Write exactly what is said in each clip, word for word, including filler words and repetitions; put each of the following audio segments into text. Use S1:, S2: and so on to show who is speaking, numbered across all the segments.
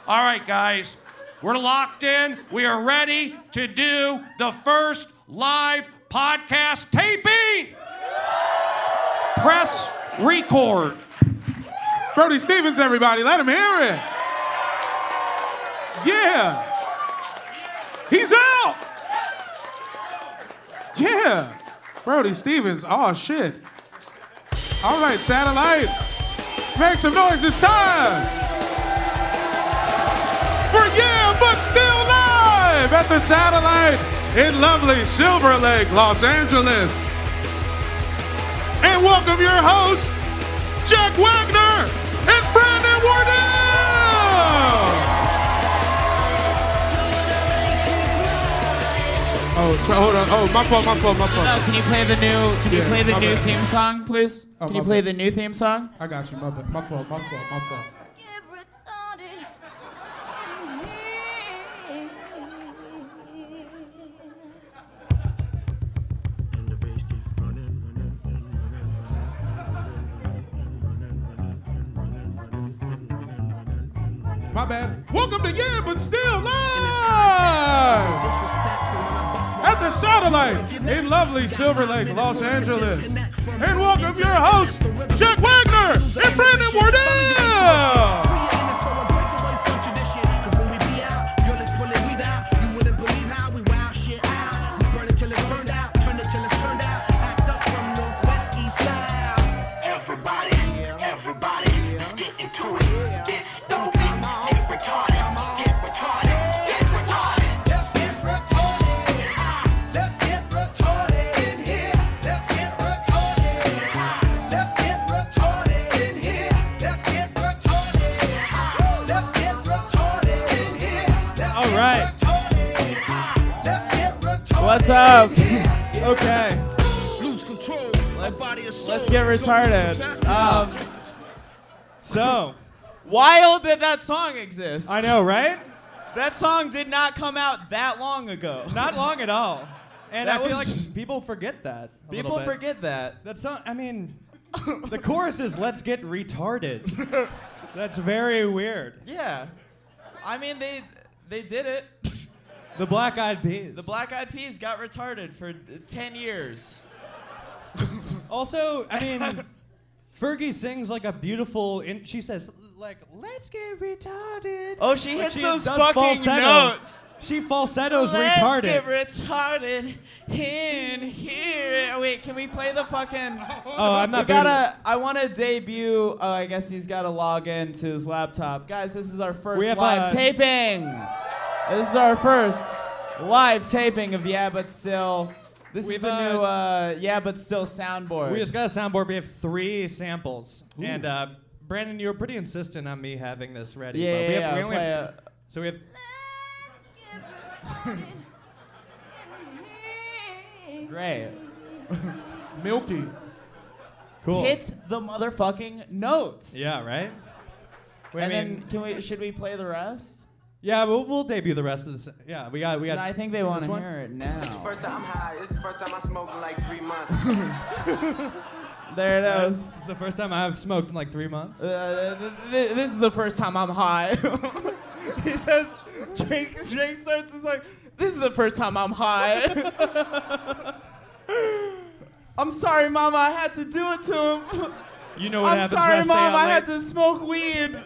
S1: All right, guys, we're locked in. We are ready to do the first live podcast taping. Press record.
S2: Brody Stevens, everybody, let him hear it. Yeah. He's out. Yeah. Brody Stevens, oh shit. All right, Satellite. Make some noise, it's time. For Yeah, But Still Live at the Satellite in lovely Silver Lake, Los Angeles. And welcome your hosts, Jack Wagner and Brandon Wardell. Oh, so hold on. Oh, my fault, my fault, my fault.
S3: No, can you play the new? Can you
S2: Yeah,
S3: play the
S2: my
S3: new
S2: bad.
S3: theme song, please?
S2: Oh,
S3: Can you
S2: my
S3: play
S2: bad.
S3: the new theme song?
S2: I got you, my bad. My fault, my fault, my fault. My bad. Welcome to Yeah, But Still Live at the Satellite in lovely Silver Lake, Los Angeles. And welcome your hosts, Jack Wagner and Brandon Wardell.
S3: What's up?
S4: Okay.
S3: Let's, let's get retarded. Um,
S4: So,
S3: why did that song exist?
S4: I know, right?
S3: That song did not come out that long ago.
S4: Not long at all. And
S3: That
S4: I feel
S3: was-
S4: like people forget that. a
S3: People
S4: little bit.
S3: forget that.
S4: That song, I mean, the chorus is "Let's get retarded." That's very weird.
S3: Yeah. I mean, they they did it.
S4: The Black Eyed Peas.
S3: The Black Eyed Peas got retarded for ten years.
S4: Also, I mean, Fergie sings like a beautiful. In, she says like, "Let's get retarded."
S3: Oh, she
S4: But
S3: hits
S4: she
S3: those
S4: does
S3: fucking
S4: falsetto.
S3: notes.
S4: She falsettos
S3: Let's
S4: retarded.
S3: get retarded in here. Wait, can we play the fucking?
S4: Oh, I'm not.
S3: We gotta. I want to debut. Oh, I guess he's got to log in to his laptop. Guys, this is our first
S4: We have,
S3: live
S4: uh,
S3: taping. This is our first live taping of Yeah, But Still. This
S4: We've,
S3: is the
S4: uh,
S3: new uh, Yeah, But Still soundboard.
S4: We just got a soundboard. We have three samples, and uh, Brandon, you were pretty insistent on me having this ready.
S3: yeah,
S4: but
S3: yeah,
S4: we have,
S3: yeah,
S4: we
S3: I'll
S4: only
S3: play
S4: have,
S3: it.
S4: so we have.
S3: Great.
S2: Milky.
S4: Cool.
S3: Hit the motherfucking notes.
S4: Yeah, right? Wait,
S3: And
S4: I mean,
S3: then can we? Should we play the rest?
S4: yeah, we'll, we'll debut the rest of this. Yeah, we got we got.
S3: No, I think they want
S4: this
S3: to
S4: one?
S3: hear it now.
S5: First time I'm high. This is the first time I smoked in like three months.
S3: There it
S4: Uh,
S3: is.
S4: It's the first time I've smoked in like three months.
S3: Uh, th- th- this is the first time I'm high. He says, Drake, Drake starts, it's like, this is the first time I'm high. I'm sorry, Mama, I had to do it to him.
S4: You know what
S3: I'm
S4: happens
S3: sorry,
S4: when I stay
S3: Mom,
S4: out
S3: I
S4: late?
S3: had to smoke weed.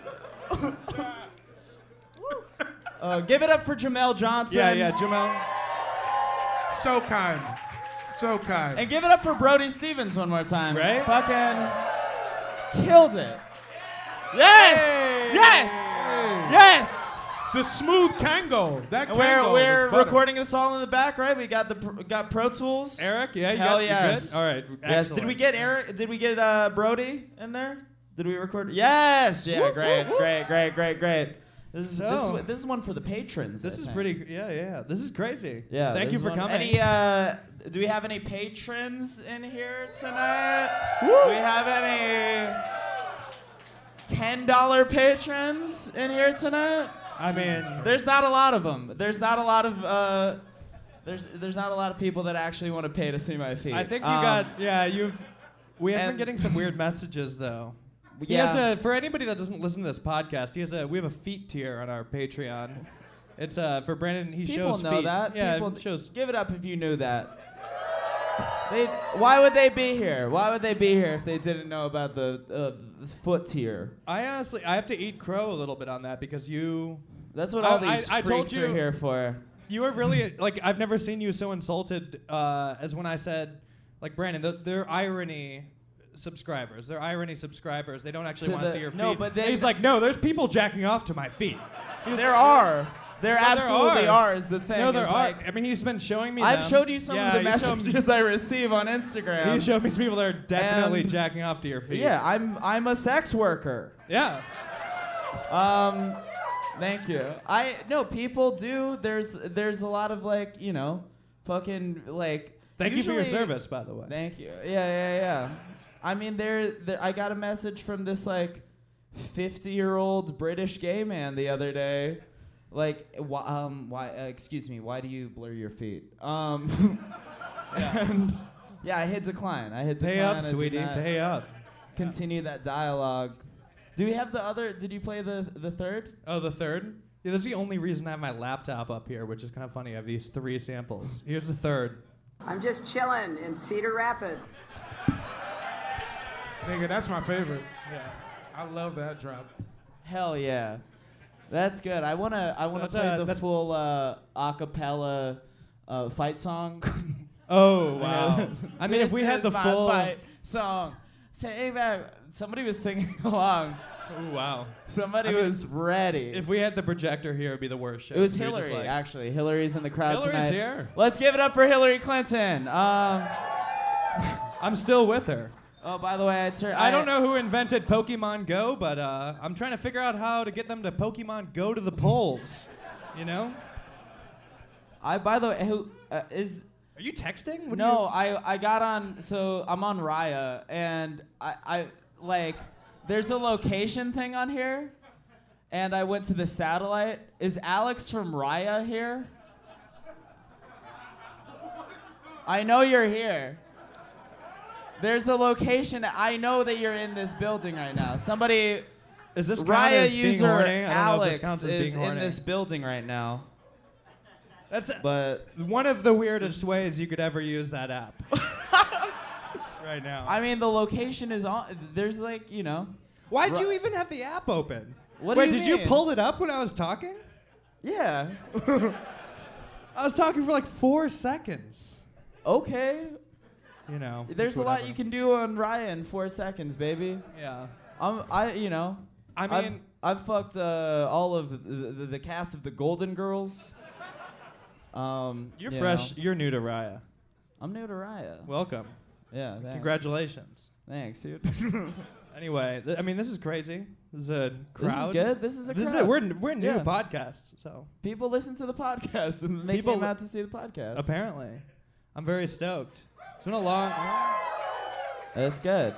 S3: uh, give it up for Jamel Johnson.
S4: Yeah, yeah, Jamel.
S2: So kind. So kind.
S3: And give it up for Brody Stevens one more time.
S4: Right?
S3: Fucking killed it. Yes!
S4: Hey!
S3: Yes! Yes!
S2: The smooth Kango. That
S3: And
S2: Kango
S3: we're
S2: was
S3: we're
S2: butter.
S3: recording this all in the back, right? We got the pr- got Pro Tools.
S4: Eric, yeah, you
S3: Hell
S4: got, you
S3: yes.
S4: good? All right,
S3: Yes.
S4: excellent.
S3: Did we get Eric? Did we get uh, Brody in there? Did we record? Yes. Yeah.
S4: Whoop,
S3: great.
S4: whoop, whoop.
S3: Great. Great. Great. Great. This is this,
S4: So-
S3: is this is one for the patrons.
S4: This
S3: I
S4: is
S3: think.
S4: pretty. Yeah, yeah. This is crazy.
S3: Yeah.
S4: Thank
S3: this
S4: you
S3: is
S4: for
S3: one-
S4: coming.
S3: Any? Uh, do we have any patrons in here tonight? Do we have any ten dollar patrons in here tonight?
S4: I mean,
S3: There's not a lot of them. There's not a lot of uh, there's there's not a lot of people that actually want to pay to see my feet.
S4: I think you
S3: Um,
S4: got. Yeah, you've. We have been
S3: and-
S4: getting some weird messages though. He
S3: yeah.
S4: has a, for anybody that doesn't listen to this podcast, he has a we have a feet tier on our Patreon. It's uh for Brandon. He
S3: People
S4: shows
S3: know
S4: feet.
S3: that.
S4: Yeah,
S3: People
S4: it shows.
S3: Give it up if you knew that. They, why would they be here? Why would they be here if they didn't know about the, uh, the foot tier?
S4: I honestly, I have to eat crow a little bit on that because you.
S3: That's what
S4: I-
S3: all these
S4: I- I told
S3: freaks are
S4: you-
S3: here for.
S4: You are really like I've never seen you so insulted uh, as when I said, like Brandon, they're, they're irony subscribers. They're irony subscribers. They don't actually
S3: To
S4: want to
S3: the-
S4: see your feet.
S3: no, but
S4: And
S3: then-
S4: he's like, no, there's people jacking off to my feet.
S3: There are. There
S4: there
S3: absolutely
S4: are.
S3: are. Is the thing.
S4: No, there
S3: is
S4: are.
S3: like-
S4: I mean, he's been showing me.
S3: I've
S4: them.
S3: showed you some
S4: yeah,
S3: of the
S4: he showed me-
S3: messages I receive on Instagram.
S4: He showed me some people that are definitely
S3: And-
S4: jacking off to your feet.
S3: Yeah, I'm I'm a sex worker.
S4: Yeah.
S3: Um, thank you. I no people do. There's there's a lot of like you know, fucking like.
S4: Thank you for your
S3: usually-
S4: service, by the way.
S3: Thank you. Yeah, yeah, yeah. I mean, there, there. I got a message from this like fifty-year-old British gay man the other day. Like, wh- um, why? Uh, excuse me. Why do you blur your feet? Um, and yeah, I hit decline. I hit decline.
S4: Pay up,
S3: I did
S4: sweetie.
S3: not
S4: Pay up.
S3: Continue that dialogue. Do we have the other? Did you play the the third?
S4: Oh, the third? Yeah, that's the only reason I have my laptop up here, which is kind of funny. I have these three samples. Here's the third.
S6: I'm just chilling in Cedar Rapids.
S2: Nigga, that's my favorite. Yeah. I love that drop.
S3: Hell yeah, that's good. I wanna I wanna
S4: that's,
S3: play
S4: uh,
S3: the
S4: that's-
S3: full uh, acapella uh, fight song.
S4: Oh, wow. I mean, if we
S3: This
S4: had
S3: is
S4: the
S3: my
S4: full.
S3: fight song. Say that somebody was singing along.
S4: Oh, wow.
S3: Somebody
S4: I mean,
S3: was ready.
S4: If we had the projector here, it'd be the worst show.
S3: it was
S4: We were just
S3: Hillary,
S4: like-
S3: actually. Hillary's in the crowd
S4: Hillary's
S3: tonight.
S4: here.
S3: Let's give it up for Hillary Clinton. Um,
S4: I'm still with her.
S3: oh, by the way, I turned.
S4: I don't know who invented Pokemon Go, but uh, I'm trying to figure out how to get them to Pokemon Go to the polls. You know?
S3: I by the way, who uh, is?
S4: Are you texting? What
S3: No,
S4: are you-
S3: I I got on. So I'm on Raya, and I I like. There's a location thing on here, and I went to the satellite. Is Alex from Raya here? I know you're here. There's a location. I know that you're in this building right now. Somebody,
S4: Is this count
S3: Raya
S4: as being
S3: user
S4: horny? I don't know if
S3: Alex
S4: this counts as
S3: is
S4: being
S3: in
S4: horny.
S3: this building right now.
S4: That's
S3: But
S4: one of the weirdest ways you could ever use that app. Right now.
S3: I mean, the location is on. There's like you know.
S4: Why'd
S3: Ru-
S4: you even have the app open?
S3: What do
S4: Wait,
S3: you
S4: did you
S3: mean?
S4: pull it up when I was talking?
S3: Yeah.
S4: I was talking for like four seconds.
S3: Okay.
S4: You know.
S3: There's
S4: it's
S3: a lot
S4: whatever.
S3: you can do on Raya in four seconds, baby.
S4: Yeah.
S3: I'm, I, you know.
S4: I
S3: I've,
S4: mean-
S3: I've fucked uh, all of the, the, the cast of the Golden Girls. Um,
S4: You're
S3: you
S4: fresh.
S3: know.
S4: You're new to Raya.
S3: I'm new to Raya.
S4: Welcome.
S3: Yeah. Thanks.
S4: Congratulations.
S3: Thanks, dude.
S4: Anyway, th- I mean, this is crazy. This is a
S3: This is
S4: crowd.
S3: good. This is a
S4: This is
S3: crowd.
S4: it. We're n- we're new
S3: Yeah.
S4: podcast, so
S3: People listen to the podcast and they
S4: People
S3: came
S4: li-
S3: out to see the podcast.
S4: apparently, I'm very stoked. It's been a long.
S3: That's good.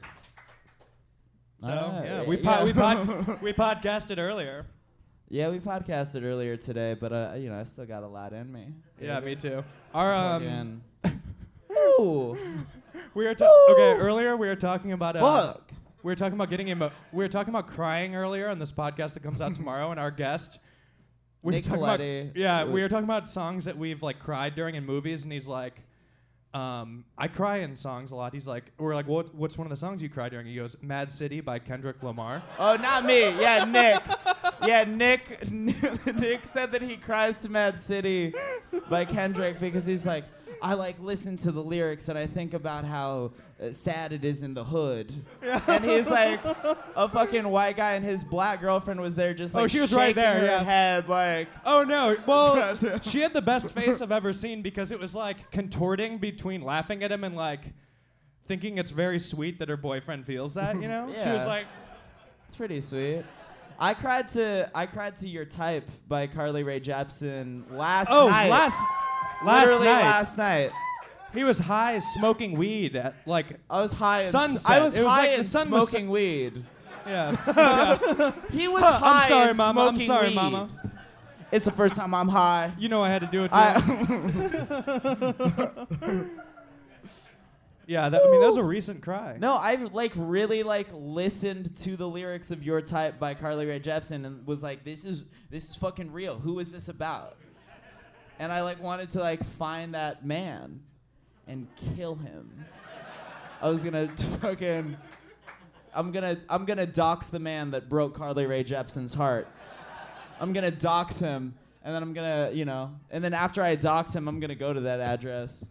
S4: So
S3: Alright.
S4: yeah, we
S3: Yeah.
S4: pod, we pod, we podcasted earlier.
S3: Yeah, we podcasted earlier today, but uh, you know, I still got a lot in me.
S4: Yeah, me too. Our um,
S3: Fucking- Ooh.
S4: we were ta- okay earlier. We were talking about uh,
S3: Fuck.
S4: we were talking about getting emo- we were talking about crying earlier on this podcast that comes out tomorrow, and our guest. We were
S3: Nick
S4: talking about-
S3: Coletti
S4: yeah, we
S3: would-
S4: were talking about songs that we've like cried during in movies, and he's like, um, I cry in songs a lot. He's like, we're like, what, what's one of the songs you cry during? He goes, Mad City by Kendrick Lamar.
S3: Oh, not me. Yeah, Nick. Yeah, Nick. Nick said that he cries to Mad City by Kendrick because he's like, I like listen to the lyrics and I think about how uh, sad it is in the hood. And he's like a fucking white guy, and his black girlfriend was there just like
S4: Oh, she was right
S3: shaking
S4: there,
S3: her
S4: yeah.
S3: head like.
S4: Oh no! Well,
S3: Goddamn.
S4: she had the best face I've ever seen because it was like contorting between laughing at him and like thinking it's very sweet that her boyfriend feels that. You know? She was
S3: Yeah.
S4: like,
S3: It's pretty sweet. I cried to I cried to Your Type by Carly Rae Jepsen last
S4: oh,
S3: night.
S4: last last
S3: Literally
S4: night
S3: last night.
S4: he was high smoking weed at like
S3: I was high and
S4: Sunset.
S3: I was
S4: It was
S3: high
S4: like the
S3: and
S4: sun was
S3: smoking weed.
S4: yeah. yeah.
S3: He was
S4: Huh,
S3: high
S4: I'm sorry,
S3: and
S4: mama. I'm
S3: smoking
S4: sorry,
S3: weed.
S4: mama.
S3: It's the first time I'm high.
S4: You know I had to do it. To
S3: I,
S4: him. Yeah, that, I mean, that was a recent cry.
S3: No, I like really like listened to the lyrics of Your Type by Carly Rae Jepsen and was like, this is this is fucking real. Who is this about? And I like wanted to like find that man and kill him. I was gonna fucking I'm gonna I'm gonna dox the man that broke Carly Rae Jepsen's heart. I'm gonna dox him, and then I'm gonna, you know, and then after I dox him, I'm gonna go to that address.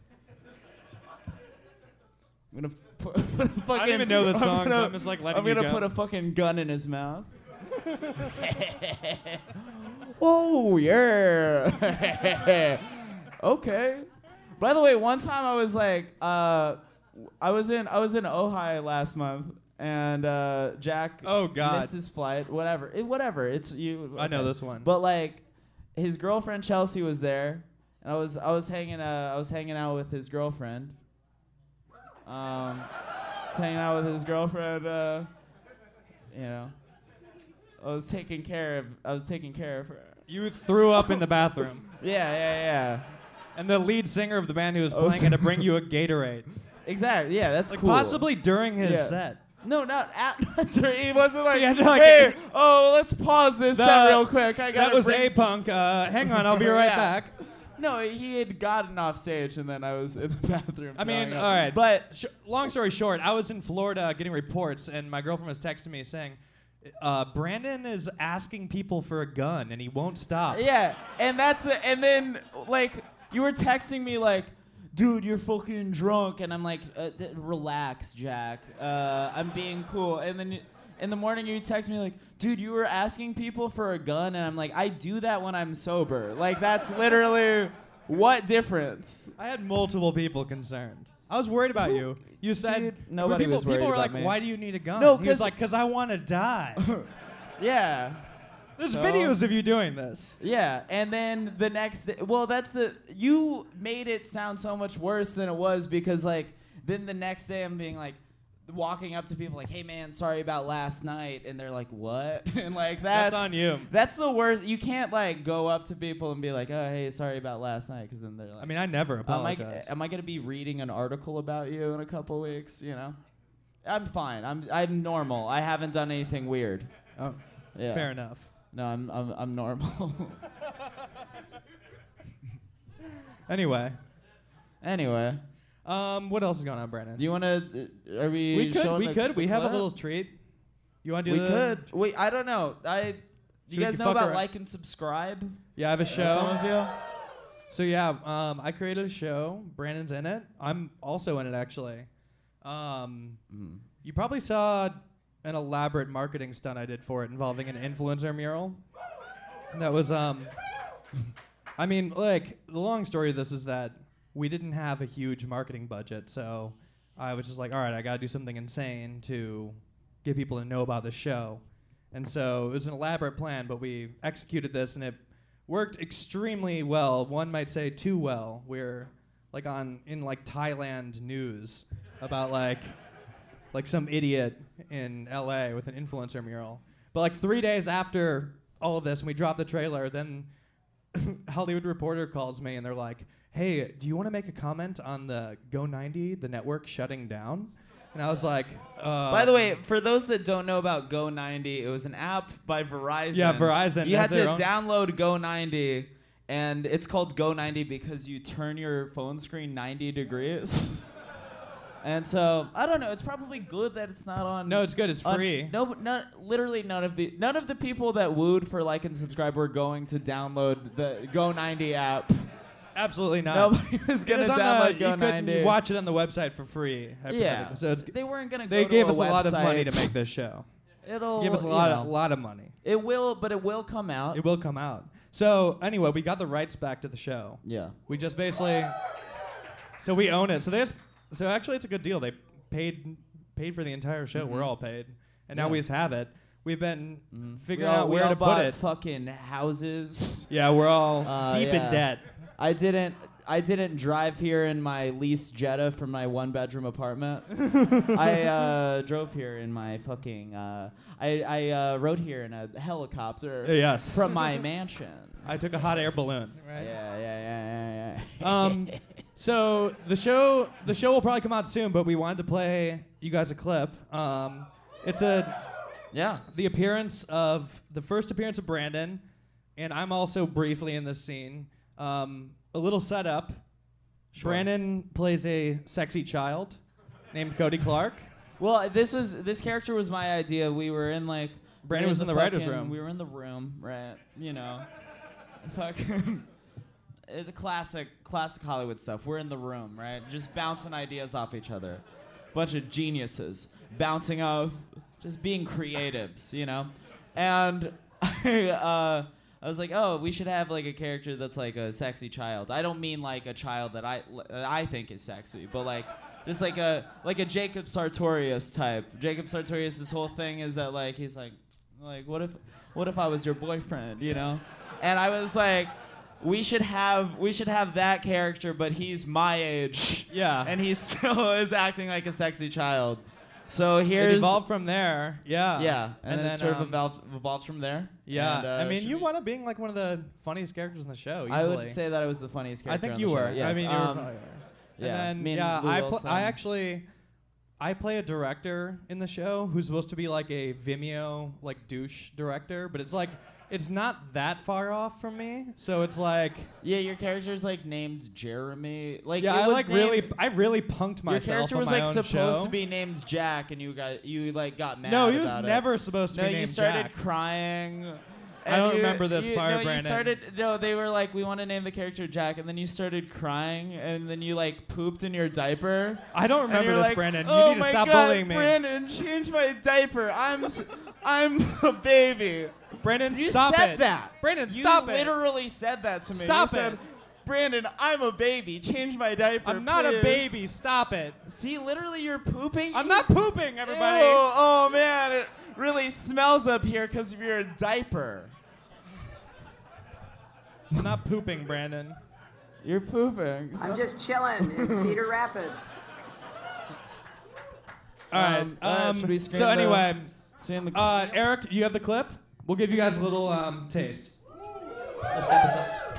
S3: I'm gonna put, put a fucking.
S4: I don't even know the
S3: I'm
S4: song, so
S3: gonna-
S4: I'm just, like, letting
S3: I'm
S4: you
S3: gonna
S4: go.
S3: put a fucking gun in his mouth. Oh yeah. Okay. By the way, one time I was like, uh, I was in I was in Ojai last month, and uh, Jack
S4: Oh, God.
S3: missed his flight. Whatever. It, whatever. It's you.
S4: I know
S3: okay.
S4: this one.
S3: But like, his girlfriend Chelsea was there, and I was I was hanging uh, I was hanging out with his girlfriend. Um, I was hanging out with his girlfriend. Uh, you know, I was taking care of I was taking care of her.
S4: You threw up in the bathroom.
S3: Yeah, yeah, yeah.
S4: And the lead singer of the band who was
S3: Oh,
S4: playing had to bring you a Gatorade.
S3: Exactly. Yeah, that's
S4: Like
S3: cool.
S4: possibly during his
S3: Yeah.
S4: set.
S3: No, not after. He wasn't like,
S4: Yeah, no, like-
S3: hey, oh, let's pause this
S4: The-
S3: set real quick. I got
S4: That was A Punk. Uh, hang on, I'll be right
S3: Yeah.
S4: back.
S3: No, he had gotten off stage, and then I was in the bathroom.
S4: I mean,
S3: throwing up.
S4: all right.
S3: But
S4: Sh- long story short, I was in Florida getting reports, and my girlfriend was texting me saying, uh, Brandon is asking people for a gun, and he won't stop.
S3: yeah, and that's the, and then like you were texting me like, dude, you're fucking drunk, and I'm like, uh, th- relax, Jack. Uh, I'm being cool, and then. y- In the morning, you text me like, dude, you were asking people for a gun, and I'm like, I do that when I'm sober. Like, that's literally what difference?
S4: I had multiple people concerned. I was worried about you. You said
S3: Dude, nobody
S4: people,
S3: was worried
S4: people were
S3: about
S4: like,
S3: me.
S4: "Why do you need a gun?"
S3: No,
S4: he was
S3: 'cause-
S4: like, "Cause I want to die."
S3: Yeah.
S4: There's
S3: So-
S4: videos of you doing this.
S3: Yeah, and then the next day, well, that's the, you made it sound so much worse than it was because, like, then the next day I'm being like, walking up to people like, hey man, sorry about last night, and they're like, what? And like, that's,
S4: That's on you.
S3: That's the worst. You can't, like, go up to people and be like, oh, hey, sorry about last night, because then they're like,
S4: I mean, I never
S3: am I,
S4: apologize.
S3: am I going to be reading an article about you in a couple weeks, you know? I'm fine. I'm, I'm normal. I haven't done anything weird.
S4: oh,
S3: Yeah.
S4: fair enough.
S3: No, I'm, I'm, I'm normal.
S4: Anyway,
S3: Anyway.
S4: um, what else is going on, Brandon?
S3: Do you want to? Are we?
S4: we could,
S3: showing
S4: we
S3: the-
S4: could,
S3: the
S4: we have a
S3: clip?
S4: little treat. You want to
S3: We
S4: do the?
S3: could. Wait, I don't know. I. Do
S4: Should
S3: you
S4: we
S3: guys know
S4: fuck
S3: about
S4: around?
S3: like and subscribe?
S4: Yeah, I have a
S3: Uh, Some
S4: show.
S3: of you.
S4: So yeah, um, I created a show. Brandon's in it. I'm also in it actually. Um,
S3: Mm.
S4: You probably saw an elaborate marketing stunt I did for it involving an influencer mural. That was, um, I mean, like, the long story of this is that we didn't have a huge marketing budget, so I was just like, all right, I gotta do something insane to get people to know about the show. And so it was an elaborate plan, but we executed this and it worked extremely well. One might say too well. We're like on, in like Thailand news about like, like some idiot in L A with an influencer mural. But like three days after all of this, and we dropped the trailer, then Hollywood Reporter calls me and they're like, hey, do you want to make a comment on the Go ninety, the network shutting down? And I was like, uh,
S3: By the way, for those that don't know about Go ninety, it was an app by Verizon.
S4: Yeah, Verizon
S3: You
S4: has
S3: had to
S4: their own-
S3: download Go ninety, and it's called Go ninety because you turn your phone screen ninety degrees. And so I don't know. It's probably good that it's not on.
S4: no, it's good, it's
S3: on-
S4: free.
S3: no, but not literally none of the none of the people that wooed for like and subscribe were going to download the Go ninety app.
S4: Absolutely not.
S3: Nobody was
S4: It
S3: gonna
S4: is on the-
S3: download Go
S4: you
S3: ninety.
S4: could watch it on the website for free. I
S3: Yeah,
S4: forgot it. So it's,
S3: they weren't gonna.
S4: they
S3: go
S4: gave
S3: to
S4: us a lot of money to
S3: website.
S4: make this show.
S3: It'll
S4: Give us a
S3: you
S4: lot,
S3: know.
S4: of, lot of money.
S3: It will, but it will come out.
S4: It will come out. So anyway, we got the rights back to the show.
S3: Yeah.
S4: We just basically, so we own it. So there's, so actually it's a good deal. They paid paid for the entire show. We're all paid, and now
S3: Mm-hmm. Yeah.
S4: we just have it. We've been
S3: We
S4: figuring
S3: all-
S4: out
S3: we
S4: where
S3: all
S4: to
S3: bought
S4: put it.
S3: Fucking houses.
S4: Yeah, we're all
S3: Uh,
S4: deep
S3: yeah.
S4: in debt.
S3: I didn't. I didn't drive here in my leased Jetta from my one-bedroom apartment. I uh, drove here in my fucking. Uh, I I uh, rode here in a helicopter
S4: Yes.
S3: from my mansion.
S4: I took a hot air balloon.
S3: Yeah, yeah, yeah, yeah, yeah.
S4: Um, So the show, the show will probably come out soon, but we wanted to play you guys a clip. Um, it's a,
S3: Yeah.
S4: the appearance of the first appearance of Brandon, and I'm also briefly in this scene. Um, a little setup. Brandon plays a sexy child named Cody Clark.
S3: Well, this was this character was my idea. We were in like
S4: Brandon
S3: we were
S4: was in the writer's
S3: fucking-
S4: room.
S3: We were in the room, right? You know, fucking uh, the classic classic Hollywood stuff. We're in the room, right? Just bouncing ideas off each other. Bunch of geniuses bouncing off, just being creatives, you know. And I uh, I was like, oh, we should have like a character that's like a sexy child. I don't mean like a child that I that I think is sexy, but like. Just like a like a Jacob Sartorius type. Jacob Sartorius' whole thing is that like he's like like what if what if I was your boyfriend, you know? And I was like, we should have we should have that character, but he's my age.
S4: Yeah.
S3: And he still is acting like a sexy child. So here's
S4: It evolved from there. Yeah.
S3: yeah, and,
S4: And
S3: then,
S4: then,
S3: it sort of
S4: um,
S3: evolved, evolved from there.
S4: Yeah.
S3: And, uh,
S4: I mean,
S3: should
S4: you
S3: we-
S4: wound up being like one of the funniest characters in the show. Easily.
S3: I would say that I was the funniest
S4: I
S3: character.
S4: think
S3: on
S4: you
S3: the
S4: were.
S3: show. Yes.
S4: I mean, you were
S3: um,
S4: probably.
S3: yeah.
S4: And then
S3: Me and
S4: yeah,
S3: Lou
S4: I pl-
S3: Wilson.
S4: I actually I play a director in the show who's supposed to be like a Vimeo like douche director, but it's like it's not that far off from me. So it's like
S3: Yeah, your character's like named Jeremy. Like
S4: yeah,
S3: it
S4: I
S3: was
S4: like really
S3: named-
S4: I really punked
S3: Your
S4: myself
S3: character
S4: on
S3: was
S4: my
S3: like
S4: own
S3: supposed
S4: show.
S3: to be named Jack, and you got you like got mad.
S4: No, he was
S3: about it.
S4: never supposed to
S3: No,
S4: be
S3: you
S4: named
S3: started
S4: Jack.
S3: crying.
S4: I
S3: and
S4: don't
S3: you-
S4: remember this
S3: you,
S4: part,
S3: no, you
S4: Brandon.
S3: started. No, they were like, we want to name the character Jack, and then you started crying, and then you like pooped in your diaper.
S4: I don't
S3: And
S4: remember
S3: you're
S4: this,
S3: like,
S4: Brandon.
S3: Oh
S4: You need to
S3: my
S4: stop
S3: God,
S4: bullying me.
S3: Brandon, change my diaper. I'm, s- I'm a baby.
S4: Brandon,
S3: You
S4: stop
S3: said
S4: it.
S3: that.
S4: Brandon,
S3: you
S4: stop it.
S3: literally said that to me.
S4: Stop
S3: you said,
S4: it.
S3: Brandon, I'm a baby. Change my diaper.
S4: I'm not a
S3: please."
S4: baby. Stop it.
S3: See, literally, you're pooping.
S4: I'm
S3: You
S4: not
S3: s-
S4: pooping, everybody.
S3: Ew, oh man, it really smells up here because of your diaper.
S4: I'm not pooping, Brandon.
S3: You're pooping.
S6: I'm just chilling in Cedar Rapids.
S4: All right.
S3: Um, all right,
S4: Um,
S3: should we screen
S4: so
S3: the-
S4: anyway,
S3: Seeing the
S4: uh, Eric, you have the clip. We'll give you guys a little um, taste. Let's step this up.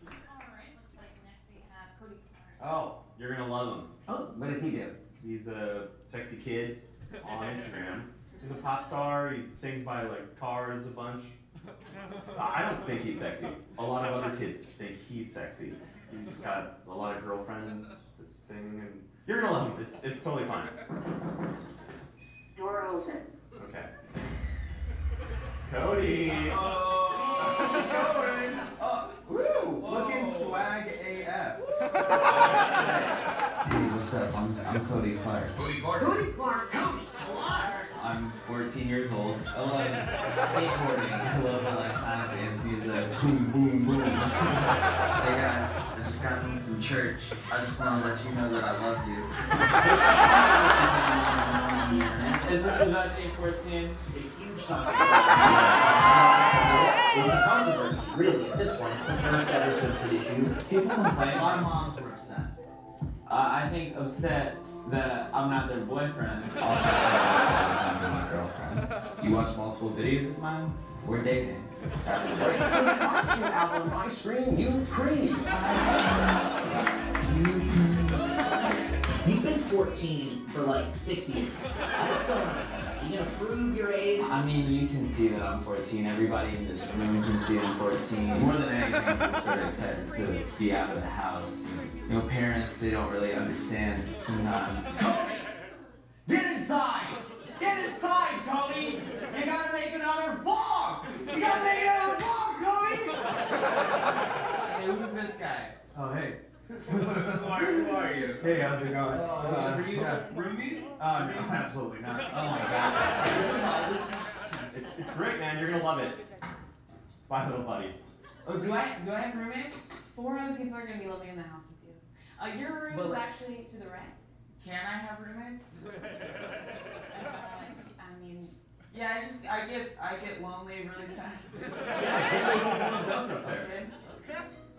S7: Oh, you're gonna love him. Oh, what does he do? He's a sexy kid on Instagram. He's a pop star. He sings by like cars a bunch. I don't think he's sexy. A lot of other kids think he's sexy. He's got a lot of girlfriends. This thing, and you're gonna love him. It's it's totally fine.
S6: Door open.
S7: Okay. Cody. Oh, going. Oh, woo! Looking swag A F.
S8: Hey, what's up? I'm, I'm Cody Clark.
S6: Cody Clark. Cody Clark.
S8: I'm fourteen years old. I love skateboarding. I love electronic dance music. Boom, boom, boom. Hey guys, I just got home from church. I just want to let you know that I love you.
S3: Is this about J fourteen?
S9: A huge topic. It's a controversy, really. At this point, it's the first ever Swimsuit issue.
S3: People complain.
S9: A lot of moms were upset.
S3: Uh, I think upset that I'm not their boyfriend.
S8: All my friends are my girlfriends. You watch multiple videos of mine? We're dating.
S9: Watch your album, I Scream, You Cream. You've been fourteen for like six years. You gonna prove your age?
S3: I mean, you can see that I'm fourteen. Everybody in this room can see I'm fourteen.
S8: More than anything, I'm sort of excited to be out of the house. You know, parents, they don't really understand sometimes.
S9: Get inside! Get inside, Cody! You gotta make another vlog! You gotta make another vlog, Cody!
S3: Hey, who's this guy?
S7: Oh hey. who, are, who are you? Hey, how's it going?
S3: Oh,
S7: uh,
S3: are you
S7: yeah.
S3: roomies?
S7: Uh, no, absolutely not.
S3: Oh my god. This is all this.
S7: It's, it's great, man. You're gonna love it. Bye, little buddy.
S3: Oh, do I do I have roommates?
S10: Four other people are going to be living in the house with you. Uh, your room
S3: Well,
S10: is
S3: like-
S10: actually to the right.
S3: Can I have roommates?
S10: Uh, I mean,
S3: Yeah, I just I get I get lonely really fast.
S7: Yeah, give me one of those up there.
S3: Okay.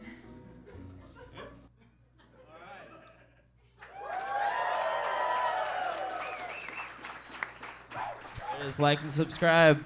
S3: Just like and subscribe.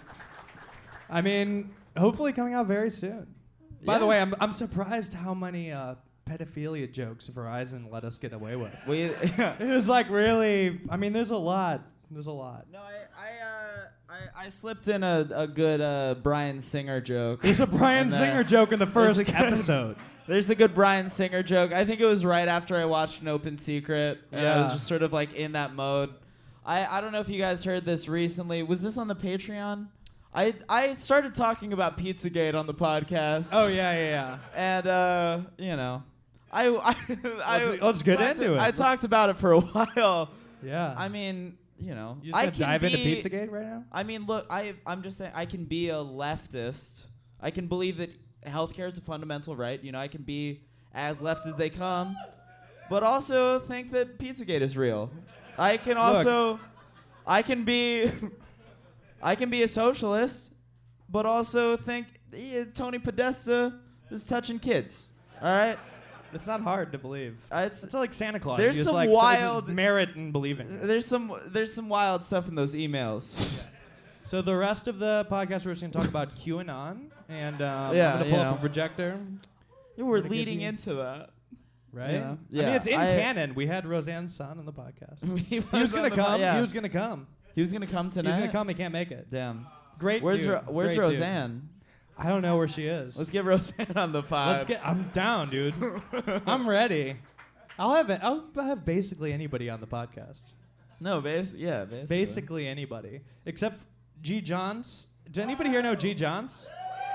S4: I mean, hopefully coming out very soon. By
S3: Yeah.
S4: the way, I'm I'm surprised how many uh, pedophilia jokes Verizon let us get away with.
S3: We,
S4: It was like really. I mean, there's a lot. There's a lot.
S3: No, I I, uh, I I slipped in a, a good uh, Brian Singer joke.
S4: There's a Brian
S3: in there.
S4: Singer joke in the
S3: There's
S4: first
S3: a good-
S4: episode.
S3: There's a good Brian Singer joke. I think it was right after I watched An Open Secret. And I was
S4: Yeah.
S3: just sort of like in that mode. I, I don't know if you guys heard this recently. Was this on the Patreon? I I started talking about Pizzagate on the podcast.
S4: Oh yeah, yeah, yeah.
S3: And uh, you know, I I, I
S4: Let's- let's get
S3: talked-
S4: into it.
S3: I
S4: Let's-
S3: talked about it for a while.
S4: Yeah.
S3: I mean, you know,
S4: You just
S3: I
S4: gonna
S3: can
S4: dive into
S3: be-
S4: Pizzagate right now?
S3: I mean, look, I I'm just saying I can be a leftist. I can believe that healthcare is a fundamental right. You know, I can be as left as they come, but also think that Pizzagate is real. I can also, I can be, I can be a socialist, but also think yeah, Tony Podesta is touching kids. All right.
S4: It's not hard to believe.
S3: Uh, it's
S4: It's like Santa Claus.
S3: There's
S4: You just
S3: some
S4: like,
S3: wild-
S4: merit in believing. it.
S3: there's some there's some wild stuff in those emails.
S4: So the rest of the podcast, we're just going to talk about QAnon, and um,
S3: Yeah,
S4: I'm going to
S3: you
S4: pull up
S3: know.
S4: a projector.
S3: Yeah, we're
S4: Gonna give
S3: leading
S4: you-
S3: into that.
S4: Right?
S3: Yeah.
S4: I
S3: Yeah,
S4: mean, it's in
S3: I-
S4: canon. We had Roseanne's son on the podcast.
S3: he
S4: He was
S3: on
S4: going
S3: the
S4: to
S3: po-
S4: come.
S3: yeah.
S4: He was going to come.
S3: He was gonna come
S4: He
S3: tonight.
S4: was going to come. He can't make it.
S3: Damn.
S4: Great
S3: Where's
S4: dude.
S3: Ro- Where's
S4: Great dude.
S3: Roseanne?
S4: I don't know where she is.
S3: Let's get Roseanne on the pod.
S4: Let's get. I'm down, dude. I'm ready. I'll have it. I'll have basically anybody on the podcast.
S3: No, base. Yeah, basically.
S4: Basically anybody, except f- G. Johns. Does anybody here know G. Johns?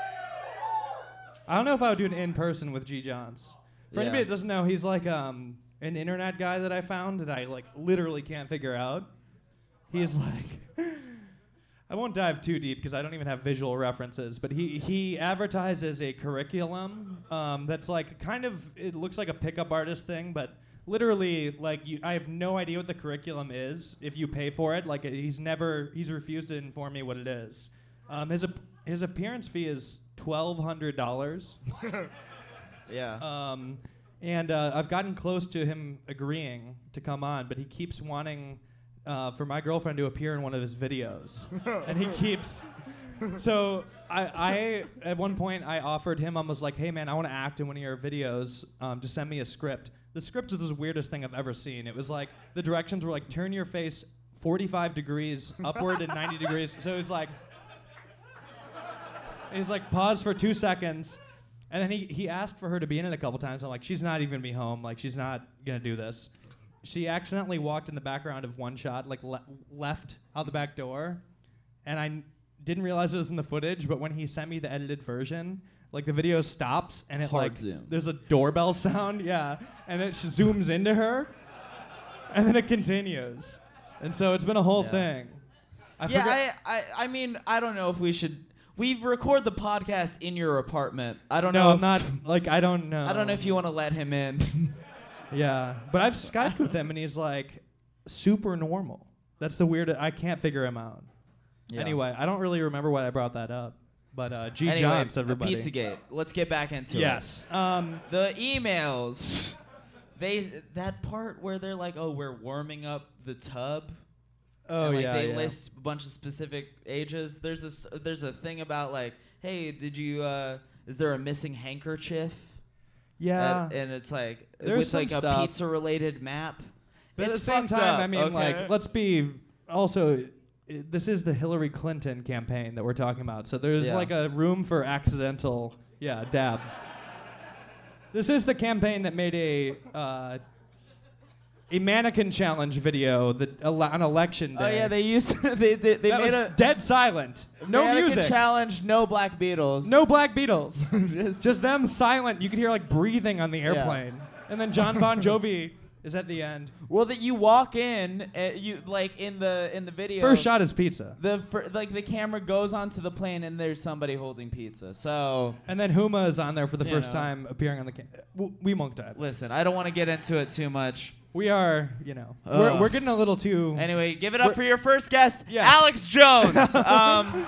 S4: I don't know if I would do an in person with G. Johns. For
S3: Yeah.
S4: anybody that doesn't know, he's like um, an internet guy that I found that I like literally can't figure out. He's like, I won't dive too deep because I don't even have visual references, but he he advertises a curriculum um, that's like kind of, it looks like a pickup artist thing, but literally like you, I have no idea what the curriculum is if you pay for it. Like he's never, he's refused to inform me what it is. Um, his ap- his appearance fee is twelve hundred dollars.
S3: Yeah.
S4: Um, and uh, I've gotten close to him agreeing to come on, but he keeps wanting uh, for my girlfriend to appear in one of his videos, and he keeps. So I, I at one point I offered him. I was like, "Hey man, I want to act in one of your videos. Um, just send me a script." The script was the weirdest thing I've ever seen. It was like the directions were like turn your face forty-five degrees upward and ninety degrees. So it was like. He's like, pause for two seconds. And then he, he asked for her to be in it a couple times. I'm like, she's not even gonna be home. Like, she's not gonna do this. She accidentally walked in the background of one shot, like le- left out the back door. And I n- didn't realize it was in the footage, but when he sent me the edited version, like the video stops and it
S3: Hard
S4: like,
S3: zoom.
S4: there's a doorbell sound, yeah. And it sh- zooms into her. And then it continues. And so it's been a whole
S3: Yeah.
S4: thing. I
S3: yeah,
S4: forget-
S3: I, I, I mean, I don't know if we should. We record the podcast in your apartment. I don't
S4: No,
S3: know.
S4: I'm
S3: if,
S4: not, like, I don't know.
S3: I don't know if you want to let him in.
S4: Yeah, but I've Skyped with him and he's like super normal. That's the weird. I can't figure him out.
S3: Yeah.
S4: Anyway, I don't really remember why I brought that up, but uh, G.
S3: Anyway,
S4: Johns, everybody.
S3: Pizzagate. Let's get back into it.
S4: Yes. Um,
S3: The emails. They that part where they're like, "Oh, we're warming up the tub."
S4: oh
S3: and, like,
S4: yeah.
S3: They
S4: yeah.
S3: list a bunch of specific ages. There's this. There's a thing about like, "Hey, did you? Uh, is there a missing handkerchief?"
S4: Yeah.
S3: That- and it's like
S4: There's
S3: with
S4: some
S3: like a
S4: stuff.
S3: pizza-related map.
S4: but at
S3: It's
S4: the same
S3: fucked
S4: time,
S3: up,
S4: I mean,
S3: okay?
S4: like, let's be also. I- This is the Hillary Clinton campaign that we're talking about, so there's
S3: Yeah.
S4: like a room for accidental, yeah, dab. This is the campaign that made a uh, a mannequin challenge video that ele- on election day.
S3: Oh yeah, they used they they, they
S4: that
S3: made
S4: was
S3: a
S4: dead silent. No
S3: mannequin
S4: music.
S3: challenge. No Black Beatles.
S4: No Black Beatles.
S3: Just-
S4: Just them silent. You could hear like breathing on the airplane. And then John Bon Jovi is at the end.
S3: Well, that you walk in, uh, you like in the in the video.
S4: First shot is pizza.
S3: The fir- like the camera goes onto the plane and there's somebody holding pizza. So
S4: And then Huma is on there for the
S3: You
S4: first
S3: know.
S4: time appearing on the camera. We won't dive.
S3: listen, I don't want to get into it too much.
S4: We are, you know, we're,
S3: Ugh.
S4: we're getting a little too.
S3: Anyway, give it up
S4: We're-
S3: for your first guest,
S4: Yes.
S3: Alex Jones. um,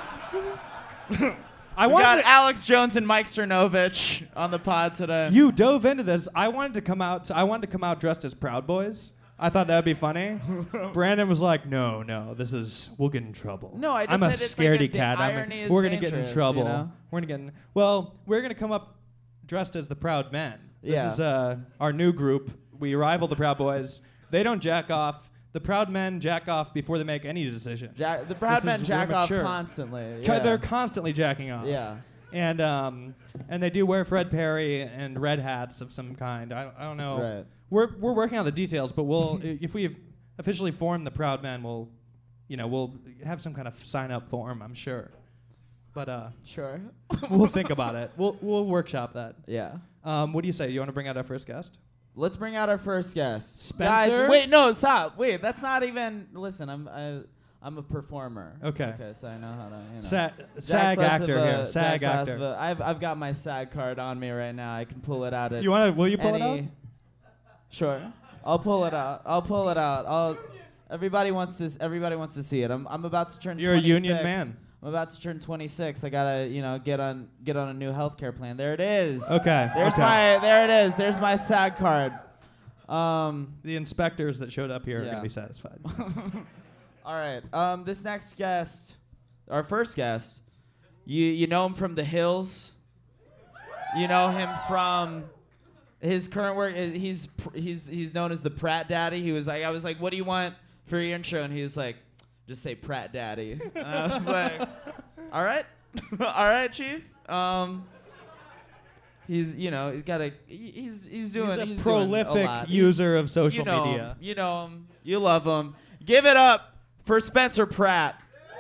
S4: I
S3: we
S4: wanted
S3: got
S4: to-
S3: Alex Jones and Mike Cernovich on the pod today.
S4: You dove into this. I wanted to come out. I wanted to come out dressed as Proud Boys. I thought that would be funny. Brandon was like, "No, no, this is we'll get in trouble."
S3: No, I just
S4: I'm a
S3: said it's like
S4: scaredy
S3: a- the
S4: cat. I'm
S3: irony
S4: a,
S3: is
S4: we're gonna get in
S3: dangerous,
S4: trouble.
S3: you know?
S4: We're gonna get in. Well, we're gonna come up dressed as the Proud Men. This
S3: Yeah.
S4: is uh, our new group. We rival the Proud Boys. They don't jack off. The Proud Men jack off before they make any decision.
S3: Jack, the Proud
S4: This
S3: Men
S4: is-
S3: jack
S4: we're
S3: off
S4: mature.
S3: constantly.
S4: Ca-
S3: Yeah.
S4: They're constantly jacking off.
S3: Yeah.
S4: And um, and they do wear Fred Perry and red hats of some kind. I don't, I don't know.
S3: Right.
S4: We're we're working on the details, but we'll i- if we officially form the Proud Men, we'll, you know, we'll have some kind of sign up form, I'm sure. But uh,
S3: Sure.
S4: we'll think about it. We'll we'll workshop that.
S3: Yeah.
S4: Um, what do you say? You want to bring out our first guest?
S3: Let's bring out our first guest.
S4: Spencer?
S3: Guys, wait, no, stop. Wait, that's not even. Listen, I'm I, I'm a performer.
S4: Okay.
S3: Okay, so I know how to. You know.
S4: Sa-
S3: Jack's
S4: SAG
S3: less
S4: actor
S3: of a-
S4: here. SAG
S3: Jack's less
S4: actor.
S3: of a- I've I've got my SAG card on me right now. I can pull it out. At
S4: You want to? Will you pull it
S3: any-
S4: out?
S3: Sure. I'll pull it out. I'll pull it out. I'll. Everybody wants to. s- Everybody wants to see it. I'm. I'm about to turn.
S4: You're a union
S3: twenty-six.
S4: man.
S3: I'm about to turn twenty-six. I gotta, you know, get on get on a new healthcare plan. There it is.
S4: Okay,
S3: There's
S4: okay.
S3: my. There it is. There's my SAG card. Um.
S4: The inspectors that showed up here are
S3: Yeah.
S4: gonna be satisfied.
S3: All right. Um. This next guest, our first guest, you you know him from The Hills. You know him from his current work. uh, He's pr- he's he's known as the Pratt Daddy. He was like, I was like, what do you want for your intro? And he was like, just say Pratt Daddy. And I was like, all right, all right, Chief. Um. He's, you know, he's got a, he- he's, he's doing,
S4: He's a
S3: doing
S4: prolific
S3: lot.
S4: user of social
S3: you know
S4: media.
S3: Him, you know him. You love him. Give it up for Spencer Pratt.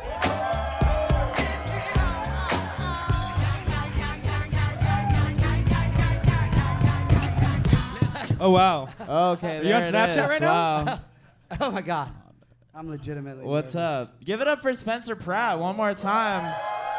S4: Oh wow.
S3: Okay,
S4: Are you on
S3: there it
S4: Snapchat
S3: is.
S4: right now?
S3: Wow.
S11: Oh my God, I'm legitimately.
S3: What's
S11: nervous.
S3: up? Give it up for Spencer Pratt one more time.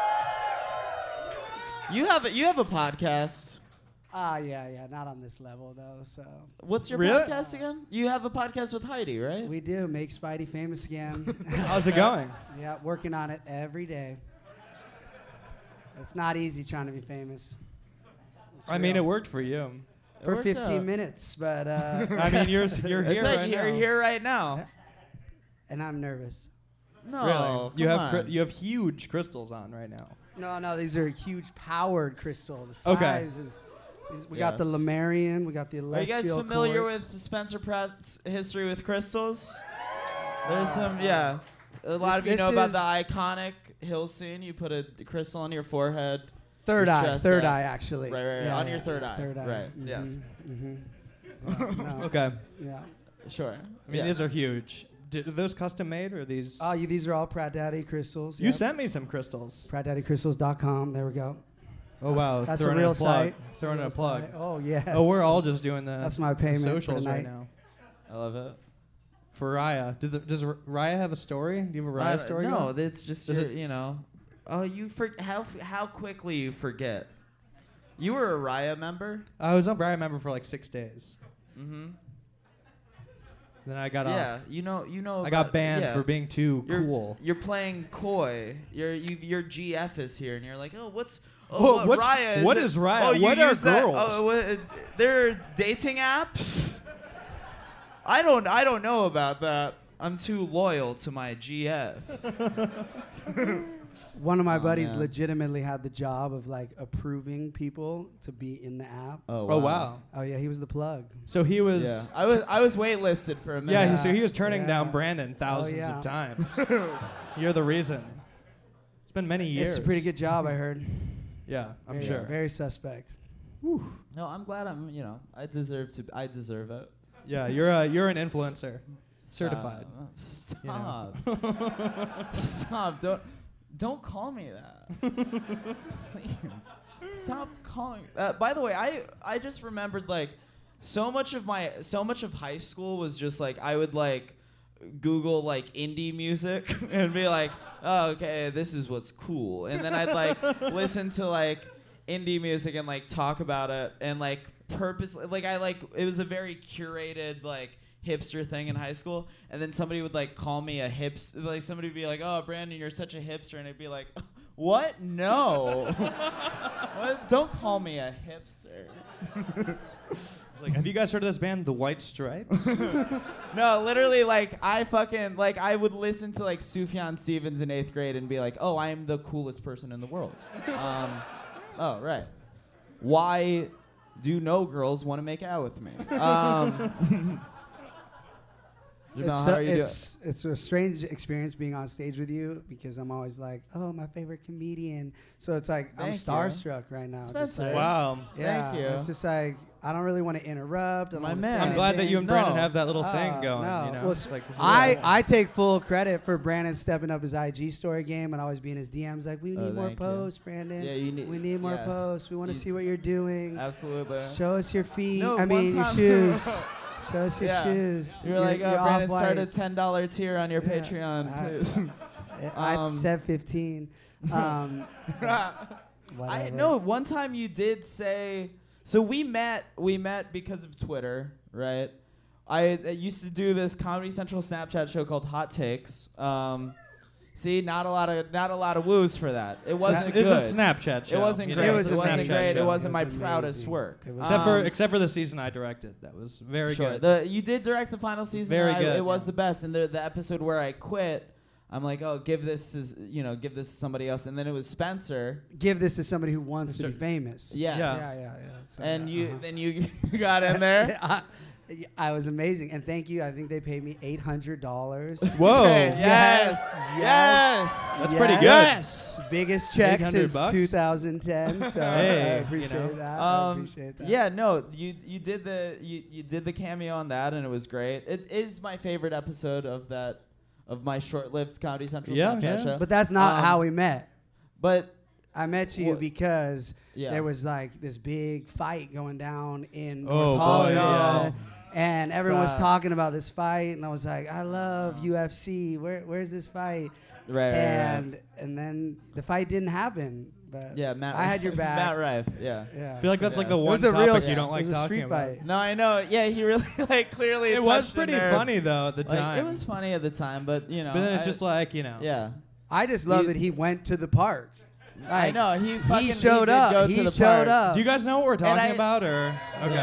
S3: You have a, you have a podcast.
S11: Ah, yeah, yeah, not on this level though. So.
S3: What's your
S4: Really?
S3: podcast again? You have a podcast with Heidi, right?
S11: We do make Spidey famous again.
S4: How's it going?
S11: Yeah, working on it every day. It's not easy trying to be famous. It's
S4: I mean,
S11: real.
S4: it worked for you.
S3: It
S11: for
S3: worked
S11: fifteen
S3: out.
S11: minutes, but uh,
S4: I mean, you're s- you're
S3: It's
S4: here
S3: like
S4: right
S3: you're
S4: now.
S3: here right now.
S11: and I'm nervous.
S3: No,
S4: Really? You
S3: come
S4: have cri-
S3: on.
S4: you have huge crystals on right now.
S11: No, no, these are huge powered crystal. The size
S4: Okay.
S11: is. is we got the
S3: Yes.
S11: Lemurian. We got the
S3: Are you guys
S11: Celestial
S3: familiar
S11: quartz.
S3: with Spencer Pratt's history with crystals? There's some, yeah. A lot
S11: This-
S3: of you
S11: this
S3: know about the
S11: is-
S3: iconic hill scene. You put a crystal on your forehead.
S11: Third
S3: You're
S11: eye?
S3: stressed
S11: Third
S3: out.
S11: eye, actually.
S3: Right, right, right.
S11: Yeah,
S3: on
S11: yeah,
S3: your third
S11: yeah,
S3: eye.
S11: Third eye.
S3: Right.
S11: Mhm,
S3: Yes.
S11: mhm. Yeah, no.
S4: Okay.
S11: Yeah.
S3: Sure.
S4: I mean,
S3: Yeah.
S4: these are huge. Did, are those custom made or are these?
S11: Oh, you, these are all Pratt Daddy crystals.
S4: You
S11: yep.
S4: sent me some crystals.
S11: Pratt Daddy Crystals dot com. There we go.
S4: Oh wow,
S11: That's a
S4: throwing in
S11: real
S4: plug.
S11: site.
S4: Throwing in
S11: Real
S4: a plug.
S11: site. Oh yes.
S4: Oh, we're all just doing the.
S11: That's my
S4: the
S11: payment for
S4: socials right
S11: tonight.
S4: now.
S3: I love it.
S4: For Raya, Did the, does R- Raya have a story? Do you have a
S3: I
S4: Raya
S3: don't-
S4: story?
S3: No,
S4: going?
S3: it's just
S4: Does
S3: your,
S4: it-
S3: you know. Oh, you for how f- how quickly you forget. You were a Raya member.
S4: I was a Raya member for like six days.
S3: Mm-hmm.
S4: Then I got
S3: Yeah,
S4: off.
S3: you know, you know.
S4: I got
S3: about-
S4: banned
S3: yeah.
S4: for being too
S3: You're,
S4: cool.
S3: You're playing coy. You're you, your G F is here, and you're like, oh, what's oh,
S4: Whoa,
S3: what,
S4: what's-
S3: Raya?
S4: what
S3: it-
S4: is Raya?
S3: Oh, you
S4: What are
S3: use that-
S4: girls?
S3: Oh, what, uh, there are dating apps. I don't I don't know about that. I'm too loyal to my G F.
S11: One of my
S3: Oh,
S11: buddies
S3: man.
S11: legitimately had the job of like approving people to be in the app.
S3: Oh
S4: Oh wow.
S11: Oh yeah, he was the plug.
S4: So he was.
S3: Yeah, I was I was waitlisted for a minute.
S4: Yeah, he- so he was turning
S11: Yeah.
S4: down Brandon
S11: Oh,
S4: thousands
S11: yeah.
S4: of times. You're the reason. It's been many years.
S11: It's a pretty good job, I heard.
S4: Yeah, I'm
S11: very,
S4: sure.
S11: Very suspect.
S3: No, I'm glad I'm. You know, I deserve to. I deserve it.
S4: Yeah, you're a you're an influencer, certified.
S3: Stop.
S4: You know.
S3: Stop. Don't don't call me that. Please. Stop calling. Uh, by the way, I I just remembered like so much of my so much of high school was just like I would like Google like indie music and be like, oh, okay, this is what's cool, and then I'd like listen to like indie music and like talk about it and like purposely like I like it was a very curated like hipster thing in high school, and then somebody would like call me a hips like somebody would be like, oh, Brandon, you're such a hipster, and I'd be like, what? No. What? Don't call me a hipster.
S4: It's like, have you guys heard of this band, The White Stripes?
S3: No, literally, like, I fucking, like, I would listen to, like, Sufjan Stevens in eighth grade and be like, oh, I am the coolest person in the world. Um, oh, right. why do no girls want to make out with me? Um, Jamel,
S11: It's,
S3: how
S11: so-
S3: are you
S11: it's, it's a strange experience being on stage with you because I'm always like, oh, my favorite comedian. So it's like I'm
S3: Thank you.
S11: starstruck right now. just
S3: Spencer.
S11: like-
S4: Wow.
S11: Yeah,
S3: Thank you.
S11: It's just like I don't really want to interrupt. I don't
S3: My
S11: wanna
S3: man.
S11: say
S4: I'm glad that you and
S11: anything.
S4: Brandon
S3: No.
S4: have that little
S11: Oh,
S4: thing going.
S11: no.
S4: You know,
S11: Well,
S4: It's like,
S11: I, I take full credit for Brandon stepping up his I G story game and always being his D Ms like, we need
S3: Oh,
S11: more
S3: thank you.
S11: posts, Brandon.
S3: Yeah, you need-
S11: we need more
S3: yes.
S11: posts. We want to
S3: You-
S11: see what you're doing.
S3: Absolutely.
S11: Show us your feet.
S3: No,
S11: I
S3: one
S11: mean, your
S3: time-
S11: shoes. Show us your
S3: Yeah.
S11: shoes.
S3: You were
S11: Your-
S3: like,
S11: your
S3: oh, Brandon, start a
S11: off-whites.
S3: ten dollar tier on your
S11: Yeah.
S3: Patreon,
S11: I-
S3: please.
S11: I
S3: Um,
S11: said fifteen. Um,
S3: I
S11: whatever.
S3: know. One time you did say. So we met. We met because of Twitter, right? I, I used to do this Comedy Central Snapchat show called Hot Takes. Um, see, not a lot of not a lot of woos for that. It wasn't
S4: It's
S3: good.
S4: a Snapchat show.
S3: It wasn't
S4: you
S3: great.
S4: know,
S11: It was
S3: it
S11: a
S3: wasn't
S11: Snapchat
S3: great. It
S11: show.
S3: wasn't
S11: It
S3: my
S11: was
S3: proudest
S11: amazing.
S3: work.
S11: It was
S4: Except for
S3: Um,
S4: except for the season I directed, that was very
S3: Sure.
S4: good.
S3: The, you did direct the final season.
S4: Very
S3: and I-
S4: good,
S3: It was
S4: yeah.
S3: the best. And the, the episode where I quit, I'm like, oh, give this is you know, give this to somebody else. And then it was Spencer.
S11: Give this to somebody who wants to be
S4: Mister
S11: famous.
S3: Yes.
S4: Yeah.
S11: Yeah, yeah, yeah. So,
S3: And
S11: yeah,
S3: you
S11: uh-huh.
S3: then you got in there.
S11: I, I was amazing, and thank you. I think they paid me eight hundred dollars.
S4: Whoa.
S3: Okay, Yes.
S11: Yes.
S3: Yes.
S4: That's pretty good.
S3: Yes.
S11: Biggest check
S4: eight hundred
S11: since
S4: bucks?
S11: two thousand ten. So
S4: Hey,
S11: I
S4: you
S11: appreciate
S4: know.
S11: that. I
S3: Um,
S11: appreciate that.
S3: yeah, no, you you did the you, you did the cameo on that, and it was great. It is my favorite episode of that of my short-lived Comedy Central
S4: Yeah,
S3: Snapchat
S4: yeah.
S3: show.
S11: But that's not
S3: Um,
S11: how we met.
S3: But
S11: I met you
S3: Wha-
S11: because
S3: yeah.
S11: there was like this big fight going down in
S4: Oh,
S11: North
S4: boy,
S11: Hollywood.
S3: yeah.
S11: And everyone was
S3: Stop.
S11: talking about this fight, and I was like, I love U F C. Where, where's this fight?
S3: right, right, right.
S11: and and then the fight didn't happen. But
S3: Yeah, Matt.
S11: I had your back.
S3: Matt Rife. Yeah.
S11: Yeah.
S4: I feel like
S11: so-
S4: that's like
S3: Yes.
S4: the
S3: It
S4: one
S11: was a
S4: topic
S11: real
S4: you
S11: s-
S4: don't like
S11: it was a
S4: talking
S11: street
S4: about.
S11: fight.
S3: No, I know. Yeah, he really like clearly.
S4: It was
S3: touched a
S4: pretty
S3: nerve.
S4: funny though at the
S3: Like,
S4: time.
S3: it was funny at the time, but you know.
S4: but then it's
S3: I-
S4: just like, you know.
S3: yeah.
S11: I just love
S3: He-
S11: that he went to the park.
S3: I
S11: Like,
S3: know he fucking
S11: He showed
S3: did
S11: up.
S3: Go
S11: He
S3: to the
S11: showed
S3: park.
S11: up.
S4: Do you guys know what we're talking
S3: I-
S4: about or okay.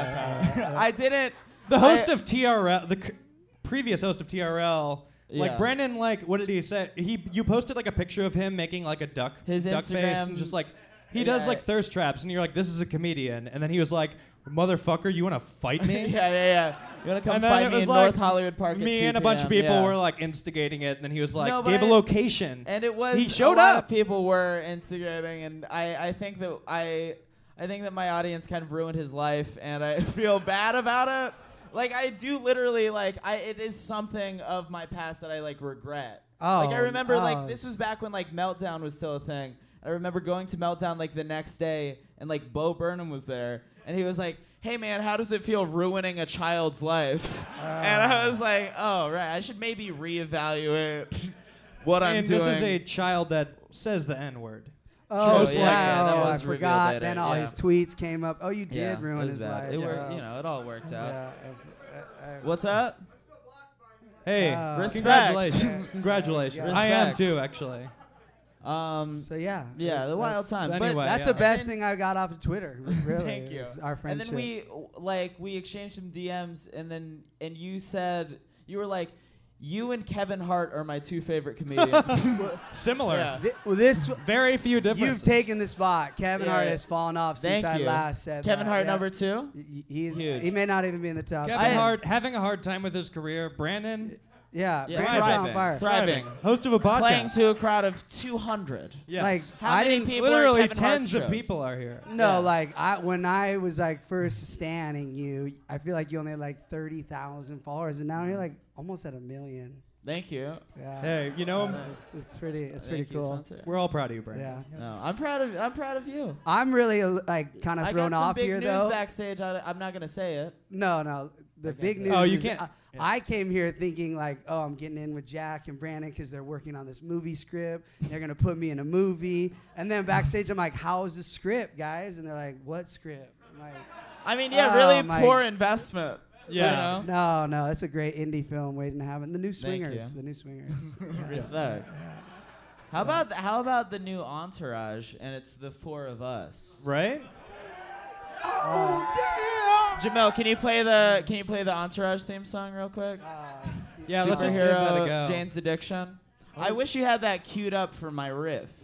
S3: I didn't.
S4: The host
S3: I-
S4: of T R L, the c- previous host of T R L, like
S3: Yeah.
S4: Brandon, like what did he say? He you posted like a picture of him making like a duck,
S3: His
S4: duck face,
S3: Instagram-
S4: and just like he does
S3: Yeah.
S4: like thirst traps, and you're like, this is a comedian, and then he was like, motherfucker, you want to fight me?
S3: yeah, yeah, yeah. You wanna come
S4: And then
S3: fight
S4: it
S3: me
S4: was
S3: in
S4: like
S3: North Hollywood Park? at
S4: Me
S3: two
S4: and a bunch of
S3: p m,
S4: people
S3: yeah.
S4: were like instigating it, and then he was like,
S3: No, but
S4: gave a
S3: I-
S4: location.
S3: And it was
S4: He showed
S3: a lot
S4: up.
S3: of people were instigating, and I, I think that I I think that my audience kind of ruined his life, and I feel bad about it. Like I do literally like I it is something of my past that I like regret. like I
S11: Oh,
S3: remember like
S11: oh,
S3: this was back when like Meltdown was still a thing. I remember going to Meltdown like the next day, and like Bo Burnham was there, and he was like, "Hey man, how does it feel ruining a child's life?" And I was like, "Oh right, I should maybe reevaluate what I'm
S4: and
S3: doing."
S4: this is a child that says the N word.
S11: Oh,
S3: True, yeah, yeah, that
S11: wow, I
S3: was revealed
S11: forgot.
S3: later,
S11: Then all
S3: yeah.
S11: his tweets came up. Oh, you did
S3: Yeah,
S11: ruin
S3: it was
S11: his
S3: bad.
S11: life.
S3: It
S11: yeah.
S3: worked, you know, it all worked out.
S11: Yeah, if- I- I-
S3: What's that?
S4: Hey,
S11: Uh,
S3: Respect.
S4: congratulations, congratulations.
S11: Yeah.
S4: I am
S3: Respect.
S4: too, actually.
S3: Um,
S11: So yeah.
S3: yeah,
S11: that's-
S3: the wild
S11: that's-
S3: time.
S4: so
S3: But
S4: anyway,
S11: That's
S4: yeah.
S11: the best
S3: And then-
S11: thing I got off of Twitter. Really.
S3: Thank you.
S11: is Our
S3: And
S11: friendship.
S3: then we w- like we exchanged some D Ms, and then and you said you were like, you and Kevin Hart are my two favorite comedians.
S4: Similar.
S3: Yeah.
S11: Thi- well, this
S4: Very few differences.
S11: you've taken the spot. Kevin
S3: Yeah,
S11: Hart
S3: yeah.
S11: has fallen off since
S3: Thank
S11: I
S3: you.
S11: last said
S3: Kevin
S11: that.
S3: Hart
S11: Yeah.
S3: number two.
S11: Y- He's
S3: Huge.
S11: he may not even be in the top.
S4: Kevin
S3: I-
S4: Hart having a hard time with his career. Brandon
S11: Yeah,
S3: Yeah.
S11: Brandon's
S3: Thriving.
S11: on fire.
S3: Thriving.
S4: Host of a podcast.
S3: Playing to a crowd of two hundred.
S4: Yes.
S11: Like
S3: How
S11: I
S3: many
S11: didn't.
S3: people are
S4: Literally
S3: Kevin Hart's
S4: tens of
S3: shows?
S4: people are here.
S11: No,
S3: Yeah.
S11: like I when I was like first standing you, I feel like you only had like thirty thousand followers, and now you're like almost at a million.
S3: Thank you.
S11: Yeah.
S4: Hey, you know,
S11: It's, it's pretty. It's
S3: Thank
S11: pretty
S3: you,
S11: cool.
S3: Spencer.
S4: we're all proud of you, Brandon.
S11: Yeah.
S3: No, I'm proud of I'm proud of you.
S11: I'm really uh, like kind of
S3: I
S11: thrown
S3: got some
S11: off
S3: big
S11: here
S3: news
S11: though.
S3: backstage. I, I'm not gonna say it.
S11: No, no. The
S3: Okay,
S11: big
S3: so-
S11: news.
S4: Oh, you
S11: is
S4: can't-
S11: I,
S4: yeah.
S11: I came here thinking like, oh, I'm getting in with Jack and Brandon because they're working on this movie script. They're gonna put me in a movie, and then backstage I'm like, how's the script, guys? And they're like, what script? I'm like,
S3: I mean, yeah,
S11: Oh,
S3: really
S11: my-
S3: poor investment.
S4: Yeah.
S3: You know?
S11: no, no, it's a great indie film waiting to happen. The New
S3: Thank
S11: Swingers.
S3: you.
S11: The New Swingers. Yeah.
S3: Respect. How about th- how about the new Entourage, and it's the four of us?
S4: Right?
S3: Jamel, can you play the can you play the Entourage theme song real quick?
S4: Yeah, let's just give that a
S3: Superhero
S4: go.
S3: Jane's Addiction. I wish you had that queued up for my riff.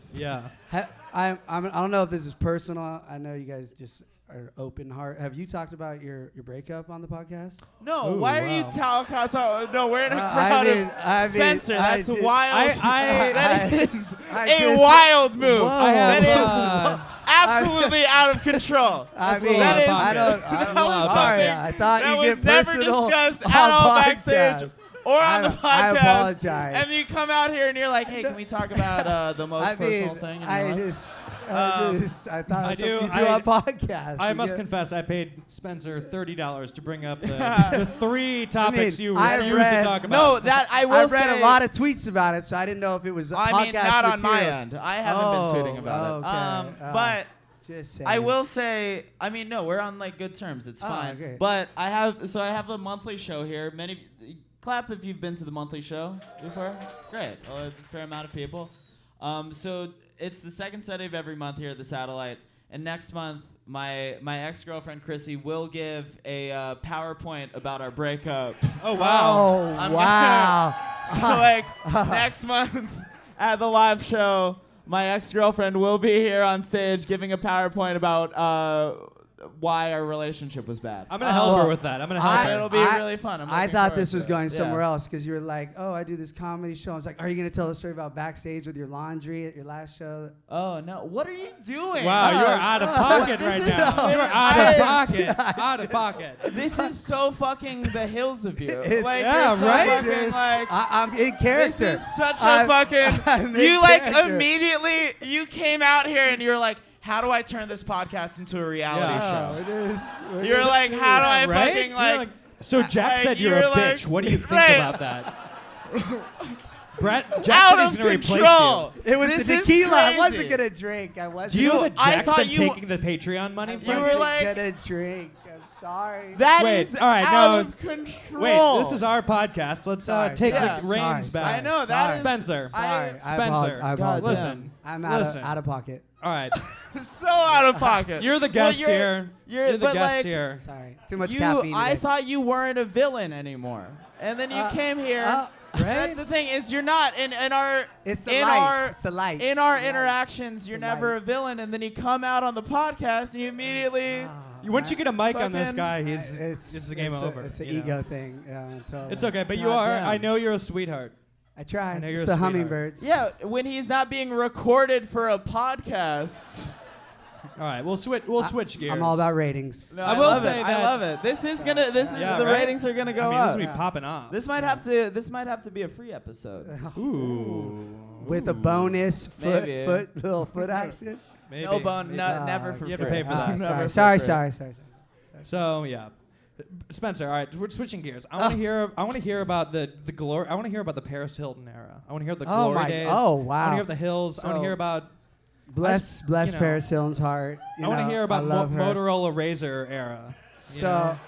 S4: Yeah.
S11: Ha- I I'm, I don't know if this is personal. I know you guys just are open heart. Have you talked about your, your breakup on the podcast?
S3: No,
S4: Ooh,
S3: why
S4: wow.
S3: are you talking? Talk, no, we're in a
S11: Uh, I
S3: crowd
S11: mean-
S3: of
S11: I mean,
S3: Spencer.
S11: I
S3: That's
S11: ju-
S3: wild.
S4: I- I-
S3: that
S11: I-
S3: is
S11: I
S3: a
S11: just-
S3: wild move.
S11: Whoa.
S4: I have,
S3: that is
S4: uh,
S3: absolutely out of control.
S11: I
S4: That's a
S11: mean,
S4: little
S3: that
S4: out of
S3: is-
S11: I
S4: pocket.
S11: don't. I
S3: that
S11: don't
S3: was
S11: sorry.
S3: something
S11: I thought
S3: that
S11: you
S3: was
S11: get
S3: never
S11: personal
S3: discussed
S11: on
S3: at all
S11: podcast.
S3: backstage or on
S11: I-
S3: the podcast.
S11: I apologize.
S3: And you come out here and you're like, "Hey, can we talk about uh, the most
S11: I
S3: personal
S11: mean,
S3: thing?" in your
S11: I
S3: life?
S11: just, I
S3: Um,
S11: just, I thought
S4: I
S11: it was something
S4: do-
S11: you do
S4: I-
S11: on podcast.
S4: I
S11: You
S4: must
S11: get-
S4: confess, I paid Spencer thirty dollars to bring up the, the three topics you
S11: I
S4: refused
S11: read-
S4: to talk about.
S3: no, that I will
S11: I read
S3: say,
S11: a lot of tweets about it, so I didn't know if it was
S3: I
S11: podcast
S3: mean, not on my
S11: materials.
S3: end. I haven't
S11: Oh,
S3: been tweeting about
S11: okay.
S3: it. Um,
S11: Oh.
S3: but
S11: Just saying.
S3: I will say, I mean, no, we're on like good terms. It's
S11: Oh,
S3: fine.
S11: great.
S3: But I have, so I have the monthly show here. Many, of you- clap if you've been to the monthly show before. It's great. A fair amount of people. Um, so it's the second Sunday of every month here at the Satellite. And next month, my my ex-girlfriend Chrissy will give a uh, PowerPoint about our breakup.
S4: Oh, wow.
S11: Oh,
S3: I'm
S11: wow.
S3: So like next month at the live show, my ex-girlfriend will be here on stage giving a PowerPoint about uh, why our relationship was bad.
S4: I'm going to help
S11: well,
S4: her with that. I'm going to help
S11: I-
S4: her.
S3: It'll be
S11: I-
S3: really fun. I'm
S11: I
S3: looking
S11: thought
S3: forward
S11: this
S3: to
S11: was
S3: it.
S11: going
S3: Yeah.
S11: somewhere else because you were like, "Oh, I do this comedy show." I was like, "Are you going to tell the story about backstage with your laundry at your last show?"
S3: Oh no! What are you doing?
S4: Wow,
S11: Uh,
S4: you're out of
S11: uh,
S4: pocket
S3: this
S4: right
S3: is-
S4: now.
S3: no,
S4: You're
S3: I-
S4: out of pocket. Out of pocket.
S3: This is so fucking the hills of you.
S11: It's-
S3: like,
S4: yeah,
S3: you're so
S4: right?
S3: fucking,
S11: Just-
S3: like,
S11: I, I'm in character.
S3: This is such a
S11: I'm-
S3: fucking.
S11: I'm in
S3: you like
S11: character.
S3: immediately. You came out here and you're like, "How do I turn this podcast into a reality
S4: Yeah.
S11: Oh,
S3: show?"
S11: it is. It
S3: You're
S11: is.
S3: like, "How do I
S4: Right?
S3: fucking
S4: You're
S3: like?"
S4: So Jack
S3: like,
S4: said you're,
S3: you're
S4: a
S3: like-
S4: bitch. What do you think
S3: Right.
S4: about that? Brett, Jack
S3: Out
S4: said
S3: of
S4: he's going to replace
S3: control.
S4: you.
S11: It was
S3: This
S11: the
S3: is
S11: tequila. I
S3: crazy.
S11: wasn't gonna drink. I wasn't.
S4: Do you know
S3: You-
S4: that
S3: I
S4: Jack's
S3: thought
S4: been
S3: you-
S4: taking the Patreon money
S3: You
S4: from
S3: were
S11: wasn't
S3: like-
S11: gonna drink. I'm sorry.
S3: That
S4: Wait,
S3: is
S4: all right,
S3: out
S4: no.
S3: of control.
S4: Wait, this is our podcast. Let's
S11: Sorry,
S4: uh, take
S3: sorry,
S4: the reins
S11: sorry,
S4: back.
S3: I know that is
S4: Spencer.
S3: I-
S11: Sorry, I
S4: Spencer.
S11: apologize. I apologize.
S4: Listen,
S11: I'm out
S4: listen.
S11: of, out of pocket.
S4: All right.
S3: so out of pocket.
S4: You're the
S3: Well,
S4: guest
S3: you're-
S4: here.
S3: You're,
S4: You're the
S3: but
S4: guest
S3: like,
S4: here.
S11: Sorry, too much
S3: You,
S11: caffeine.
S3: I
S11: today.
S3: thought you weren't a villain anymore, and then you
S11: Uh,
S3: came here.
S11: uh, right?
S3: That's the thing is you're not in in our
S11: It's the
S3: in
S11: lights.
S3: our
S11: It's the lights.
S3: in our
S11: The lights.
S3: interactions. You're
S11: The
S3: never
S11: lights.
S3: a villain, and then you come out on the podcast and you immediately.
S11: Ah,
S4: Once you get a mic on this
S3: Fucking-
S4: guy, he's
S11: it's
S4: it's the game
S11: it's
S4: over.
S11: A, it's an
S4: you know?
S11: ego thing. Yeah, totally.
S4: It's okay, but you
S3: God
S4: are.
S3: damn.
S4: I know you're a sweetheart.
S11: I try.
S4: I know
S11: It's
S4: you're a
S11: the
S4: sweetheart.
S11: hummingbirds.
S3: Yeah, when he's not being recorded for a podcast.
S4: All right, we'll switch. We'll switch gears.
S11: I'm all about ratings.
S3: No,
S4: I
S3: I,
S4: will
S3: love
S4: say
S3: it.
S4: that-
S3: I love it. This is gonna. This is
S4: Yeah,
S3: the
S4: right?
S3: ratings are gonna go
S4: I mean,
S3: up.
S4: this will be
S11: Yeah.
S4: popping off.
S3: This might have to. This might have to be a free episode.
S4: Ooh.
S11: With a bonus foot,
S3: Maybe.
S11: foot, little foot action.
S4: Maybe.
S3: No bone. No,
S11: Uh,
S3: never for
S4: You have
S3: free.
S4: to pay for
S11: Ah,
S4: that.
S3: Never
S11: sorry,
S3: for
S11: sorry,
S3: free.
S11: sorry, sorry, sorry.
S4: So yeah, Spencer. All right, we're switching gears. I want to
S11: Oh.
S4: hear. I want to hear about the the glory. I want to hear about the Paris Hilton era. I want to hear the
S11: Oh
S4: glory
S11: my-
S4: days.
S11: oh,
S4: I want
S11: wow.
S4: to hear the hills. I want to
S11: So-
S4: hear about.
S11: Bless,
S4: I s-
S11: bless
S4: you know,
S11: Paris Hilton's heart. You
S4: I want to
S11: know,
S4: hear about
S11: I
S4: Mo-
S11: love her.
S4: Motorola Razor era. you
S11: So,
S4: know?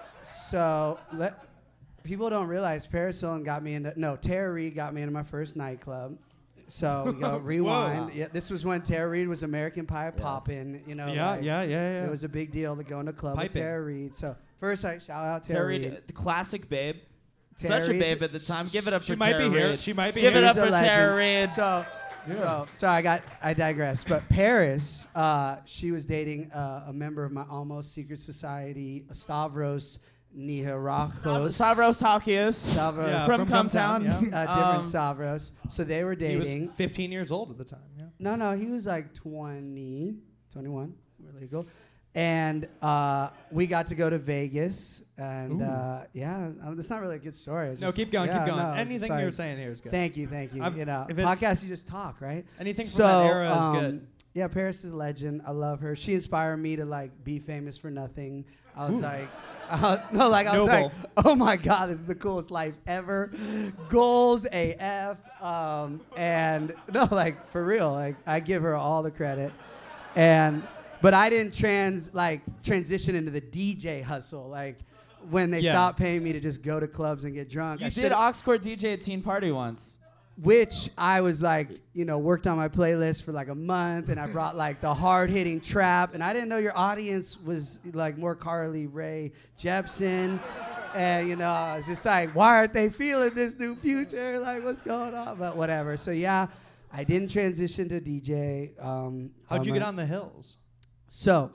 S11: so let people don't realize Paris Hilton got me into. No, Tara Reid got me into my first nightclub. So we go rewind. Yeah, this was when Tara Reid was American Pie poppin'. You know,
S4: Yeah,
S11: like,
S4: yeah, yeah, yeah.
S11: It was a big deal to go in a club with
S4: Piping.
S11: Tara Reid. So first, I shout out Tara,
S3: Tara
S11: Reid.
S3: Reid, the classic babe.
S11: Tara
S3: Such a
S11: Reid's-
S3: babe at the time. Give it up
S4: She
S3: for
S4: might
S3: Tara
S4: be here.
S3: Reid.
S4: She might be
S3: Give
S4: here.
S3: it up
S11: She's a
S3: for
S11: legend.
S3: Tara Reid.
S11: So, so sorry, I got I digress. But Paris, uh, she was dating uh, a member of my almost secret society, Stavros Niharakos.
S3: Stavros Halkias
S11: Stavros.
S4: Yeah,
S3: from,
S4: from
S3: Cumtown.
S4: Cumtown,
S11: uh, different
S3: Um,
S11: Stavros. So they were
S4: He was
S11: dating.
S4: fifteen years old at the time. Yeah.
S11: No, no, he was like twenty, twenty-one. We're legal. And uh, we got to go to Vegas. And
S4: Ooh.
S11: uh, yeah, I don't- it's not really a good story. It's
S4: No,
S11: just-
S4: keep going,
S11: yeah,
S4: keep going.
S11: no, it's
S4: Anything
S11: like-
S4: you're saying here is good.
S11: Thank you, thank you.
S4: I'm-
S11: you know,
S4: if it's-
S11: podcast, you just talk, right?
S4: Anything from
S11: so,
S4: that era is
S11: um,
S4: good.
S11: Yeah, Paris is a legend. I love her. She inspired me to like be famous for nothing. I was
S4: Ooh.
S11: like, uh, no, like I was
S4: Noble.
S11: like, oh my God, this is the coolest life ever. Goals A F. Um, and no, like for real, like I give her all the credit. And but I didn't trans like transition into the D J hustle. Like when they
S4: Yeah.
S11: stopped paying me to just go to clubs and get drunk.
S3: You
S11: I
S3: did
S11: should've-
S3: Oxcord D J at Teen Party once.
S11: which I was like, you know, worked on my playlist for like a month, and I brought like the hard-hitting trap, and I didn't know your audience was like more Carly Rae Jepsen, and you know, I was just like, why aren't they feeling this new Future? Like, what's going on? But whatever. So yeah, I didn't transition to D J. Um,
S4: How'd you get
S11: my-
S4: on the hills?
S11: So,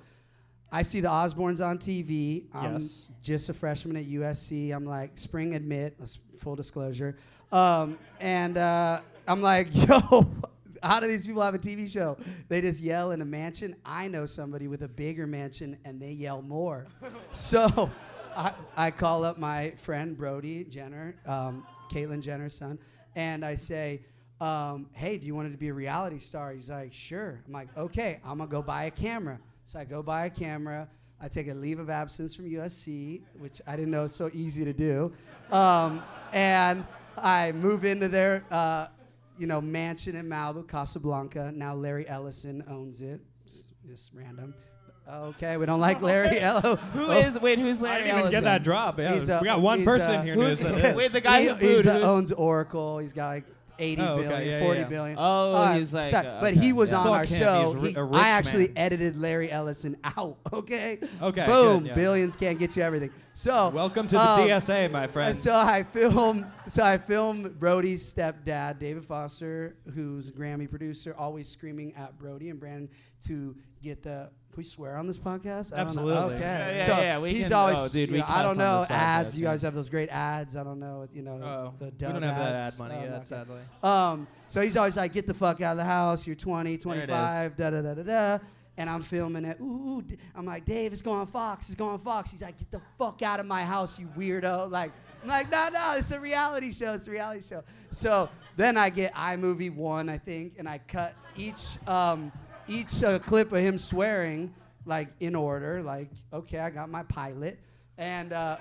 S11: I see the Osbournes on T V. I'm
S4: Yes.
S11: just a freshman at U S C. I'm like, spring admit, that's full disclosure. Um, and uh, I'm like, yo, how do these people have a T V show? They just yell in a mansion. I know somebody with a bigger mansion, and they yell more. So I, I call up my friend Brody Jenner, um, Caitlyn Jenner's son, and I say, um, hey, do you want to be a reality star? He's like, sure. I'm like, okay, I'm going to go buy a camera. So I go buy a camera. I take a leave of absence from U S C, which I didn't know was so easy to do. Um, and I move into their, uh, you know, mansion in Malibu, Casablanca. Now Larry Ellison owns it. Just, just random. Okay, we don't like Larry Ellison.
S3: Who is? Wait, who's
S4: I
S3: Larry
S4: didn't even
S3: Ellison?
S4: get that drop. Yeah,
S11: He's a-
S4: we got one
S11: he's
S4: person
S11: a-
S4: here who knows
S3: who's-
S4: who that is.
S3: Wait, the guy
S11: he
S3: who booed.
S11: he's, uh,
S3: who's-
S11: owns Oracle. He's got like eighty
S4: Oh, okay,
S11: billion,
S4: yeah,
S11: forty
S4: yeah.
S11: billion.
S3: Oh,
S11: Uh,
S3: he's like,
S11: sorry,
S3: uh,
S11: but
S3: okay,
S11: he was
S3: yeah.
S11: on
S4: Fuck
S11: our
S4: him,
S11: show.
S4: he's ri-
S11: He-
S4: a rich
S11: I actually
S4: man.
S11: edited Larry Ellison out. Okay.
S4: Okay,
S11: Boom.
S4: good, yeah.
S11: Billions can't get you everything. So
S4: Welcome to the
S11: um,
S4: D S A, my friend.
S11: So I film. So I film Brody's stepdad, David Foster, who's a Grammy producer, always screaming at Brody and Brandon to get the. Can we swear on this podcast? I don't know.
S4: Absolutely.
S11: Okay.
S3: Yeah, yeah,
S11: so
S3: yeah, we
S11: he's
S3: can-
S11: always.
S3: oh, dude,
S11: you
S3: we
S11: know,
S3: can
S11: I
S3: cuss
S11: don't
S3: on
S11: know
S3: this podcast,
S11: ads. You
S3: yeah.
S11: guys have those great ads. I don't know. You know
S4: Oh,
S11: the
S4: we
S11: dub
S4: don't have that
S11: ads.
S4: ad money
S11: Oh,
S4: yet,
S11: okay.
S4: sadly.
S11: Um, so he's always like, get the fuck out of the house. You're twenty, twenty-five, da da da da da. And I'm filming it. Ooh, ooh, D- I'm like, Dave, it's going on Fox. It's going on Fox. He's like, get the fuck out of my house, you weirdo. Like, I'm like, no, no, it's a reality show. It's a reality show. So then I get iMovie one, I think, and I cut each um, each uh, clip of him swearing, like in order. Like, okay, I got my pilot, and. Uh,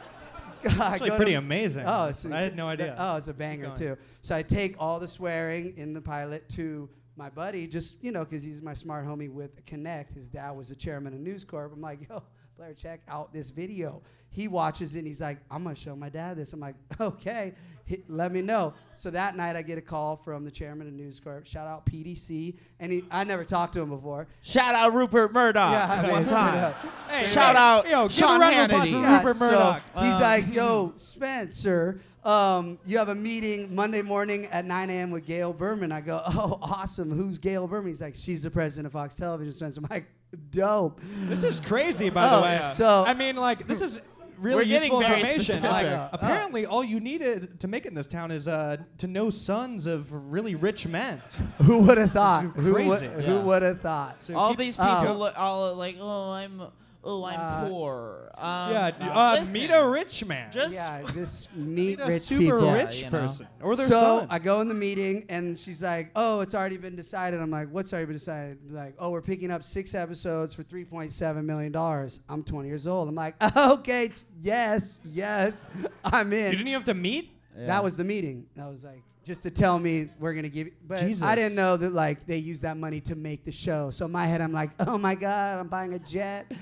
S11: I
S4: Actually
S11: go
S4: pretty
S11: to-
S4: amazing.
S11: Oh, it's,
S4: I had no idea.
S11: Oh, it's a banger
S4: going.
S11: too. So I take all the swearing in the pilot to my buddy, just you know, because he's my smart homie with Connect. His dad was the chairman of News Corp. I'm like, yo, Blair, check out this video. He watches it and he's like, I'm gonna show my dad this. I'm like, okay, hit, let me know. So that night I get a call from the chairman of News Corp. Shout out P D C, and he, I never talked to him before.
S3: Shout out Rupert Murdoch.
S11: Yeah, I mean,
S3: one time.
S11: yeah.
S4: Hey,
S3: Shout
S4: hey,
S3: out
S4: yo, give a
S3: Sean
S4: round of applause
S3: Hannity.
S4: for
S11: Yeah,
S4: Rupert
S11: so
S4: Murdoch.
S11: he's
S3: Um,
S11: like, yo, Spencer, um, you have a meeting Monday morning at nine a.m. with Gail Berman. I go, oh, awesome. Who's Gail Berman? He's like, she's the president of Fox Television, Spencer. I'm like, dope.
S4: This is crazy, by
S11: Oh,
S4: the way.
S11: so-
S4: I mean, like, this is really
S3: We're getting
S4: useful
S3: very
S4: information.
S3: specific.
S4: Like,
S11: Oh,
S4: apparently,
S11: oh.
S4: all you needed to make it in this town is uh, to know sons of really rich men.
S11: Who would have thought?
S4: That's
S11: Who would,
S4: crazy.
S11: who
S3: Yeah.
S11: would have thought?
S4: So
S3: All
S4: keep-
S3: these people,
S11: Oh.
S3: look, all like, oh, I'm, oh, I'm
S11: Uh,
S3: poor. Um,
S4: yeah,
S3: uh,
S4: uh,
S3: listen,
S4: meet a rich man.
S3: Just
S11: Yeah, just
S4: meet
S11: meet
S4: a
S11: rich
S4: super
S11: people.
S4: rich
S3: Yeah, you know.
S4: person or their
S11: so
S4: son.
S11: I go in the meeting and she's like, "Oh, it's already been decided." I'm like, "What's already been decided?" Like, "Oh, we're picking up six episodes for three point seven million dollars." I'm twenty years old. I'm like, "Okay, t- yes, yes, I'm in."
S4: you didn't even have to meet.
S11: That was the meeting. That was like just to tell me we're gonna give. You, but
S4: Jesus.
S11: I didn't know that like they use that money to make the show. So in my head, I'm like, "Oh my god, I'm buying a jet."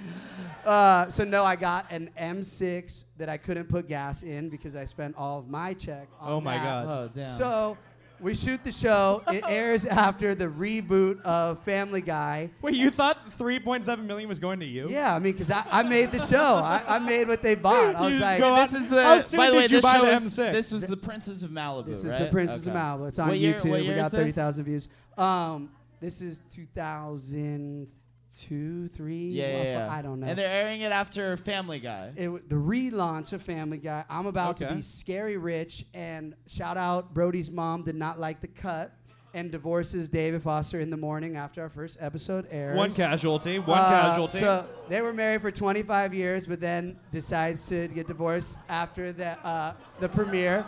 S11: Uh, so no, I got an M six that I couldn't put gas in because I spent all of my check on
S4: Oh my
S11: that.
S4: God.
S3: Oh, damn.
S11: So we shoot the show. It airs after the reboot of Family Guy.
S4: Wait, you thought three point seven million was going to you?
S11: Yeah, I mean, because I, I made the show. I, I made what they bought. I
S4: You
S11: was
S4: just
S11: like,
S4: go out-
S3: This is the.
S4: How soon
S3: by the
S4: did
S3: way,
S4: you
S3: this
S4: buy
S3: show
S4: the
S3: is-
S4: M six?
S3: This was the Princess of Malibu.
S11: this is
S3: right?
S11: the Princess
S3: Okay.
S11: of Malibu. It's on
S3: What year-
S11: YouTube.
S3: what
S11: We
S3: year is
S11: got
S3: this?
S11: thirty thousand views. Um, this is two thousand two, three.
S3: Yeah, yeah, yeah.
S11: I don't know.
S3: And they're airing it after Family Guy.
S11: It, w- the relaunch of Family Guy. I'm about to
S4: Okay.
S11: be scary rich, and shout out Brody's mom did not like the cut and divorces David Foster in the morning after our first episode airs.
S4: One casualty. One
S11: Uh,
S4: casualty.
S11: So they were married for twenty-five years, but then decides to get divorced after the uh, the premiere.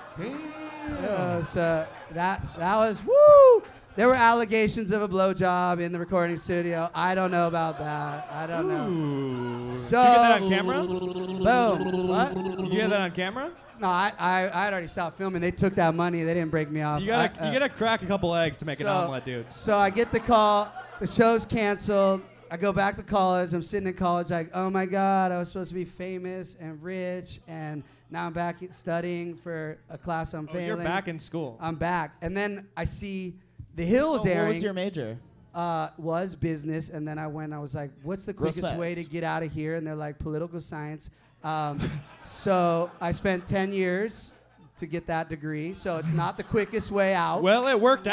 S11: Uh, so that that was woo. There were allegations of a blowjob in the recording studio. I don't know about that. I don't know.
S4: Ooh.
S11: So
S4: Did you get that on camera?
S11: Boom. What?
S4: You get that on camera?
S11: No, I, I I had already stopped filming. They took that money. They didn't break me off.
S4: You gotta
S11: I- uh,
S4: you gotta crack a couple eggs to make an
S11: so-
S4: omelet, dude.
S11: So I get the call. The show's canceled. I go back to college. I'm sitting in college like, oh my God, I was supposed to be famous and rich, and now I'm back studying for a class I'm
S4: Oh,
S11: failing.
S4: you're back in school.
S11: I'm back. And then I see The Hills
S3: Oh,
S11: airing.
S3: what was your major?
S11: uh, was business, and then I went. I was like, "What's the quickest
S3: Respect.
S11: way to get out of here?" And they're like, "Political science." Um, so I spent ten years to get that degree. So it's not the quickest way out.
S4: Well, it worked out.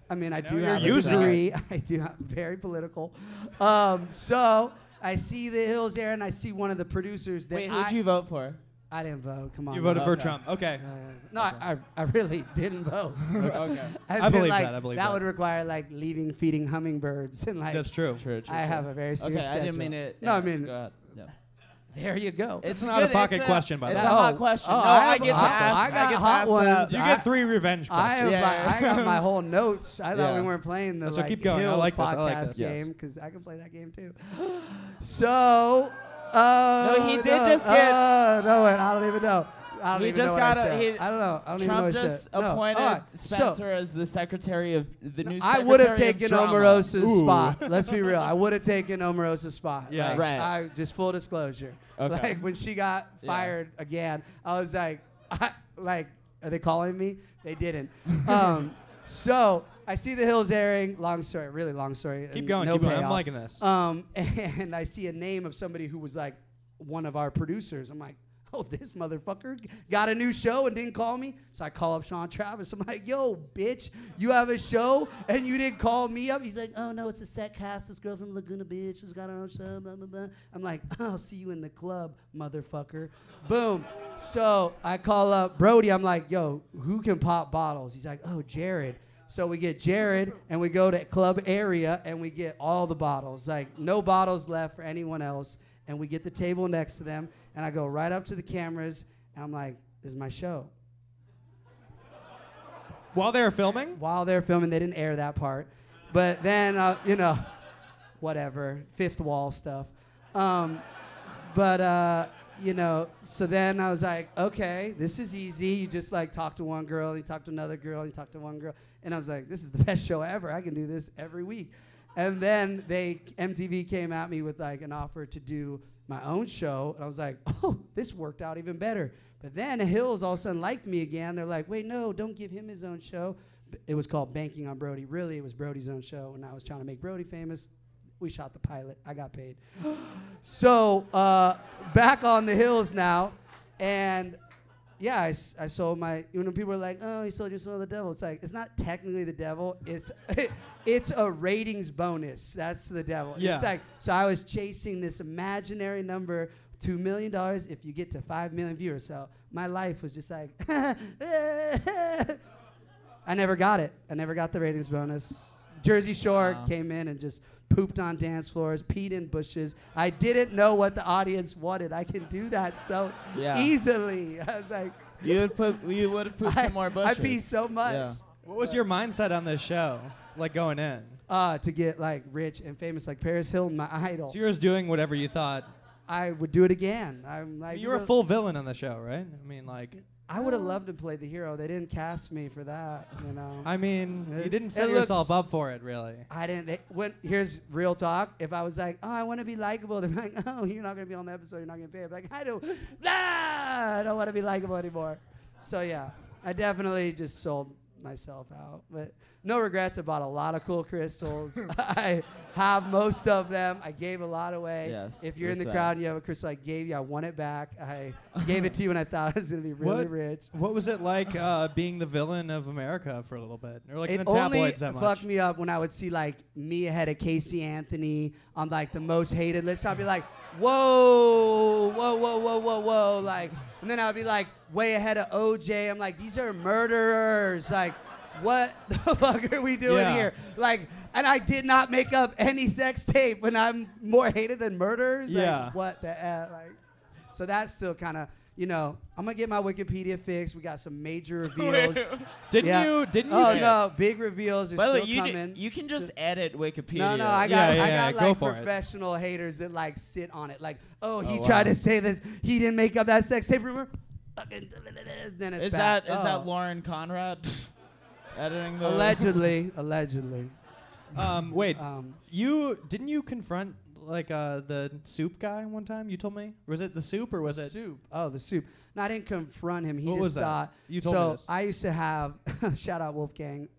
S11: I mean, I
S4: No,
S11: do
S4: you're
S11: have a
S4: using it.
S11: degree. I do have very political. Um, so I see the hills there, and I see one of the producers that
S3: Wait,
S11: I,
S3: who'd you vote for?
S11: I didn't vote. Come on.
S4: You
S11: man.
S4: voted for
S3: Okay.
S4: Trump. Okay.
S11: Uh, no, I, I, I really didn't vote.
S3: Okay.
S11: As
S4: I
S11: in,
S4: believe
S11: like,
S4: that, I believe
S11: that
S4: that.
S11: would require like leaving, feeding hummingbirds, and like.
S4: That's true.
S3: True, true,
S11: I
S3: true.
S11: have a very serious
S3: Okay, I didn't
S11: schedule.
S3: mean it.
S11: No, I
S3: yeah,
S11: mean,
S3: Go ahead. Yeah.
S11: there you go.
S4: It's
S3: It's
S4: not a
S3: good-
S4: pocket
S3: it's
S4: question, by the
S3: It's
S4: way.
S3: a
S11: Oh,
S3: hot question.
S11: oh,
S3: no,
S11: I
S3: I,
S11: have-
S3: get to
S11: I-
S3: ask.
S11: I got
S3: get to
S11: hot
S3: ask
S11: ones.
S3: that.
S4: You
S11: I-
S4: get three revenge
S11: I
S4: questions.
S11: have
S3: Yeah.
S11: like, I got my whole notes. I thought
S3: Yeah.
S11: we weren't playing the
S4: So
S11: like
S4: keep going. I
S11: Hills
S4: like this. I
S11: podcast
S4: like this.
S3: Yes.
S11: game because I can play that game too. So, uh,
S3: No, he did
S11: no,
S3: just get-
S11: Uh, no, wait, I don't even know. I don't
S3: He
S11: even
S3: just
S11: know what
S3: got
S11: I
S3: a-
S11: said.
S3: he-
S11: I don't know. I don't even know
S3: Trump
S11: what I
S3: just
S11: said. No.
S3: appointed
S11: All right,
S3: Spencer
S11: So,
S3: as the secretary of the new.
S11: I would have
S3: Secretary of
S11: taken
S3: Drama.
S11: Omarosa's
S4: Ooh.
S11: spot. Let's be real. I would have taken Omarosa's spot.
S4: Yeah.
S11: Like,
S3: Right.
S11: I just full disclosure.
S3: Okay.
S11: Like when she got
S3: Yeah.
S11: fired again, I was like, I, like, are they calling me? They didn't. um, so I see the Hills airing. Long story, really long story.
S4: Keep
S11: and
S4: going,
S11: No
S4: keep going. I'm
S11: payoff.
S4: liking this.
S11: Um, and I see a name of somebody who was like one of our producers. I'm like, oh, this motherfucker got a new show and didn't call me. So I call up Sean Travis. I'm like, yo, bitch, you have a show and you didn't call me up? He's like, oh, no, it's a set cast. This girl from Laguna Beach has got her own show, blah, blah, blah. I'm like, I'll see you in the club, motherfucker. Boom. So I call up Brody. I'm like, yo, who can pop bottles? He's like, oh, Jared. So we get Jared and we go to club area and we get all the bottles. Like, no bottles left for anyone else. And we get the table next to them, and I go right up to the cameras, and I'm like, this is my show.
S4: While they were filming?
S11: While they're filming, they didn't air that part. But then, uh, you know, whatever, fifth wall stuff. Um, but, uh, you know, so then I was like, okay, this is easy. You just, like, talk to one girl, you talk to another girl, you talk to one girl. And I was like, this is the best show ever. I can do this every week. And then they M T V came at me with like an offer to do my own show, and I was like, oh, this worked out even better. But then Hills all of a sudden liked me again. They're like, wait, no, don't give him his own show. B- It was called Banking on Brody. Really, it was Brody's own show, and I was trying to make Brody famous. We shot the pilot. I got paid. So uh, back on the Hills now, and yeah, I, s- I sold my. You know, people are like, "Oh, you sold your soul to the devil." It's like it's not technically the devil. It's it's a ratings bonus. That's the devil.
S4: Yeah.
S11: It's like so. I was chasing this imaginary number, two million dollars if you get to five million viewers. So my life was just like, I never got it. I never got the ratings bonus. Jersey Shore
S3: Wow.
S11: came in and just pooped on dance floors, peed in bushes. I didn't know what the audience wanted. I can do that so
S3: Yeah.
S11: easily. I was like,
S3: You would put. You would have pooped
S11: I,
S3: in more
S11: I
S3: bushes.
S11: pee so much.
S3: Yeah.
S4: What was your mindset on this show? Like going in?
S11: Uh, to get like rich and famous like Paris Hilton, my idol.
S4: So you were just doing whatever you thought.
S11: I would do it again. I'm like,
S4: You were a full villain on the show, right? I mean, like.
S11: I would have loved to play the hero. They didn't cast me for that, you know.
S4: I mean, you
S11: It-
S4: didn't
S11: it
S4: set
S11: looks-
S4: yourself up for it, really.
S11: I didn't. They, when here's real talk. If I was like, oh, I want to be likable, they're like, oh, you're not gonna be on the episode. You're not gonna pay. I'm like, I don't. Nah, I don't want to be likable anymore. So yeah, I definitely just sold myself out. But no regrets. I bought a lot of cool crystals. I have most of them. I gave a lot away.
S3: Yes,
S11: If you're in the
S3: respect.
S11: crowd and you have a crystal I gave you, I want it back. I gave it to you when I thought I was gonna be really
S4: what,
S11: rich.
S4: What was it like uh, being the villain of America for a little bit? Or like in
S11: It
S4: the
S11: only
S4: tabloids that much?
S11: fucked me up when I would see like me ahead of Casey Anthony on like the most hated list. I'd be like, whoa, whoa, whoa, whoa, whoa, whoa, like, and then I'd be like way ahead of O J. I'm like, these are murderers. Like, what the fuck are we doing
S4: Yeah.
S11: here? Like, and I did not make up any sex tape, and I'm more hated than murderers.
S4: Yeah.
S11: Like, what the hell? Like, so that's still kind of. You know, I'm gonna get my Wikipedia fixed. We got some major reveals.
S4: Didn't
S11: Yeah.
S4: you? Didn't you?
S11: Oh
S4: get-
S11: no, big reveals are
S3: By the way,
S11: still
S3: you,
S11: coming.
S3: d- you can just
S11: So-
S3: edit Wikipedia.
S11: no, no, I got,
S4: Yeah,
S11: I
S4: yeah,
S11: got
S4: go
S11: like
S4: for it.
S11: professional haters that like sit on it. Like, oh, he
S3: Oh,
S11: tried
S3: wow.
S11: to say this. He didn't make up that sex tape. Remember? Fucking Then it's
S3: Is
S11: back.
S3: that is
S11: Oh.
S3: that Lauren Conrad editing the?
S11: Allegedly, allegedly.
S4: Um, wait,
S11: Um,
S4: you didn't you confront like uh, the soup guy one time? You told me. Was it the soup or was
S11: the
S4: it?
S11: soup? Oh, the soup. No, I didn't confront him. He
S4: What
S11: just
S4: was that?
S11: thought.
S4: You told me
S11: so
S4: this.
S11: I used to have. Shout out Wolfgang.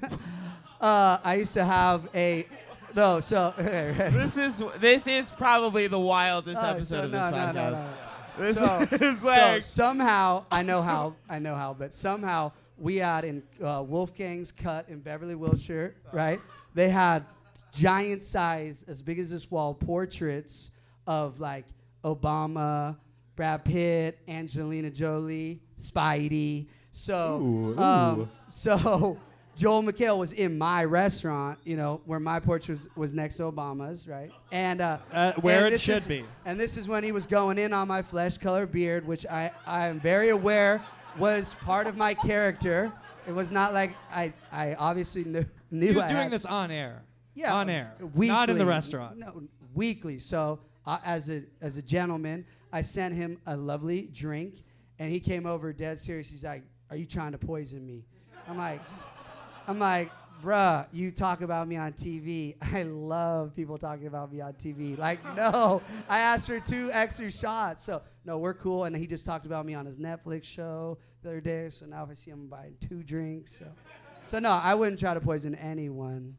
S11: uh, I used to have a. No, so.
S3: This is this is probably the wildest
S11: Oh,
S3: episode
S11: so
S3: of this
S11: no, no,
S3: podcast.
S11: no, no.
S3: This
S11: so,
S3: is
S11: so
S3: like
S11: somehow I know how I know how, but somehow we had in uh, Wolfgang's Cut in Beverly, Wilshire, right? They had giant size, as big as this wall, portraits of like Obama, Brad Pitt, Angelina Jolie, Spidey. So,
S2: Ooh,
S11: um,
S2: ooh.
S11: so Joel McHale was in my restaurant, you know, where my portrait was, was next to Obama's, right? And uh,
S4: Uh, where
S11: and
S4: it
S11: this
S4: should
S11: is-
S4: be.
S11: And this is when he was going in on my flesh-colored beard, which I I am very aware was part of my character. It was not like I I obviously knew knew
S4: He was
S11: I
S4: doing
S11: had-
S4: this on air.
S11: yeah,
S4: On air.
S11: weekly.
S4: Not in the restaurant.
S11: No, weekly. So uh, as a as a gentleman, I sent him a lovely drink, and he came over dead serious. He's like, "Are you trying to poison me?" I'm like, I'm like, bruh, you talk about me on T V. I love people talking about me on T V. Like, no, I asked for two extra shots. So no, we're cool. And he just talked about me on his Netflix show the other day. So now if I see him buying two drinks, so so no, I wouldn't try to poison anyone.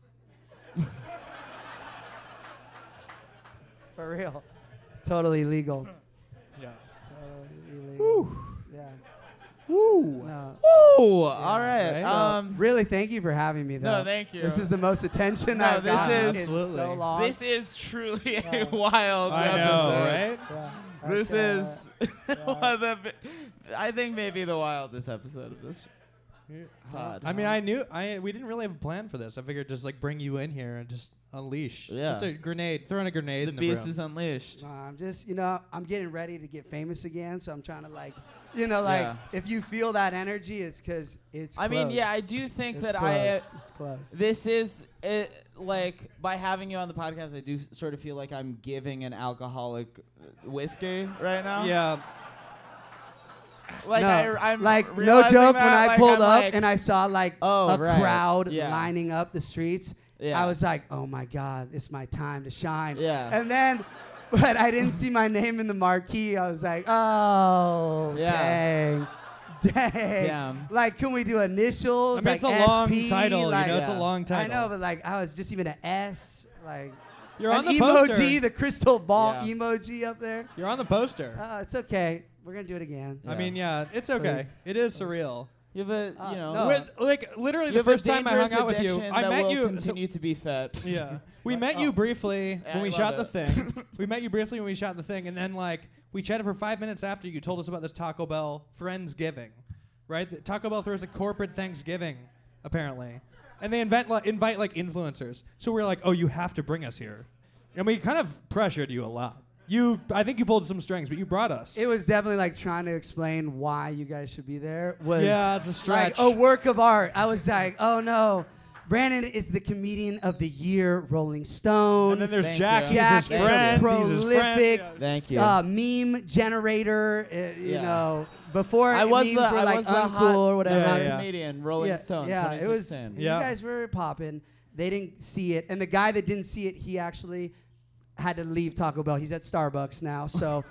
S11: For real. It's totally legal.
S4: Yeah.
S11: Totally illegal. Yeah.
S3: Woo.
S11: No.
S3: Woo. All right.
S11: So,
S3: Um,
S11: really, thank you for having me, though.
S3: No, thank you.
S11: This is the most attention
S3: No,
S11: I've
S3: this
S11: gotten
S3: is-
S11: in so long.
S3: This is truly a
S11: Yeah.
S3: wild
S4: I know,
S3: episode.
S4: right?
S11: Yeah,
S3: This
S11: that's,
S3: is one of the, bi- I think maybe the wildest episode of this pod.
S4: I mean, I knew I we didn't really have a plan for this. I figured just like bring you in here and just unleash.
S3: Yeah.
S4: Just a grenade, throwing a grenade
S3: the
S4: in the
S3: beast
S4: room.
S3: is unleashed.
S11: Uh, I'm just, you know, I'm getting ready to get famous again, so I'm trying to like, you know, like
S3: Yeah.
S11: if you feel that energy, it's because it's.
S3: I mean, yeah, I
S11: close.
S3: do think
S11: It's
S3: that
S11: close.
S3: I.
S11: It's close.
S3: This is it, like by having you on the podcast, I do sort of feel like I'm giving an alcoholic uh, whiskey right now.
S4: Yeah.
S3: Like
S11: no,
S3: I, I'm
S11: like no
S3: realizing
S11: joke.
S3: that,
S11: When I
S3: like,
S11: pulled
S3: I'm
S11: up
S3: like,
S11: and I saw like
S3: Oh,
S11: a
S3: right.
S11: crowd
S3: Yeah.
S11: lining up the streets,
S3: Yeah.
S11: I was like, oh my god, it's my time to shine.
S3: Yeah.
S11: And then, but I didn't see my name in the marquee. I was like, oh,
S3: Yeah.
S11: dang. Dang.
S3: Damn.
S11: Like, can we do initials?
S4: I mean,
S11: like
S4: it's a long
S11: S P?
S4: title.
S11: Like,
S4: you know, it's a
S3: Yeah.
S4: long title.
S11: I know, but like, I was just even an S. Like,
S4: You're
S11: an
S4: on the
S11: emoji,
S4: poster.
S11: the crystal ball
S3: Yeah.
S11: emoji up there.
S4: You're on the poster.
S11: Uh, it's okay. We're gonna do it again.
S4: I mean, yeah, it's okay.
S11: Please.
S4: It is surreal.
S3: You have a,
S11: Uh,
S3: you know,
S11: no.
S4: With, like literally
S3: you
S4: the
S3: have a
S4: first time I hung
S3: dangerous
S4: out with you,
S3: addiction
S4: I
S3: that
S4: met
S3: will
S4: you. so-
S3: continue to be fed.
S4: yeah, we
S11: What?
S4: met you
S11: Oh.
S4: briefly
S3: Yeah,
S4: when
S3: I
S4: we
S3: love
S4: shot the
S3: it.
S4: thing. We met you briefly when we shot the thing, and then like we chatted for five minutes after you told us about this Taco Bell Friendsgiving, right? The Taco Bell throws a corporate Thanksgiving, apparently, and they invent like, invite like influencers. So we're like, oh, you have to bring us here, and we kind of pressured you a lot. You, I think you pulled some strings, but you brought us.
S11: It was definitely like trying to explain why you guys should be there. Was
S4: Yeah, it's a
S11: like
S4: stretch.
S11: a work of art. I was like, oh no, Brandon is the comedian of the year, Rolling Stone.
S4: and then there's
S3: Thank
S4: Jack.
S3: you.
S11: Jack
S4: He's his
S11: is
S4: friend.
S11: a
S4: He's his friend.
S11: prolific
S4: Yeah.
S3: Thank you.
S11: uh, meme generator. Uh, you
S3: Yeah.
S11: know, before
S3: I was
S11: memes
S3: the,
S11: were
S3: I
S11: like
S3: was the
S11: uncool
S3: hot,
S11: or whatever.
S3: the
S4: Yeah,
S3: hot
S4: yeah.
S3: comedian, Rolling
S11: yeah,
S3: Stone.
S11: yeah, it was.
S3: twenty sixteen.
S4: Yeah.
S11: You guys were popping. They didn't see it, and the guy that didn't see it, he actually had to leave Taco Bell. He's at Starbucks now. So,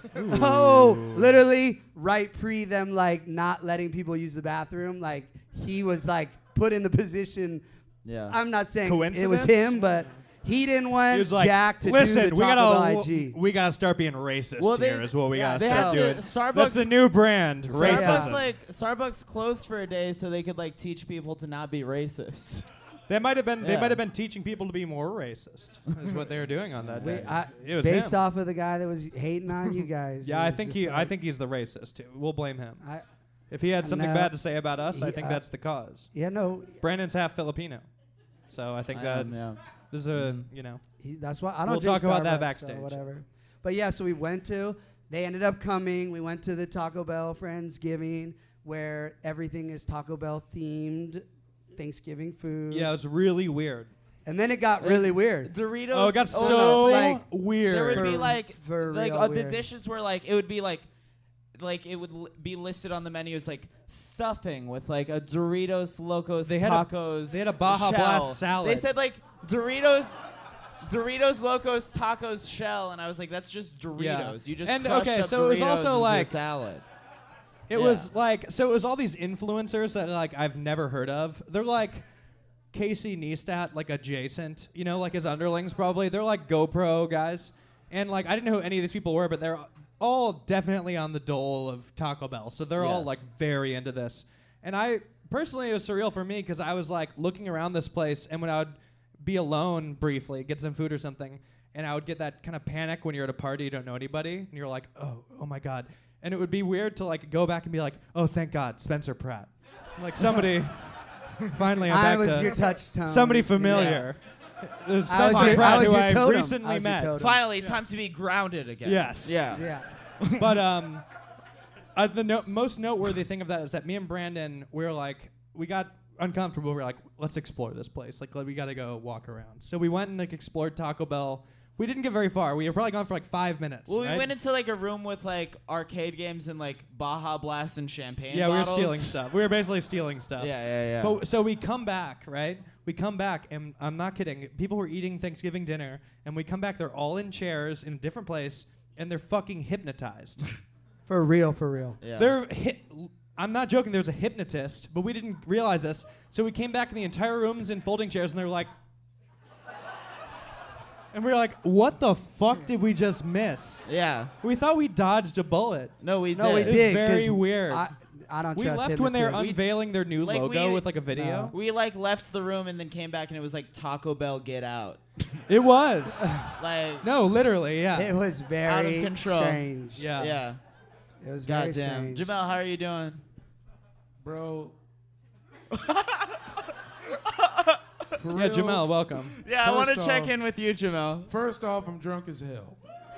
S11: oh, literally right pre them like not letting people use the bathroom. Like he was like put in the position.
S3: Yeah.
S11: I'm not saying it was
S4: Coincidence?
S11: him, but he didn't want
S4: He was like,
S11: Jack to
S4: listen,
S11: do the
S4: we
S11: Taco
S4: gotta
S11: Bell I G.
S4: we gotta start being racist
S3: Well, they-
S4: here. Is what we
S11: yeah,
S4: gotta
S11: they
S4: start
S11: have
S3: to-
S4: doing.
S3: Starbucks-
S4: That's the new brand,
S11: Starbucks-
S4: racism.
S3: Starbucks like Starbucks closed for a day so they could like teach people to not be racist.
S4: They might have been. They
S3: Yeah.
S4: might have been teaching people to be more racist. Is what they were doing on that
S11: We-
S4: day.
S11: I-
S4: it was
S11: based
S4: him.
S11: off of the guy that was hating on you guys.
S4: Yeah,
S11: it
S4: I
S11: was
S4: think
S11: just
S4: he. I
S11: like-
S4: think he's the racist too. We'll blame him.
S11: I,
S4: If he had something
S11: No.
S4: bad to say about us, I
S11: He-
S4: think
S11: uh,
S4: that's the cause.
S11: yeah, no,
S4: Brandon's half Filipino, so I think
S3: I
S4: that
S3: am, yeah.
S4: there's a you know.
S11: He, that's why I don't
S4: We'll
S11: drink
S4: talk about that
S11: Starbucks,
S4: backstage.
S11: So whatever. But yeah, so we went to. They ended up coming. We went to the Taco Bell Friendsgiving, where everything is Taco Bell themed, Thanksgiving food.
S4: Yeah, it was really weird.
S11: And then it got really weird.
S3: Doritos.
S4: Oh, it got
S3: oh,
S4: so
S11: like,
S4: weird.
S3: There would
S11: For-
S3: be like,
S11: for
S3: like
S11: real
S3: uh, the
S11: weird.
S3: dishes were like, it would be like, like it would li- be listed on the menu as like stuffing with like a Doritos Locos
S4: They had a-
S3: Tacos.
S4: they had a Baja
S3: shell.
S4: Blast salad.
S3: They said like Doritos. Doritos Locos Tacos shell, and I was like, "That's just Doritos.
S4: Yeah.
S3: You just
S4: And,
S3: crushed
S4: okay,
S3: up
S4: so it was
S3: Doritos
S4: also,
S3: into a
S4: like-
S3: salad."
S4: It
S3: Yeah.
S4: was like so. It was all these influencers that like I've never heard of. They're like Casey Neistat, like adjacent. You know, like his underlings probably. They're like GoPro guys, and like I didn't know who any of these people were, but they're all definitely on the dole of Taco Bell. So they're all
S3: Yes.
S4: like very into this. And I personally, it was surreal for me because I was like looking around this place, and when I would be alone briefly, get some food or something, and I would get that kind of panic when you're at a party, you don't know anybody, and you're like, oh, oh my God. And it would be weird to like go back and be like, oh, thank God, Spencer Pratt. Like somebody, finally, I'm
S11: I
S4: back
S11: was
S4: to
S11: your touchstone.
S4: somebody familiar. Uh, Spencer
S11: I was your-
S4: Pratt,
S11: I was
S4: who
S11: your
S4: I
S11: totem.
S4: recently
S11: I was your
S4: met.
S11: totem.
S3: Finally, time to be grounded again.
S4: Yes.
S3: Yeah.
S11: Yeah.
S4: But um, uh, the no- most noteworthy thing of that is that me and Brandon, we were like, we got uncomfortable. We were like, let's explore this place. Like, we got to go walk around. So we went and like explored Taco Bell. We didn't get very far. We were probably gone for like five minutes.
S3: Well, we
S4: right?
S3: went into like a room with like arcade games and like Baja Blast and champagne
S4: Yeah,
S3: bottles.
S4: we were stealing stuff. We were basically stealing stuff.
S3: Yeah, yeah, yeah.
S4: But so we come back, right? We come back, and I'm not kidding. People were eating Thanksgiving dinner, and we come back. They're all in chairs in a different place, and they're fucking hypnotized.
S11: For real, for real.
S3: Yeah.
S4: They're hi- I'm not joking. There's a hypnotist, but we didn't realize this. So we came back, and the entire room's in folding chairs, and they were like. And we were like, what the fuck did we just miss?
S3: Yeah.
S4: We thought we dodged a bullet.
S3: No, we
S11: No,
S3: did.
S11: we
S4: It's
S11: did.
S4: very
S11: 'cause
S4: weird.
S11: I, I don't
S4: We
S11: trust
S4: left when they were
S11: hypnotists.
S4: unveiling their new
S3: Like,
S4: logo
S3: we-
S4: with like a video.
S11: No.
S3: We like left the room and then came back and it was like Taco Bell Get Out.
S4: It was.
S3: Like
S4: No, literally, yeah.
S11: It was very
S3: out of control.
S11: strange.
S4: Yeah.
S3: Yeah.
S11: It was very
S3: Goddamn.
S11: strange.
S3: Jamel, how are you doing?
S2: Bro. For
S4: Yeah,
S2: real,
S4: Jamel, welcome.
S3: Yeah, I want to
S2: First
S3: check
S2: off-
S3: in with you, Jamel.
S2: First off, I'm drunk as hell.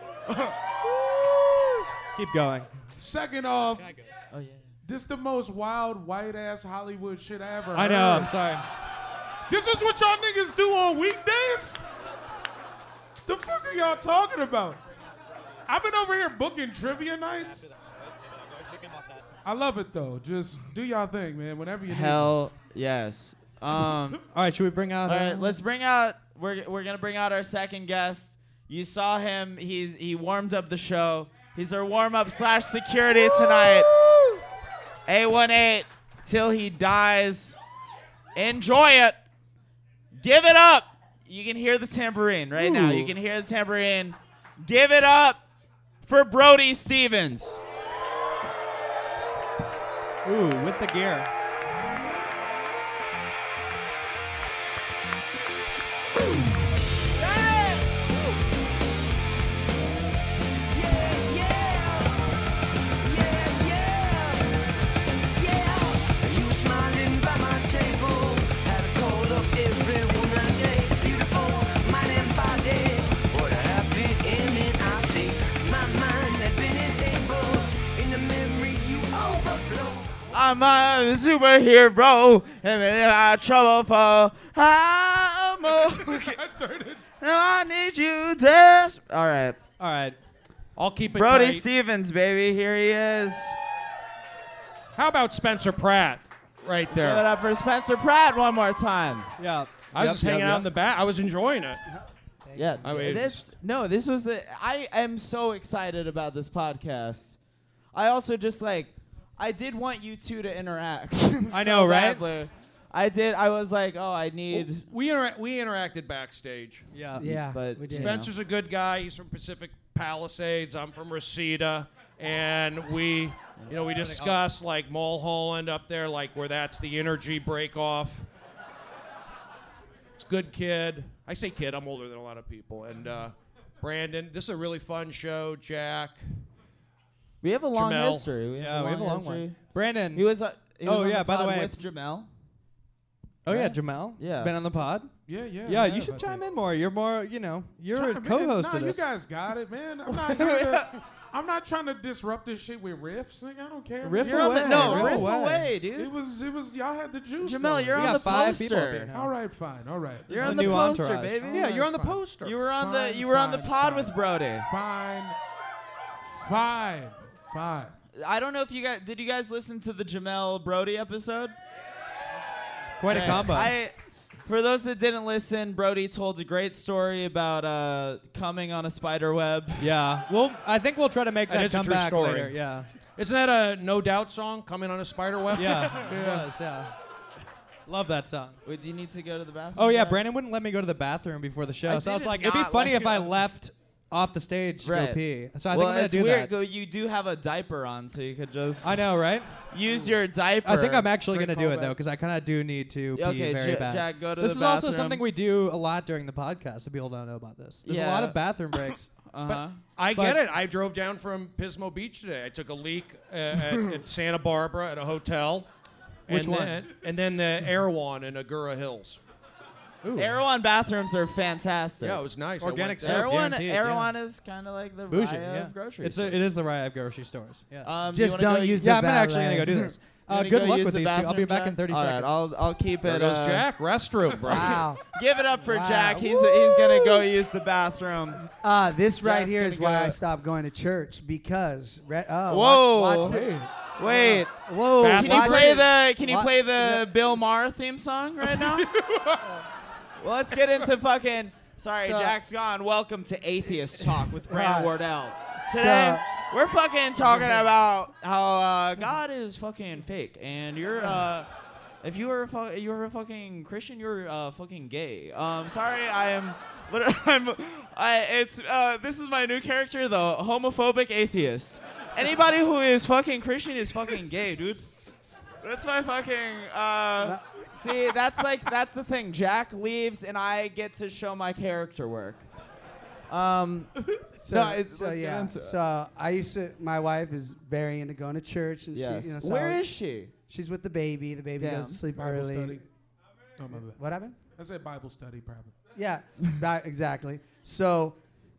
S4: Keep going.
S2: Second off,
S3: Oh yeah.
S2: this the most wild white ass Hollywood shit I ever
S4: I
S2: heard.
S4: know, I'm sorry.
S2: This is what y'all niggas do on weekdays? The fuck are y'all talking about? I've been over here booking trivia nights. I love it though. Just do y'all thing, man. Whenever you
S3: Hell yes. Um.
S4: All right, should we bring out?
S3: All
S4: uh,
S3: right, let's bring out. We're we're gonna bring out our second guest. You saw him. He's he warmed up the show. He's our warm up slash security tonight. eight one eight till he dies. Enjoy it. Give it up. You can hear the tambourine right now. You can hear the tambourine. Give it up for Brody Stevens.
S4: Ooh, with the gear.
S3: I'm a superhero, and in my trouble for I'm okay. I need you to. All right,
S4: All right.
S1: I'll keep it
S3: Brody
S1: tight.
S3: Stevens, baby, here he is.
S1: How about Spencer Pratt right
S3: Give it
S1: there?
S3: up for Spencer Pratt one more time.
S4: Yeah.
S1: I was
S4: Yep,
S1: just hanging
S4: yep,
S1: out
S4: yep.
S1: in the back. I was enjoying it.
S3: Yes,
S1: I mean,
S3: this no, this was a. I am so excited about this podcast. I also just like, I did want you two to interact.
S4: I
S3: so
S4: know, right?
S3: badly. I did. I was like, oh, I need.
S1: We inter- we interacted backstage.
S4: Yeah.
S11: Yeah,
S3: But
S11: we did.
S3: you know.
S1: Spencer's a good guy. He's from Pacific Palisades. I'm from Reseda, and we, you know, we discussed like Mulholland up there, like where that's the energy break off. It's a good kid. I say kid. I'm older than a lot of people. And uh, Brandon, this is a really fun show. Jack.
S3: We have a long
S1: Jamel.
S3: history. We have
S4: Yeah,
S3: a
S4: we have a long
S3: history.
S4: one. Brandon.
S3: He was. Uh, he was
S4: Oh,
S3: on
S4: yeah,
S3: the
S4: by the
S3: pod
S4: way-
S3: with Jamel.
S4: oh yeah,
S3: right?
S4: Jamal.
S3: Yeah.
S4: Been on the pod.
S2: Yeah, yeah.
S4: Yeah,
S2: I
S4: you
S2: have,
S4: should
S2: I
S4: chime
S2: think.
S4: in more. You're more, you know, you're
S2: Chime
S4: a
S2: in.
S4: co-host
S2: Nah,
S4: of this.
S2: you guys got it, man. I'm not trying to. I'm not trying to disrupt this shit with riffs. Nigga, I don't care.
S4: Riff
S2: man.
S3: You're on the
S4: away,
S3: no,
S4: riff
S3: riff
S4: away.
S3: away, dude.
S2: It was. It was. Y'all had the juice.
S3: Jamel,
S2: going.
S3: you're
S4: We
S3: on
S4: got
S3: the
S4: five people up
S3: poster.
S4: here now.
S2: All right, fine. All right.
S3: You're
S4: is
S3: on
S4: the
S3: the
S4: new
S3: poster,
S4: entourage.
S3: baby.
S1: Yeah, you're on the
S2: fine.
S1: poster.
S3: You were on
S2: Fine,
S3: the you were on the
S2: fine,
S3: pod
S2: fine.
S3: with Brody.
S2: Fine. Fine. Fine.
S3: I don't know if you guys did. You guys listen to the Jamel Brody episode?
S4: Quite a
S3: Hey,
S4: combo.
S3: I, for those that didn't listen, Brody told a great story about uh, coming on a spider web.
S4: yeah. Well, I think we'll try to make
S1: That
S4: that
S1: is a
S4: come
S1: true
S4: back
S1: story.
S4: later. Yeah.
S1: Isn't that a No Doubt song, Coming on a Spider Web?
S4: Yeah. It was. Yeah. Love that song.
S3: Wait, do you need to go to the bathroom?
S4: Oh yeah,
S3: Zach?
S4: Brandon wouldn't let me go to the bathroom before the show,
S3: I
S4: so I was
S3: did
S4: like, it'd be
S3: not
S4: funny
S3: let
S4: if I
S3: you-
S4: left off the stage to
S3: Right.
S4: go pee. So I
S3: well,
S4: think I'm gonna
S3: it's
S4: do
S3: weird.
S4: that.
S3: Go, you do have a diaper on, so you could just.
S4: I know, right?
S3: Use your diaper.
S4: I think I'm actually
S3: Great
S4: gonna do it
S3: callback.
S4: though, because I kind of do need to pee
S3: Okay,
S4: very
S3: J-
S4: bad.
S3: Jack, go to
S4: this
S3: the
S4: is also
S3: bathroom.
S4: something we do a lot during the podcast, so people don't know about this. There's a
S3: Yeah.
S4: lot of bathroom breaks.
S3: Uh-huh.
S1: But I
S4: But-
S1: get it. I drove down from Pismo Beach today. I took a leak uh, at, at Santa Barbara at a hotel.
S4: Which
S1: and
S4: one?
S1: Then, and then the Erewhon in Agoura Hills.
S3: Erewhon bathrooms are fantastic.
S1: Yeah, it was nice. I
S4: Organic
S1: went there.
S4: soap,
S3: Erewhon,
S4: guaranteed,
S3: Erewhon
S4: yeah.
S3: is kind of like the
S4: Bougie,
S3: Raya
S4: yeah.
S3: of grocery
S4: It's a,
S3: stores.
S4: it is the Raya of grocery stores. Yes.
S3: Um,
S11: Just
S3: you wanna
S11: don't
S3: go
S11: use
S4: yeah,
S11: the
S4: I'm actually gonna go
S11: valet.
S4: do this.
S3: You
S4: Uh,
S3: wanna
S4: good
S3: go
S4: luck
S3: use
S4: with
S3: the
S4: these two. I'll be
S3: bathroom,
S4: back
S3: Jack?
S4: in thirty
S3: All right,
S4: seconds.
S3: I'll I'll keep
S1: There
S3: it.
S1: goes
S3: uh,
S1: Jack. Restroom break.
S11: Wow.
S3: Give it up for
S11: Wow.
S3: Jack. He's he's gonna go use the bathroom.
S11: Uh, this right
S3: Jack's
S11: here is
S3: gonna
S11: why
S3: go-
S11: I stopped going to church because. Re- oh,
S3: Whoa.
S11: Watch, watch it.
S3: Wait.
S11: Whoa.
S1: Can
S3: Can you
S11: watch
S3: play
S11: it.
S3: the Can you
S11: Wa-
S3: play the
S11: Yeah.
S3: Bill Maher theme song right now? Well, let's get into fucking. Sorry,
S11: So-
S3: Jack's gone. Welcome to Atheist Talk with Brandon
S11: Right.
S3: Wardell.
S11: So-
S3: Today, we're fucking talking about how uh, God is fucking fake, and you're uh, if you were a fu- you were a fucking Christian, you're uh, fucking gay. Um, sorry, I am. But I'm. I. It's. Uh, this is my new character, the homophobic atheist. Anybody who is fucking Christian is fucking gay, dude. That's my fucking. Uh, see, that's like that's the thing. Jack leaves, and I get to show my character work. Um,
S11: So,
S3: no, it's,
S11: so
S3: let's get
S11: yeah.
S3: into it.
S11: So I used to. My wife is very into going to church, and
S3: Yes.
S11: she. You know, so
S3: Where is she?
S11: She's with the baby. The baby
S3: Damn.
S11: goes to sleep
S2: Bible
S11: early.
S2: study. Oh, my bad.
S11: What happened?
S2: I said Bible study, probably.
S11: Yeah, that, exactly. So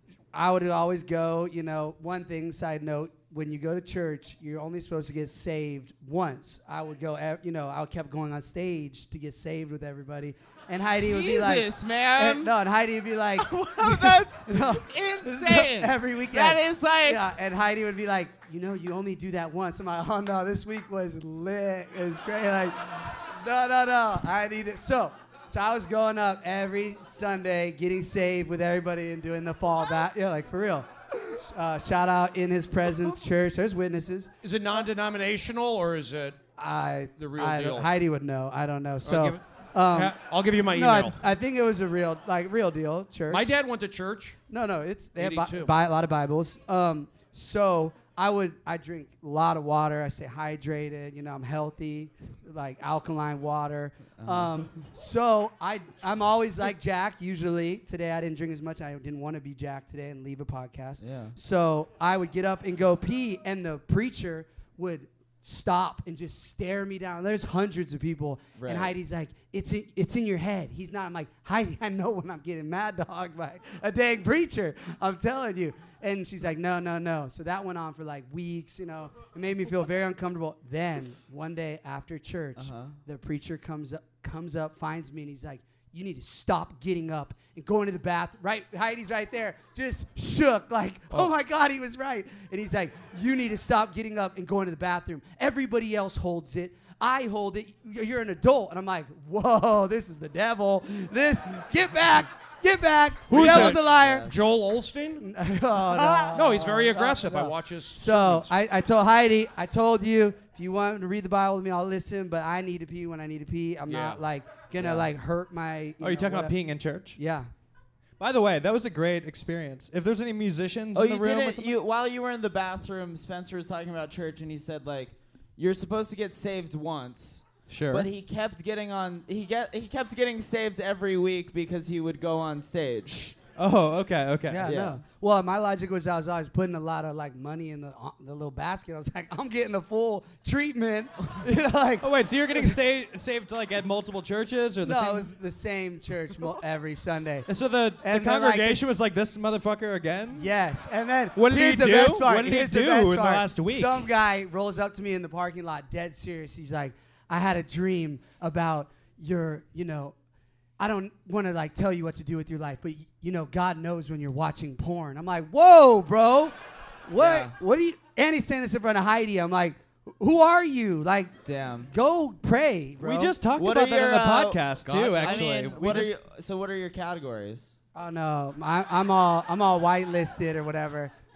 S11: I would always go, you know, one thing, side note, when you go to church, you're only supposed to get saved once. I would go, ev- you know, I kept going on stage to get saved with everybody. And Heidi would be like,
S3: Jesus, man.
S11: and, no, and Heidi would be like,
S3: That's
S11: no,
S3: insane.
S11: every weekend.
S3: That is like.
S11: Yeah, and Heidi would be like, you know, you only do that once. I'm like, oh no, this week was lit. It was great. Like, no, no, no, I need it. So, so I was going up every Sunday, getting saved with everybody and doing the fall back. Yeah, like for real. Uh, shout out In His Presence Church. There's witnesses.
S1: Is it non-denominational or is it
S11: I
S1: the real
S11: I
S1: deal?
S11: don't- Heidi would know. I don't know.
S1: I'll
S11: So,
S1: give it-
S11: um,
S1: Ha- I'll give you my
S11: no, I,
S1: email.
S11: I think it was a real, like real deal church.
S1: My dad went to church.
S11: No, no, it's they have bi-
S1: eighty-two.
S11: bi- a lot of Bibles. Um, so I would I drink a lot of water. I stay hydrated. You know, I'm healthy, like alkaline water. Um, so I I'm always like Jack. Usually today I didn't drink as much. I didn't want to be Jack today and leave a podcast.
S3: Yeah.
S11: So I would get up and go pee, and the preacher would stop and just stare me down. There's hundreds of people,
S3: Right.
S11: and Heidi's like, "It's in, it's in your head." He's not. I'm like, Heidi, I know when I'm getting mad dog by a dang preacher. I'm telling you. And she's like, "No, no, no." So that went on for like weeks. You know, it made me feel very uncomfortable. Then one day after church,
S3: Uh-huh.
S11: the preacher comes up, comes up, finds me, and he's like, "You need to stop getting up and going to the bathroom." Right, Heidi's right there, just shook, like, oh. my God, he was right. And he's like, "You need to stop getting up and going to the bathroom. Everybody else holds it. I hold it. You're an adult." And I'm like, whoa, this is the devil. This, get back, get back.
S1: Who's
S11: that
S1: that?
S11: was a liar.
S1: Joel Olstein?
S11: oh, no.
S1: No, he's very
S11: No,
S1: aggressive. I
S11: no.
S1: watch his
S11: So
S1: sermons.
S11: I, I told Heidi, I told you, if you want to read the Bible with me, I'll listen, but I need to pee when I need to pee. I'm
S1: Yeah.
S11: not like gonna
S3: Yeah.
S11: like hurt my. You
S4: Oh, you
S11: know,
S4: talking about
S11: whatever.
S4: peeing in church?
S11: Yeah.
S4: By the way, that was a great experience. If there's any musicians
S3: Oh,
S4: in the
S3: you
S4: room or
S3: didn't.
S4: something,
S3: You while you were in the bathroom, Spencer was talking about church, and he said like, you're supposed to get saved once.
S4: sure.
S3: But he kept getting on. He get. He kept getting saved every week because he would go on stage.
S4: oh, okay, okay.
S11: Yeah,
S3: Yeah.
S11: no. Well, my logic was I was always putting a lot of like money in the uh, the little basket. I was like, I'm getting the full treatment. you know, like.
S4: Oh wait, so you're getting sa- saved like at multiple churches or the
S11: No,
S4: same?
S11: it was the same church mo- every Sunday.
S4: And so the, the
S11: And then, like,
S4: congregation
S11: it's-
S4: was like, this motherfucker again?
S11: Yes, and then
S4: What did he
S11: here's the
S4: do?
S11: best part.
S4: What did he
S11: Here's
S4: do
S11: the best
S4: in the
S11: part.
S4: last week?
S11: Some guy rolls up to me in the parking lot, dead serious. He's like, "I had a dream about your, you know, I don't want to like tell you what to do with your life, but y- you know, God knows when you're watching porn." I'm like, "Whoa, bro, what?
S3: Yeah.
S11: What do you?" And he's saying this in front of Heidi. I'm like, "Who are you? Like,
S3: Damn.
S11: go pray, bro."
S4: We just talked
S3: What
S4: about
S3: are
S4: that on
S3: your,
S4: the
S3: uh,
S4: podcast
S1: God-
S4: too.
S1: I
S4: Actually,
S3: I mean,
S4: we
S3: what
S4: just,
S3: are your, so what are your categories?
S11: Oh no, I, I'm all I'm all whitelisted or whatever. I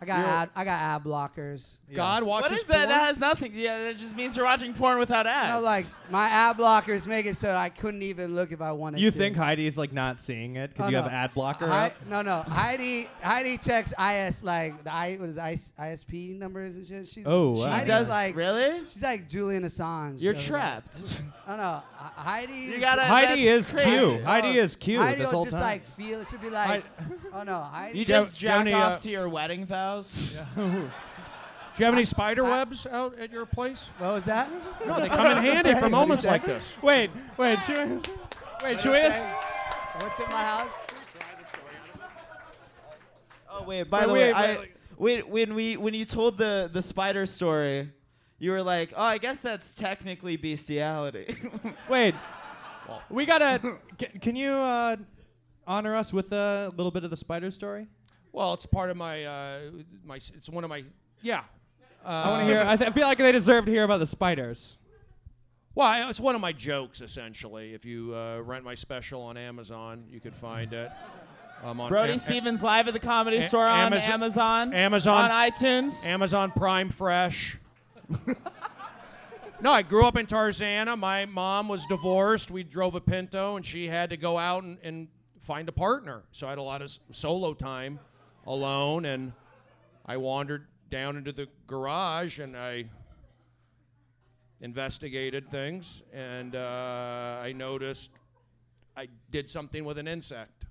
S11: I got ad, I got ad blockers.
S1: God watches
S3: What is that?
S1: porn?
S3: That has nothing. Yeah, that just means you're watching porn without ads.
S11: No, like my ad blockers make it so I couldn't even look if I wanted
S4: You
S11: to.
S4: think Heidi's like not seeing it because
S11: Oh,
S4: you
S11: no.
S4: have ad blocker
S11: Hi-
S4: up?
S11: No, no. Heidi Heidi checks I S like the I what is it, I S, I S P numbers and shit. She's,
S4: Oh, wow.
S11: Heidi's
S4: She
S3: does-
S11: like
S3: really?
S11: She's like Julian Assange.
S3: You're
S11: so, like-
S3: trapped.
S11: Oh no, H- Heidi.
S3: You gotta-
S4: Heidi
S3: that's
S4: is
S3: crazy.
S4: cute. Heidi is cute
S11: Heidi
S4: this
S11: will
S4: whole
S11: just
S4: time.
S11: like feel. It should be like. Oh no, Heidi.
S3: You
S1: Jo-
S3: just jack
S1: Joni,
S3: off
S1: uh,
S3: to your wedding vows.
S1: Do you have any spider webs out at your place?
S11: What was that?
S1: No, they come in handy for moments like this.
S4: Wait, wait, should we, wait, should we ask?
S11: What's in my house?
S3: Oh wait, by
S4: Wait,
S3: the
S4: wait,
S3: way, I
S4: wait.
S3: wait when we when you told the the spider story, you were like, "Oh, I guess that's technically bestiality."
S4: Wait, we gotta. Can, can you uh, honor us with a little bit of the spider story?
S1: Well, it's part of my uh, my. It's one of my. Yeah. Uh,
S4: I want to hear. I, th- I feel like they deserve to hear about the spiders.
S1: Well, I- it's one of my jokes essentially. If you uh, rent my special on Amazon, you could find it. Um, on
S3: Brody
S1: Am-
S3: Stevens live at the Comedy
S1: A-
S3: Store on
S1: Amazon-
S3: Amazon,
S1: Amazon-
S3: on iTunes.
S1: Amazon Prime Fresh. No, I grew up in Tarzana. My mom was divorced. We drove a Pinto, and she had to go out and, and find a partner. So I had a lot of s- solo time alone, and I wandered down into the garage, and I investigated things, and uh, I noticed I did something with an insect.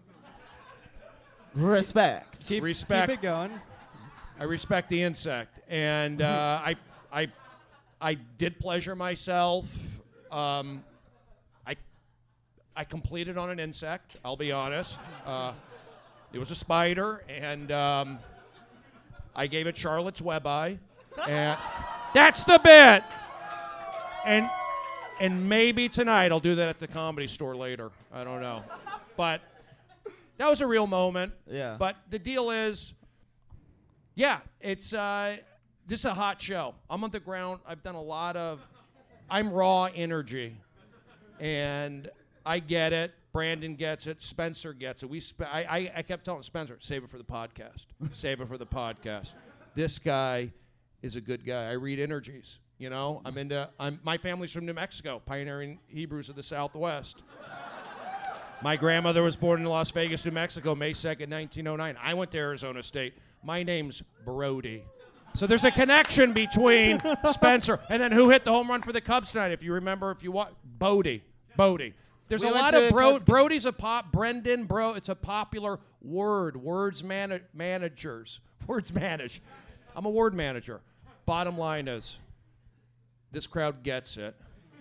S3: Respect.
S4: Keep,
S1: Respect.
S4: Keep it going.
S1: I respect the insect, and uh, I, I, I did pleasure myself. Um, I, I completed on an insect. I'll be honest. Uh, it was a spider, and um, I gave it Charlotte's Web eye, and that's the bit. And and maybe tonight I'll do that at the Comedy Store later. I don't know, but that was a real moment.
S3: Yeah.
S1: But the deal is. Yeah, it's uh, this is a hot show. I'm on the ground. I've done a lot of. I'm raw energy, and I get it. Brandon gets it. Spencer gets it. We. Sp- I, I. I kept telling Spencer, save it for the podcast. Save it for the podcast. This guy is a good guy. I read energies. You know, I'm into. I'm. My family's from New Mexico, pioneering Hebrews of the Southwest. My grandmother was born in Las Vegas, New Mexico, May second, nineteen oh nine. I went to Arizona State. My name's Brody. So there's a connection between Spencer and then who hit the home run for the Cubs tonight? If you remember, if you watch, Bodie. Bodie. There's
S3: We
S1: a
S3: went
S1: lot
S3: to
S1: of bro.
S3: Cubs-
S1: Brody's a pop. Brendan, bro. It's a popular word. Words man- managers. Words manage. I'm a word manager. Bottom line is, this crowd gets it.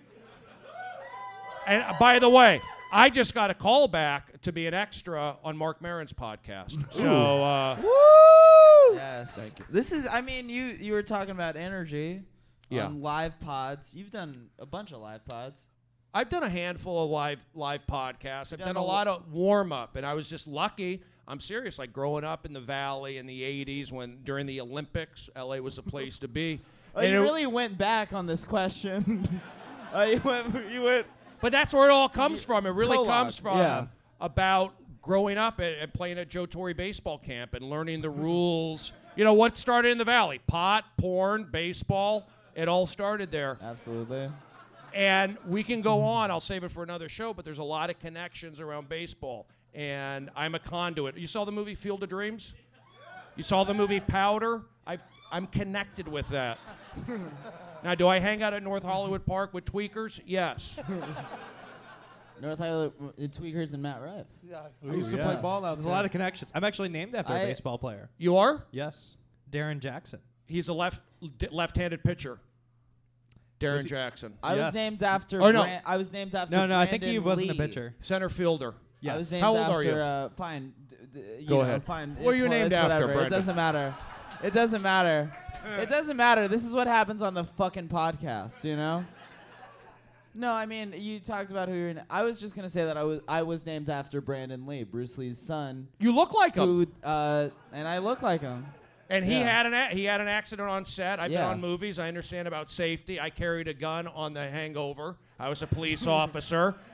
S1: And uh, by the way, I just got a call back to be an extra on Mark Maron's podcast. So, uh,
S3: Yes. Thank you. This is. I mean, you you were talking about energy.
S1: Yeah.
S3: On live pods. You've done a bunch of live pods.
S1: I've done a handful of live live podcasts. I've
S3: Done
S1: done
S3: a
S1: a
S3: lo-
S1: lot of warm up, and I was just lucky. I'm serious. Like growing up in the Valley in the eighties, when during the Olympics, L A was a place to be.
S3: Oh,
S1: And
S3: you
S1: it-
S3: really went back on this question. uh, you went. You went.
S1: But that's where it all comes from. It really
S3: Prologue,
S1: comes from
S3: yeah.
S1: about growing up and, and playing at Joe Torre baseball camp and learning the rules. You know, what started in the Valley? Pot, porn, baseball. It all started there.
S3: Absolutely.
S1: And we can go on. I'll save it for another show, but there's a lot of connections around baseball. And I'm a conduit. You saw the movie Field of Dreams? You saw the movie Powder? I've, I'm connected with that. Now, do I hang out at North Hollywood Park with tweakers? Yes.
S3: North Hollywood Tweakers and Matt Rife.
S4: I used to play ball out. There's a lot of connections. I'm actually named after a
S3: I-
S4: baseball player.
S1: You are?
S4: Yes, Darren Jackson.
S1: He's a left d- left-handed pitcher. Darren
S4: Was he-
S1: Jackson.
S3: I
S4: Yes.
S3: was named after.
S1: Oh, no.
S3: Bran- I was named after.
S4: No, no, I think he
S3: Brandon
S4: wasn't a
S3: Lee.
S4: pitcher.
S1: Center fielder.
S3: I was
S4: Yes.
S3: named
S1: How old
S3: after,
S1: are you?
S3: Uh, fine. D- d- you
S1: Go
S3: know,
S1: ahead.
S3: Fine.
S1: What are
S3: It's
S1: you
S3: wha-
S1: named
S3: it's
S1: after,
S3: whatever. It
S1: Brendan?
S3: doesn't matter. It doesn't matter. It doesn't matter. This is what happens on the fucking podcast, you know? No, I mean, you talked about who you're. Na- I was just gonna say that I was. I was named after Brandon Lee, Bruce Lee's son.
S1: You look like him.
S3: Who? Uh, and I look like him.
S1: And he
S3: Yeah.
S1: had an a- he had an accident on set. I've
S3: Yeah.
S1: been on movies. I understand about safety. I carried a gun on The Hangover. I was a police officer,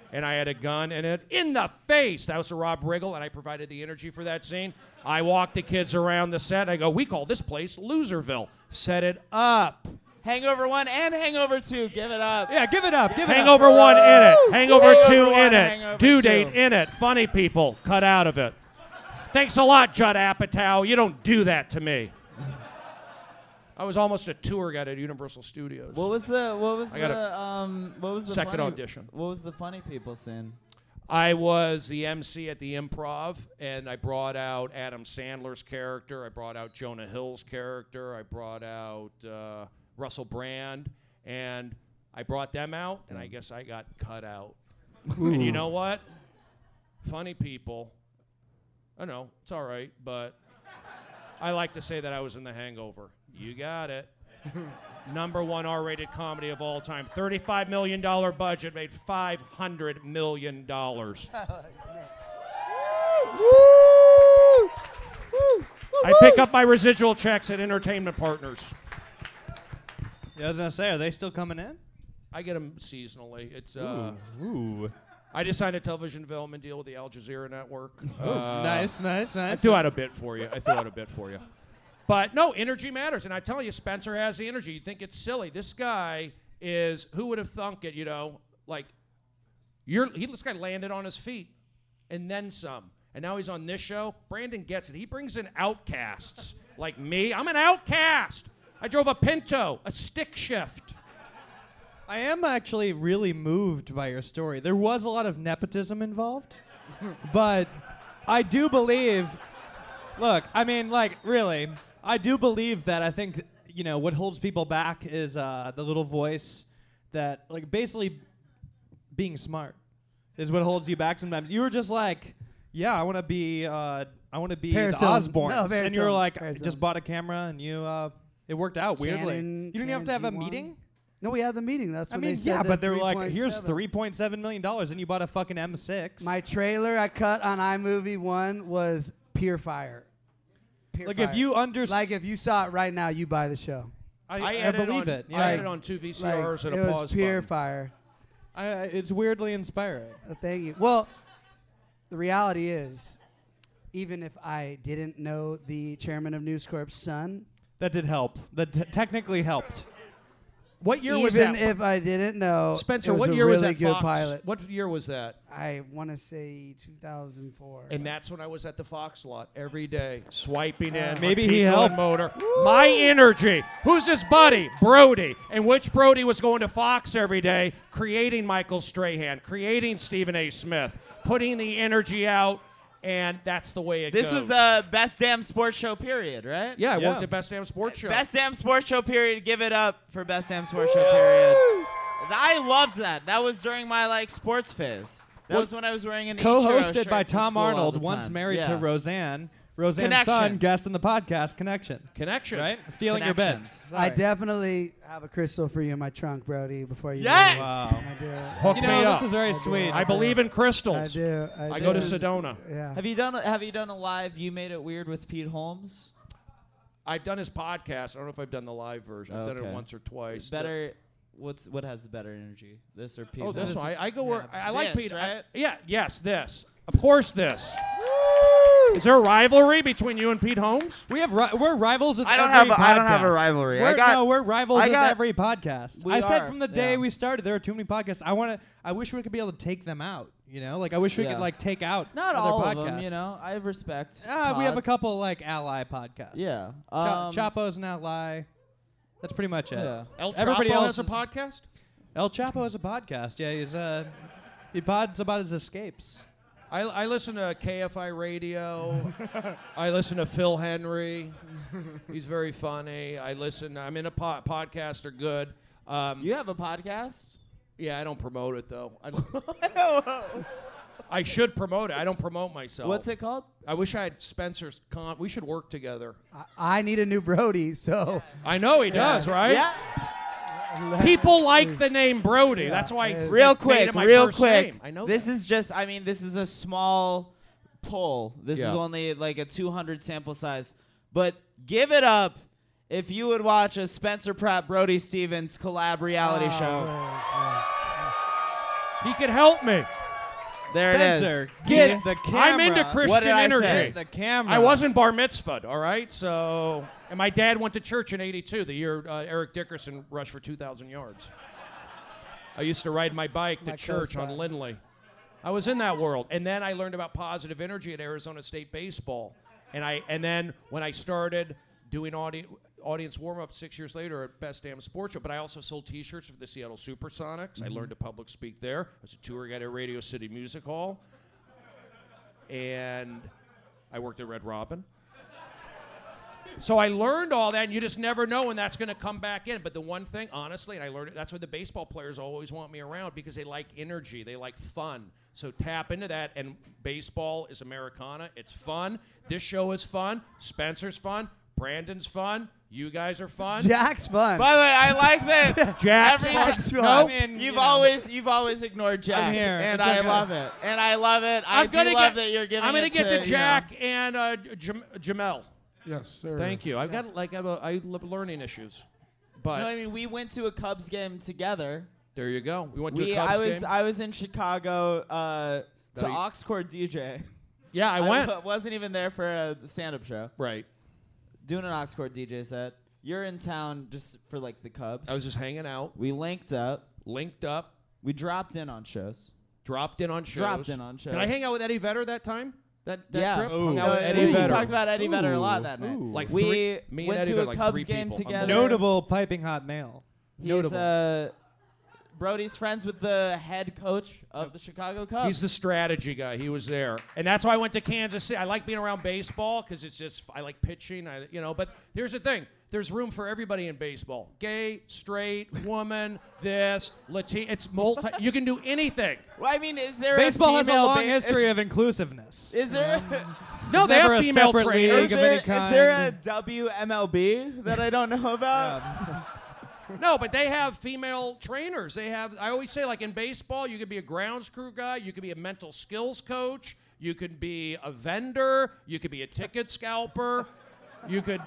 S1: and I had a gun in it. In the face! That was a Rob Riggle, and I provided the energy for that scene. I walked the kids around the set, and I go, we call this place Loserville. Set it up.
S3: Hangover one and Hangover two. Give it up.
S4: Yeah, give it up. Give it
S1: Hangover
S4: up.
S1: one in it. Hangover
S3: Hangover
S1: two
S3: one,
S1: in it.
S3: Hangover
S1: Due
S3: two.
S1: date in it. Funny people. Cut out of it. Thanks a lot, Judd Apatow. You don't do that to me. I was almost a tour guide at Universal Studios.
S3: What was the what was
S1: I got
S3: the um what was the
S1: second
S3: funny,
S1: audition.
S3: What was the funny people scene?
S1: I was the M C at the Improv, and I brought out Adam Sandler's character. I brought out Jonah Hill's character. I brought out uh, Russell Brand, and I brought them out, and I guess I got cut out. And you know what? Funny people. I know, it's all right, but I like to say that I was in The Hangover. You got it. Number one R-rated comedy of all time. thirty-five million dollars budget, made five hundred million dollars. I pick up my residual checks at Entertainment Partners.
S4: Yeah, I was gonna say, are they still coming in?
S1: I get them seasonally. It's uh,
S4: Ooh. Ooh.
S1: I just signed a television development deal with the Al Jazeera Network.
S4: Oh,
S1: Uh,
S4: nice, nice,
S1: I
S4: nice.
S1: threw out a bit for you. I threw out a bit for you. But no, energy matters. And I tell you, Spencer has the energy. You think it's silly. This guy is, who would have thunk it, you know, like, you're, he, this guy landed on his feet and then some. And now he's on this show. Brandon gets it. He brings in outcasts like me. I'm an outcast. I drove a Pinto, a stick shift.
S4: I am actually really moved by your story. There was a lot of nepotism involved, but I do believe, look, I mean, like, really, I do believe that I think, you know, what holds people back is uh, the little voice that, like, basically being smart is what holds you back sometimes. You were just like, yeah, I want to be, uh, I want to be
S11: Paris
S4: the
S11: Hilton.
S4: Osbournes.
S11: No, Paris
S4: and you were
S11: Hilton.
S4: like, I
S11: Paris
S4: just
S11: Hilton.
S4: bought a camera and you, uh, it worked out weirdly.
S11: Canon-
S4: You didn't have to have
S11: Canon
S4: a
S11: G one.
S4: meeting?
S11: No, we had the meeting. That's
S4: I
S11: when
S4: mean,
S11: they said
S4: yeah,
S11: the
S4: but they're like,
S11: three point
S4: here's
S11: seven.
S4: three point seven million dollars, and you bought a fucking M six.
S11: My trailer I cut on iMovie one was Pure Fire. Pure
S4: Like,
S11: Fire.
S4: if you underst-
S11: like if you saw it right now, you buy the show.
S4: I,
S1: I
S4: I,
S1: edited
S4: believe
S1: on-
S4: it.
S1: I
S4: Yeah.
S1: edited on two V C Rs
S11: Like,
S1: and
S11: it
S1: a
S11: was
S1: pause
S11: Pure
S1: button.
S11: Fire.
S4: I, I, it's weirdly inspiring.
S11: Uh, thank you. Well, the reality is, even if I didn't know the chairman of News Corp's son,
S4: That did help. That t- technically helped.
S1: What year
S11: even
S1: was that?
S11: if I didn't know,
S1: Spencer,
S11: it was
S1: what
S11: a
S1: year
S11: really
S1: was that
S11: good
S1: Fox?
S11: pilot.
S1: What year was that?
S11: I want to say two thousand four.
S1: And that's when I was at the Fox lot every day, swiping in.
S11: Uh,
S4: Maybe
S1: my
S4: he
S1: Pico
S4: helped.
S1: and Motor. My energy. Who's his buddy? Brody. And which Brody was going to Fox every day, creating Michael Strahan, creating Stephen A. Smith, putting the energy out, and that's the way it
S3: This
S1: goes.
S3: was the best damn sports show period, right?
S1: yeah, I
S4: Yeah.
S1: worked at Best Damn Sports Show.
S3: Best damn sports show period. Give it up for best damn sports show period. I loved that. That was during my like sports phase. That
S4: Well,
S3: was when I was wearing an Ichiro
S4: Co-hosted
S3: shirt
S4: by
S3: to
S4: Tom
S3: school all
S4: Arnold,
S3: the
S4: once
S3: time.
S4: married
S3: Yeah.
S4: to Roseanne. Roseanne's
S3: Connection.
S4: son, guest in the podcast, Connection.
S1: Connections.
S4: Right? Stealing your bed.
S3: Connections.
S11: I definitely have a crystal for you in my trunk, Brody. Before you.
S3: Yay!
S11: leave.
S4: Wow.
S11: I do.
S1: Hook
S4: You
S1: me
S4: know,
S1: up.
S4: this is very
S11: I do.
S4: sweet.
S1: I believe in
S11: I
S1: crystals.
S11: do. I,
S1: I
S11: do.
S1: go to
S11: This is-
S1: Sedona.
S11: Yeah.
S3: Have you done Have you done a live? You made it weird with Pete Holmes.
S1: I've done his podcast. I don't know if I've done the live version. I've done it
S3: Okay.
S1: once or twice.
S3: Better. What's what has the better energy? This or Pete?
S1: Oh, this
S3: Holmes?
S1: one. I, I go where I, I like
S3: This,
S1: Pete. I-
S3: right?
S1: yeah, yes, this. Of course, this. Is there a rivalry between you and Pete Holmes?
S4: We have ri- we're rivals with
S3: I don't
S4: every
S3: have a-
S4: podcast.
S3: I don't have a rivalry. I
S4: We're,
S3: got-
S4: no, we're rivals
S3: I
S4: with
S3: got-
S4: every podcast.
S3: We
S4: I said
S3: are,
S4: from the day
S3: yeah.
S4: we started, there are too many podcasts. I want to. I wish we could be able to take them out. You know, like I wish we
S3: Yeah.
S4: could like take out
S3: Not
S4: other
S3: all
S4: podcasts.
S3: of them, you know. I have respect.
S4: Ah, we have a
S3: pods.
S4: couple like ally podcasts.
S3: Yeah.
S4: Cha-
S3: Um,
S4: Chapo's an ally. That's pretty much it.
S3: Yeah.
S1: El
S4: Everybody
S1: Chapo
S4: else
S1: has a
S4: is-
S1: podcast?
S4: El Chapo has a podcast. Yeah, he's uh, he pods about his escapes.
S1: I, I listen to K F I Radio. I listen to Phil Henry. He's very funny. I listen. I'm in a po- podcast. Are good. Um,
S3: You have a podcast?
S1: yeah, I don't promote it though. I, don't- I should promote it. I don't promote myself.
S3: What's it called?
S1: I wish I had Spencer's con. We should work together.
S11: I, I need a new Brody, so.
S1: I know he does, right?
S3: Yeah.
S1: People like the name Brody. That's why it's
S3: Real
S1: it's made
S3: quick,
S1: it my
S3: real
S1: first
S3: quick.
S1: name. I know
S3: this
S1: that.
S3: is just. I mean, this is a small poll. This
S1: Yeah.
S3: is only like a two hundred sample size. But give it up if you would watch a Spencer Pratt Brody Stevens collab reality
S11: Oh,
S3: show.
S11: yes, yes.
S1: He could help me.
S3: There
S4: Spencer,
S3: it is.
S4: get the camera.
S1: I'm into
S3: What
S1: Christian
S3: did I
S1: energy.
S3: say?
S4: Get the camera.
S1: I wasn't bar mitzvahed, all right? So, and my dad went to church in eighty-two, the year uh, Eric Dickerson rushed for two thousand yards. I used to ride my bike to
S11: My
S1: church on
S11: co-star.
S1: Lindley. I was in that world. And then I learned about positive energy at Arizona State Baseball. And I and then when I started doing audi- audience warm-up six years later at Best Damn Sports Show, but I also sold T-shirts for the Seattle Supersonics.
S4: Mm-hmm.
S1: I learned to public speak there. I was a tour guide at Radio City Music Hall. And I worked at Red Robin. So I learned all that, and you just never know when that's going to come back in. But the one thing, honestly, and I learned it, that's why the baseball players always want me around, because they like energy. They like fun. So tap into that, and baseball is Americana. It's fun. This show is fun. Spencer's fun. Brandon's fun. You guys are fun.
S11: Jack's fun.
S3: By the way, I like that.
S1: Jack's
S3: every-
S1: fun.
S11: Jack's fun.
S1: No,
S4: I mean,
S3: You've
S4: you know.
S3: always you've always ignored Jack,
S4: I'm here.
S3: and
S4: It's
S3: I
S4: okay.
S3: love it. And I love it. I
S1: I'm
S3: do
S1: gonna
S3: love
S1: get,
S3: that you're giving.
S1: I'm gonna
S3: it
S1: get
S3: to,
S1: to
S3: you know.
S1: Jack and uh, Jam- Jamel.
S2: Yes, sir.
S1: Thank you. I've got like I have a, I have learning issues, but
S3: No, I mean we went to a Cubs game together.
S1: there you go. We went to
S3: We
S1: a Cubs
S3: I was
S1: game.
S3: I was in Chicago uh, to
S1: That you-
S3: Oxcord D J.
S1: yeah, I went.
S3: w- wasn't even there for a stand-up show.
S1: Right.
S3: Doing an Oxcord D J set. You're in town just for like the Cubs.
S1: I was just hanging out,
S3: We linked up.
S1: linked up,
S3: We dropped in on shows.
S1: dropped in on shows.
S3: Dropped in on shows.
S1: Did I hang out with Eddie Vedder that time? That, that
S3: yeah.
S1: trip?
S4: Ooh.
S1: Hung out
S3: No,
S1: with
S3: we
S1: Eddie Vedder.
S3: talked about Eddie Vedder a lot
S4: Ooh.
S3: that night.
S4: Ooh.
S1: Like
S3: we
S1: three- me and
S3: went
S1: Eddie
S3: to
S1: Vedder,
S3: a
S1: like
S3: Cubs
S1: three
S3: game
S1: people.
S3: together.
S4: Notable piping hot male.
S3: He's
S4: Notable.
S3: uh, Brody's friends with the head coach of the Chicago Cubs.
S1: He's the strategy guy. He was there, and that's why I went to Kansas City. I like being around baseball because it's just I like pitching. I you know, but here's the thing: there's room for everybody in baseball. Gay, straight, woman, this, Latino. It's multi. You can do anything.
S3: Well, I mean, is there
S4: Baseball
S3: a
S4: has a
S3: female
S4: long
S3: ba-
S4: history
S3: is,
S4: of inclusiveness.
S3: Is there?
S1: No, they
S4: never
S1: have
S4: a
S1: female
S4: separate
S1: trainers.
S4: league
S3: Is
S4: of
S3: there,
S4: any
S3: is there a
S4: kind.
S3: W M L B that I don't know about?
S1: No, but they have female trainers. They have. I always say, like in baseball, you could be a grounds crew guy. You could be a mental skills coach. You could be a vendor. You could be a ticket scalper. You could.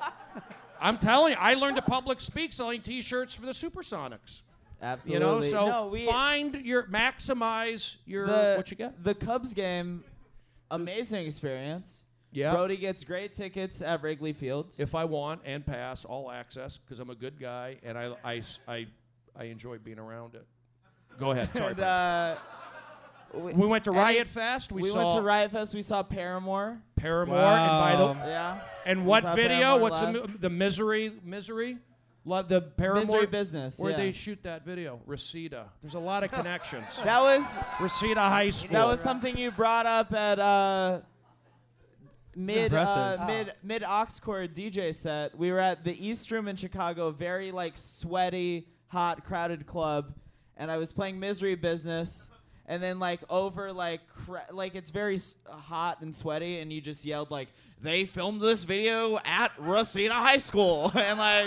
S1: I'm telling you, I learned to public speak selling T-shirts for the Supersonics.
S3: Absolutely.
S1: You know, so
S3: no, we,
S1: find your maximize your
S3: the,
S1: what you get.
S3: The Cubs game, amazing experience.
S1: Yeah.
S3: Brody gets great tickets at Wrigley Field.
S1: If I want and pass, all access because I'm a good guy and I, I, I, I enjoy being around it. Go ahead. Sorry.
S3: And,
S1: Brady.
S3: uh, we,
S1: we went to
S3: and
S1: Riot Fest. We,
S3: We,
S1: saw
S3: went to Riot Fest. We saw Paramore.
S1: Paramore.
S4: Wow.
S1: And by the
S3: Yeah.
S1: and
S3: We
S1: what
S3: saw
S1: video?
S3: Paramore
S1: What's the
S3: live.
S1: mi- the misery misery? Love the Paramore
S3: Misery Business.
S1: Where'd
S3: yeah.
S1: they shoot that video? Reseda. There's a lot of connections.
S3: That was
S1: Reseda High School.
S3: that was something you brought up at uh, mid uh,
S4: impressive.
S3: mid mid Oxcord D J set. We were at the East Room in Chicago, very like sweaty, hot, crowded club, and I was playing Misery Business. And then like over like cra- like it's very s- hot and sweaty, and you just yelled like they filmed this video at Reseda High School, and like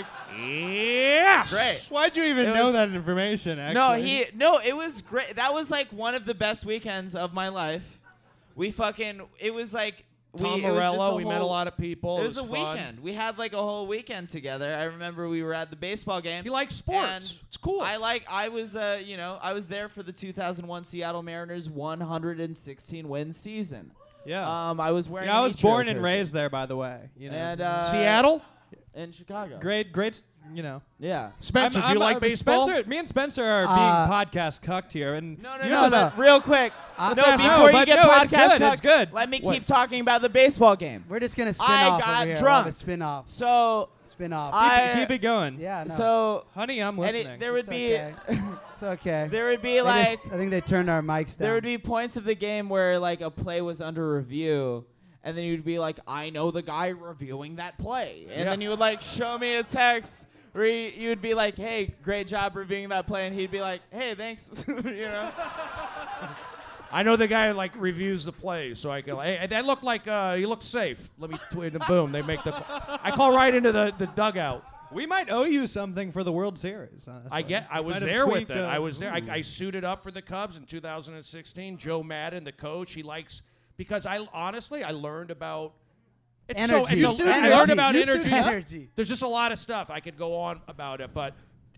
S1: yes.
S3: Great.
S4: Why'd you even
S3: It
S4: know
S3: was-
S4: that information? Actually,
S3: no, he no, it was great. That was like one of the best weekends of my life. We fucking it was like
S1: Tom
S3: we, it was just
S1: Morello. We met a
S3: whole-
S1: lot of people.
S3: It was, a
S1: fun.
S3: weekend. We had like a whole weekend together. I remember we were at the baseball game.
S1: He likes sports.
S3: And
S1: It's cool.
S3: I like. I was, uh, you know, I was there for the two thousand one Seattle Mariners one hundred sixteen win season.
S4: Yeah.
S3: Um, I was wearing.
S4: yeah, I
S3: an
S4: was
S3: Ichiro
S4: born and
S3: jersey.
S4: raised there, by the way. You know,
S3: And uh,
S1: Seattle.
S3: in Chicago.
S4: great, great. You know,
S3: Yeah.
S1: Spencer,
S4: I'm-
S1: do you
S4: I'm,
S1: like
S4: uh,
S1: baseball?
S4: Spencer, me and Spencer are
S11: Uh,
S4: being podcast cucked here, and
S3: No, no,
S4: you
S3: no,
S4: know,
S3: but real quick.
S11: Uh,
S3: no,
S11: no,
S3: before you
S4: but
S3: get
S4: no, it's
S3: podcast
S4: good,
S3: talk,
S4: it's good.
S3: let me
S1: What?
S3: keep talking about the baseball game.
S11: We're just gonna spin
S3: I
S11: off
S3: got
S11: over here.
S3: drunk.
S11: We'll spin off.
S3: So
S11: Spin off.
S3: I-
S4: keep it going.
S11: yeah. No.
S3: so
S4: Honey, I'm
S3: and
S4: listening.
S3: it, there would
S11: It's
S3: be
S11: okay. It's okay.
S3: there would be
S11: They
S3: like
S11: just- I think they turned our mics down.
S3: there would be points of the game where like a play was under review, and then you'd be like, I know the guy reviewing that play, and
S1: Yeah.
S3: then you would like show me a text where you, you would be like, hey, great job reviewing that play, and he'd be like, hey, thanks, you know.
S1: I know the guy like reviews the plays, so I can. Hey, that looked like uh, he looked safe. Let me tweet and boom, they make the. I call right into the, the dugout.
S4: we might owe you something for the World Series. Honestly.
S1: I get. I
S4: We
S1: was
S4: might have
S1: there with
S4: tweaked,
S1: it.
S4: uh,
S1: I was there. I,
S4: ooh.
S1: I suited up for the Cubs in two thousand sixteen. Joe Madden, the coach, he likes because I honestly I learned about. It's
S11: Energy.
S1: So,
S11: You
S1: it's a,
S11: suit
S1: I
S11: energy.
S1: learned about
S11: You suit
S1: energy.
S11: energy.
S1: There's just a lot of stuff I could go on about it, but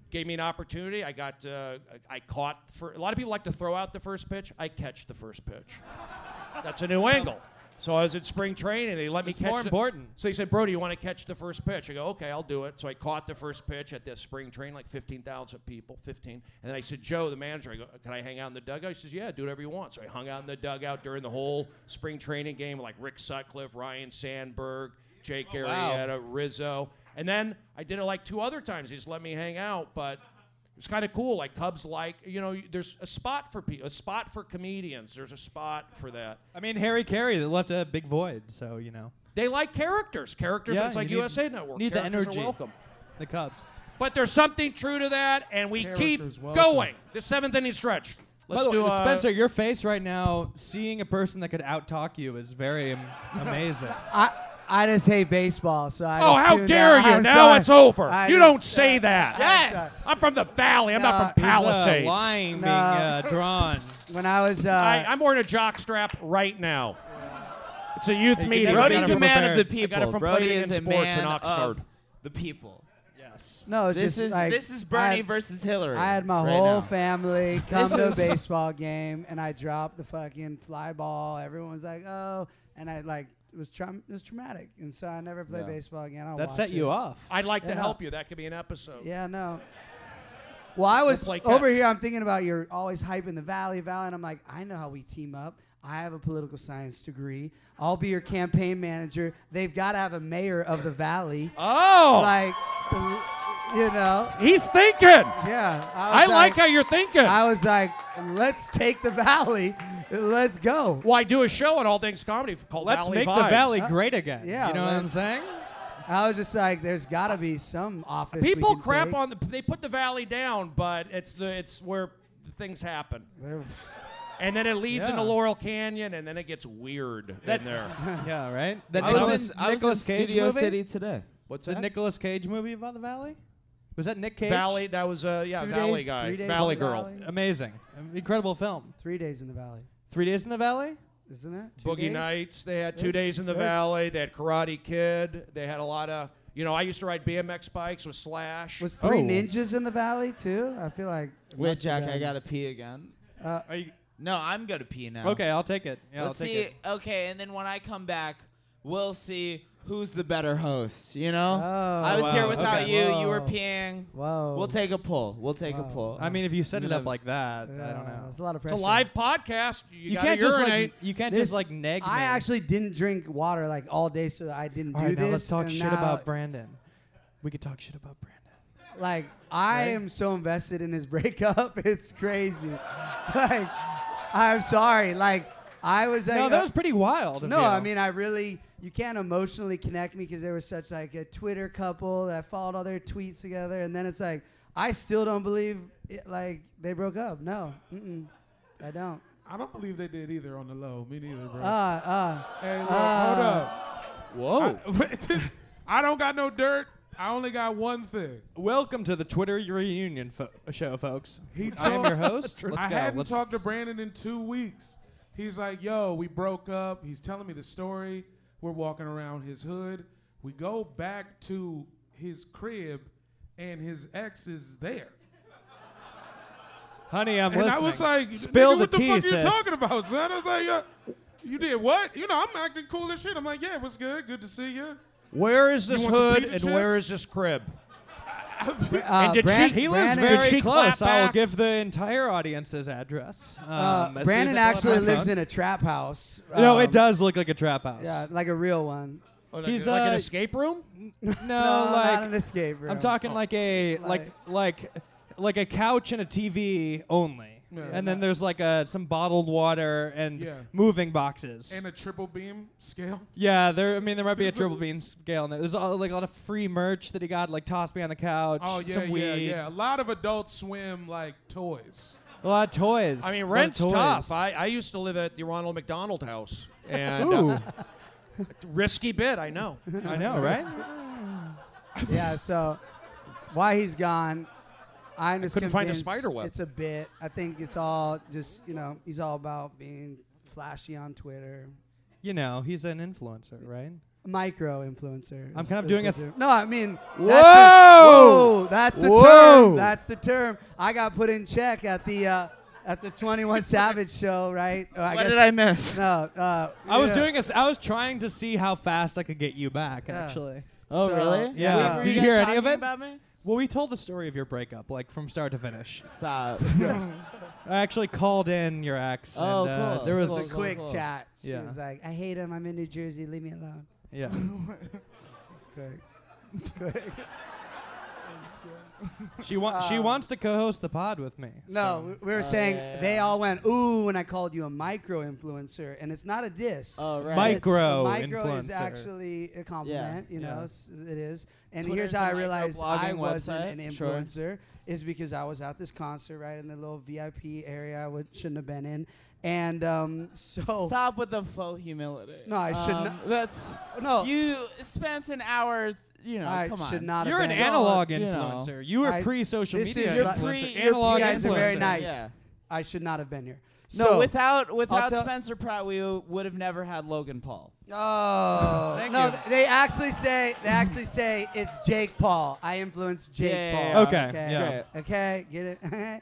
S1: gave me an opportunity. I got, uh, I caught. For, a lot of people like to throw out the first pitch. I catch the first pitch. That's a new angle. So I was at spring training. They let me
S4: It's
S1: catch.
S4: more
S1: the,
S4: important.
S1: So he said, "Bro, do you want to catch the first pitch?" I go, "Okay, I'll do it." So I caught the first pitch at this spring training, like fifteen thousand people, fifteen. And then I said, "Joe, the manager, I go, can I hang out in the dugout?" He says, "Yeah, do whatever you want." So I hung out in the dugout during the whole spring training game, with like Rick Sutcliffe, Ryan Sandberg, Jake
S4: Oh, wow.
S1: Arrieta, Rizzo. And then I did it like two other times. He just let me hang out, but it's kind of cool. Like Cubs, like you know, there's a spot for people, a spot for comedians. There's a spot for that.
S4: I mean, Harry Carey that left a big void, so you know.
S1: They like characters. Characters.
S4: Yeah,
S1: it's like
S4: you need-
S1: U S A Network.
S4: need the
S1: Characters
S4: energy.
S1: Are welcome.
S4: The Cubs.
S1: But there's something true to that, and we keep
S2: Characters welcome.
S1: going. The seventh inning stretch. Let's
S4: By the
S1: do
S4: way,
S1: uh,
S4: Spencer, your face right now, seeing a person that could out-talk you is very am- amazing.
S11: I I just hate baseball, so I
S1: Oh,
S11: just
S1: how
S11: tuned
S1: dare
S11: out.
S1: you!
S11: I'm
S1: now
S11: sorry.
S1: it's over.
S11: I
S1: you
S11: just-
S1: don't say that.
S11: Yes.
S1: I'm from the Valley. I'm
S11: No,
S1: not from
S11: he's, uh,
S1: Palisades.
S4: lying being
S11: No.
S4: uh, drawn.
S11: When I was, uh,
S1: I, I'm wearing a jock strap right now. It's a youth
S4: Hey, you
S1: meeting.
S4: never
S1: I
S3: Brody's
S1: got
S4: gotta
S1: it
S3: a
S1: from-
S3: man of the
S1: I
S3: people.
S1: got it from
S3: Brody
S1: Playing
S3: is
S1: in
S3: a
S1: Sports
S3: man
S1: in Oxnard.
S3: of the people.
S4: Yes.
S11: no, it's
S3: This
S11: just
S3: is
S11: like
S3: this is
S11: I
S3: Bernie
S11: had-
S3: versus Hillary.
S11: I had my
S3: right
S11: whole
S3: now.
S11: family come
S3: This
S11: to a
S3: is-
S11: baseball game, and I dropped the fucking fly ball. Everyone was like, "Oh," and I like it was tra- it was traumatic, and so I never played
S3: Yeah.
S11: baseball again. I don't
S4: That
S11: watch
S4: set you
S11: it.
S4: off.
S1: I'd like
S11: Yeah,
S1: to
S11: no.
S1: help you. That could be an episode.
S11: Yeah, no. Well, I was
S1: play
S11: over
S1: catch.
S11: here. I'm thinking about you're always hyping the Valley, Valley, and I'm like, I know how we team up. I have a political science degree. I'll be your campaign manager. They've got to have a mayor of the Valley.
S1: Oh,
S11: Like, you know.
S1: he's thinking.
S11: Yeah.
S1: I
S11: was
S1: like how you're thinking.
S11: I was like, let's take the Valley. Let's go.
S1: Well, I do a show on All Things Comedy called
S4: Let's
S1: Valley
S4: make the
S1: Vibes.
S4: Valley
S11: Uh,
S4: great again.
S11: yeah,
S4: You know what I'm
S11: let's-
S4: saying?
S11: I was just like, there's got to be some office. we
S1: People
S11: can
S1: crap
S11: take.
S1: on the. They put the Valley down, but it's the it's where things happen.
S11: They're-
S1: And then it leads
S4: Yeah.
S1: into Laurel Canyon, and then it gets weird in there.
S4: Yeah, right? The
S3: I was
S4: Nicolas,
S3: in, I was in
S4: Nicolas Cage
S3: Studio
S4: movie?
S3: City today.
S1: What's
S4: The
S1: that?
S4: Nicolas Cage movie about the Valley? Was that Nick Cage?
S1: Valley. That was uh yeah
S11: Two
S1: Valley
S11: days,
S1: guy,
S11: three days
S1: Valley
S11: in the
S1: girl.
S11: Valley?
S4: Amazing. Incredible film.
S11: Three days in the Valley,
S4: Three Days in the Valley?
S11: isn't it? Two
S1: Boogie
S11: days?
S1: Nights. They had two
S11: There's-
S1: days in the
S11: there's-
S1: Valley. They had Karate Kid. They had a lot of. You know, I used to ride B M X bikes with Slash.
S11: Was Three
S4: Oh.
S11: Ninjas in the Valley too? I feel like. it
S3: Wait,
S11: must have
S3: Jack, I
S11: been.
S3: gotta pee again.
S11: Uh,
S4: Are you
S3: No, I'm gonna pee now.
S4: Okay, I'll take it. Yeah,
S3: Let's
S4: I'll take
S3: see.
S4: it.
S3: Okay, and then when I come back, we'll see who's the better host. You know,
S11: Oh,
S3: I was
S4: wow,
S3: here without
S4: okay.
S3: you. You were
S11: Whoa.
S3: peeing.
S11: Whoa.
S3: We'll take a poll. We'll take a
S11: Wow.
S3: poll.
S4: I mean, if you set
S3: I'm
S4: it up
S3: gonna-
S4: like that,
S11: Yeah,
S4: I don't know.
S11: It's a lot of
S1: It's
S11: pressure.
S1: a live podcast. You,
S4: You
S1: gotta
S4: can't just
S1: urinate.
S4: like you can't
S11: This-
S4: just like neg.
S11: I
S4: me.
S11: actually didn't drink water like all day, so I didn't
S4: All
S11: do
S4: right,
S11: this.
S4: now let's talk
S11: and
S4: shit
S11: now,
S4: about Brandon. We could talk shit about Brandon.
S11: Like I
S4: Right?
S11: am so invested in his breakup. It's crazy. Like I'm sorry. Like I was. Like,
S4: No, that
S11: uh,
S4: was pretty wild. of
S11: No,
S4: you.
S11: I mean I really. You can't emotionally connect me because they were such like a Twitter couple that I followed all their tweets together, and then it's like I still don't believe it, like they broke up. No, mm-mm, I don't.
S2: I don't believe they did either on the low. Me neither, bro.
S11: Ah, ah.
S2: hey, look,
S11: ah.
S2: hold up. I, I don't got no dirt. I only got one thing.
S4: Welcome to the Twitter reunion fo- show, folks.
S2: He
S4: I am
S2: told-
S4: your host. Let's
S2: I
S4: go.
S2: hadn't
S4: Let's
S2: talked to Brandon in two weeks. He's like, yo, we broke up. He's telling me the story. We're walking around his hood. We go back to his crib, and his ex is there.
S4: Honey, I'm
S2: and
S4: listening.
S2: I was like,
S4: Spill
S2: nigga,
S4: the
S2: what the
S4: tea,
S2: fuck you
S4: sis.
S2: talking about, son? I was like, yo, you did what? You know, I'm acting cool as shit. I'm like, yeah, what's good? Good to see you.
S1: Where is this
S2: want some
S1: hood
S2: pita
S1: and where
S2: chips?
S1: is this crib?
S11: Uh,
S1: And did
S11: Bran-
S1: she-
S4: He lives
S11: Brandon,
S1: Did
S4: very
S1: she
S4: close.
S1: clap
S4: I will
S1: back?
S4: give the entire audience his address. Um,
S11: uh,
S4: as soon
S11: Brandon
S4: as I pull up
S11: actually
S4: my
S11: lives
S4: phone.
S11: in a trap house.
S4: No,
S11: Um,
S4: it does look like a trap house.
S11: Yeah, like a real one.
S1: Oh, like,
S4: He's,
S1: like an
S4: uh,
S1: escape room?
S4: No,
S11: no,
S4: like
S11: not an escape room.
S4: I'm talking like a like like like a couch and a T V only.
S2: Yeah.
S4: And then there's like a some bottled water and
S2: Yeah.
S4: moving boxes.
S2: And a triple beam scale.
S4: yeah, there. I mean, there might be a
S2: There's a-
S4: triple bean scale in there. There's all, like a lot of free merch that he got, like tossed me on the couch.
S2: Oh, yeah,
S4: some
S2: yeah,
S4: weed,
S2: yeah. A lot of Adult Swim, like, toys.
S4: a lot of toys.
S1: I mean,
S4: A lot of
S1: rent's
S4: toys.
S1: tough. I, I used to live at the Ronald McDonald House. And
S4: Ooh,
S1: uh, risky bit, I know.
S4: I know, right?
S11: Yeah, so why he's gone, I'm just
S1: couldn't find a
S11: convinced
S1: spider web.
S11: It's a bit. I think it's all just, you know, he's all about being flashy on Twitter.
S4: You know, he's an influencer, right?
S11: Micro influencer.
S4: I'm
S11: is-
S4: kind of
S11: is
S4: doing
S11: the
S4: a th-
S11: term. No, I mean.
S1: Whoa!
S11: That's the, whoa! That's the
S1: Whoa!
S11: term. That's the term. I got put in check at the uh, at the twenty-one Savage show, right? Or I
S3: What
S11: guess-
S3: did I miss?
S11: No. Uh,
S4: I was
S11: yeah.
S4: doing a th- I was trying to see how fast I could get you back.
S11: Yeah.
S4: Actually.
S3: Oh,
S11: So,
S3: really?
S4: Yeah.
S3: Were
S4: Did you
S3: guys
S4: hear any of
S3: talking
S4: it?
S3: About me?
S4: Well, we told the story of your breakup, like from start to finish.
S3: Stop.
S4: I actually called in your ex.
S3: Oh,
S4: and, uh,
S3: cool.
S4: There was
S11: It
S3: Cool,
S11: was a
S3: cool,
S11: quick
S3: cool.
S11: chat. She
S4: Yeah.
S11: was like, "I hate him. I'm in New Jersey. Leave me alone."
S4: yeah.
S11: It's quick. It's quick.
S4: She wants she
S11: Um,
S4: wants to co-host the pod with me.
S11: No,
S4: so-
S11: we- we were
S3: Oh,
S11: saying
S3: yeah, yeah,
S11: they
S3: yeah.
S11: all went ooh when I called you a micro influencer, and it's not a diss.
S3: Oh, right.
S4: Mike-
S11: It's- a
S4: Micro
S11: micro is
S4: influencer.
S11: actually a compliment. You know,
S4: Yeah.
S11: s- it is. And
S3: Twitter's
S11: here's how
S3: a
S11: I realized I
S3: microblogging
S11: wasn't
S3: website.
S11: an
S3: Sure.
S11: influencer is because I was at this concert right in the little V I P area I would, shouldn't have been in, and um, so
S3: Stop with the faux humility.
S11: No, I should
S3: Um,
S11: not-
S3: That's
S11: no,
S3: you spent an hour. You know,
S11: I
S3: come on.
S11: should not have
S4: You're an
S11: been.
S4: analog
S3: You know.
S4: influencer. You were
S11: I-
S4: pre-social
S11: this
S4: media
S11: is
S3: You're
S11: like-
S4: influencer.
S3: pre- you're
S4: analog
S11: You guys are very
S4: influencer.
S11: nice.
S3: Yeah.
S11: I should not have been here.
S3: No,
S11: So,
S3: without without
S11: tell-
S3: Spencer Pratt, we w- would have never had Logan Paul.
S11: Oh
S4: Thank
S11: no!
S4: you.
S11: th- They actually say they actually say it's Jake Paul. I influenced Jake
S3: Yeah,
S11: Paul.
S3: yeah, yeah.
S4: Okay,
S11: Okay.
S4: yeah.
S11: Okay. Get it?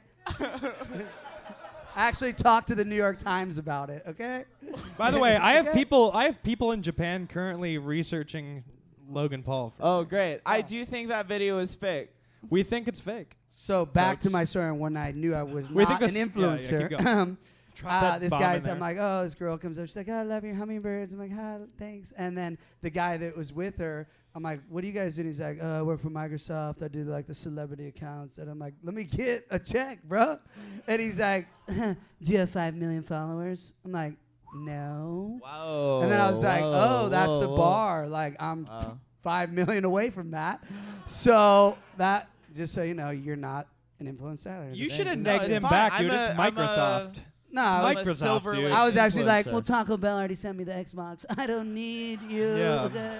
S11: I actually talked to the New York Times about it. Okay.
S4: By the way, I have
S11: Okay.
S4: people I have people in Japan currently researching Logan Paul. For
S3: Oh, great! I do think that video is fake.
S4: We think it's fake.
S11: So back to
S4: Folks.
S11: my story. When I knew I was
S4: We
S11: not
S4: think
S11: an
S4: this- yeah, yeah,
S11: influencer,
S4: keep going. Drop
S11: uh,
S4: that
S11: this
S4: bomb
S11: guy's.
S4: in
S11: I'm
S4: there.
S11: like, oh, this girl comes over. She's like, oh, I love your hummingbirds. I'm like, hi, thanks. And then the guy that was with her, I'm like, what do you guys do? And he's like, oh, I work for Microsoft. I do like the celebrity accounts. And I'm like, let me get a check, bro. And he's like, do you have five million followers? I'm like, no.
S3: Wow.
S11: And then I was like,
S3: whoa,
S11: oh, that's
S3: whoa,
S11: the
S3: whoa.
S11: bar. Like, I'm
S3: Wow.
S11: five million away from that. So that, just so you know, you're not an influencer either.
S4: You
S11: Just
S4: should have
S11: saying.
S3: No,
S4: negged
S3: it's
S4: him
S3: fine.
S4: back,
S3: I'm
S4: dude.
S3: a-
S4: It's
S3: I'm a-
S4: Microsoft.
S11: No, I was,
S3: I'm a
S4: Microsoft,
S3: silver
S4: dude.
S3: link
S11: I was actually like,
S3: influencer.
S11: well, Taco Bell already sent me the Xbox. I don't need you.
S4: Yeah.
S11: Okay.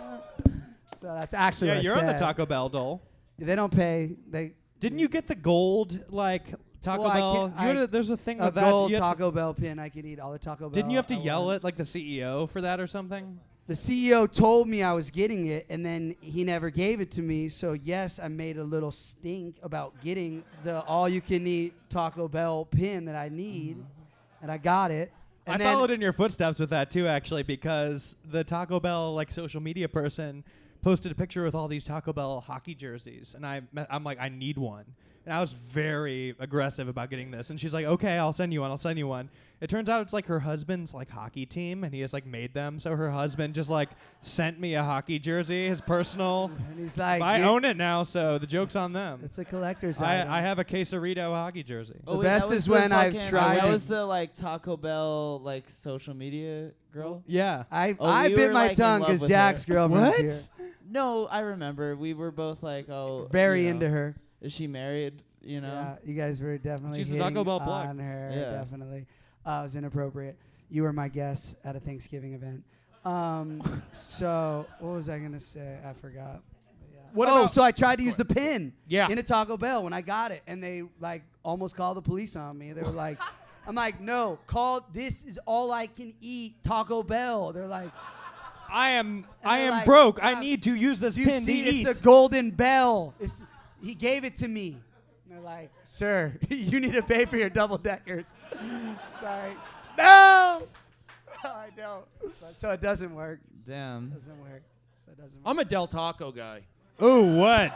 S11: So that's actually
S4: Yeah,
S11: what I
S4: you're on the
S11: said.
S4: Taco Bell doll.
S11: They don't pay. They
S4: Didn't you get the gold like Taco
S11: Well, I
S4: Bell?
S11: can't-
S4: You had
S11: I-
S4: a- there's a thing
S11: a
S4: with that.
S11: gold
S4: You had to-
S11: Taco Bell pin. I could eat all the Taco Bell.
S4: Didn't you have to
S11: I
S4: yell
S11: wanted.
S4: at like the C E O for that or something?
S11: The C E O told me I was getting it, and then he never gave it to me. So yes, I made a little stink about getting the all-you-can-eat Taco Bell pin that I need, and I got it. And
S4: I
S11: then
S4: followed in your footsteps with that too, actually, because the Taco Bell like social media person posted a picture with all these Taco Bell hockey jerseys, and I me- I'm like, I need one, and I was very aggressive about getting this, and she's like, okay, I'll send you one, I'll send you one. It turns out it's like her husband's like hockey team, and he has like made them, so her husband just like sent me a hockey jersey, his personal.
S11: and he's like,
S4: I
S11: "You're-
S4: own it now, so the joke's on them.
S11: It's a collector's
S4: I,
S11: item.
S4: I have a Quesarito hockey jersey.
S11: The best is when I've
S3: fucking-
S11: tried
S3: That
S11: it.
S3: was the like Taco Bell like social media girl.
S4: Yeah.
S11: I
S3: Oh,
S11: I
S3: we
S11: bit
S3: were,
S11: my
S3: like, in
S11: tongue
S3: love
S11: because
S3: with
S11: Jack's
S3: her.
S11: girlfriend's
S3: What?
S11: here.
S3: No, I remember. We were both like, oh.
S11: Very
S3: you know,
S11: into her.
S3: Is she married? You know.
S11: Yeah, you guys were definitely
S4: She's a
S11: hitting
S4: Taco Bell plug.
S11: on her.
S3: Yeah.
S11: Definitely. Uh, it was inappropriate. You were my guest at a Thanksgiving event. Um, so what was I gonna say? I forgot. But yeah.
S1: What
S11: oh,
S1: about-
S11: so I tried to use the pin
S1: Yeah.
S11: in a Taco Bell when I got it, and they like almost called the police on me. They were like, "I'm like, no, call. This is all I can eat Taco Bell." They're like,
S4: I am
S11: And
S4: I
S11: they're
S4: am
S11: like,
S4: broke. I
S11: "Ah,
S4: need to use this
S11: "Do you
S4: pin
S11: see?
S4: to eat.
S11: It's the Golden Bell. It's, he gave it to me." And they're like, "Sir, you need to pay for your double deckers." Sorry. No. No, I don't. But, so it doesn't work.
S3: Damn.
S11: Doesn't work. So it doesn't work.
S1: I'm a Del Taco guy.
S4: Ooh, what?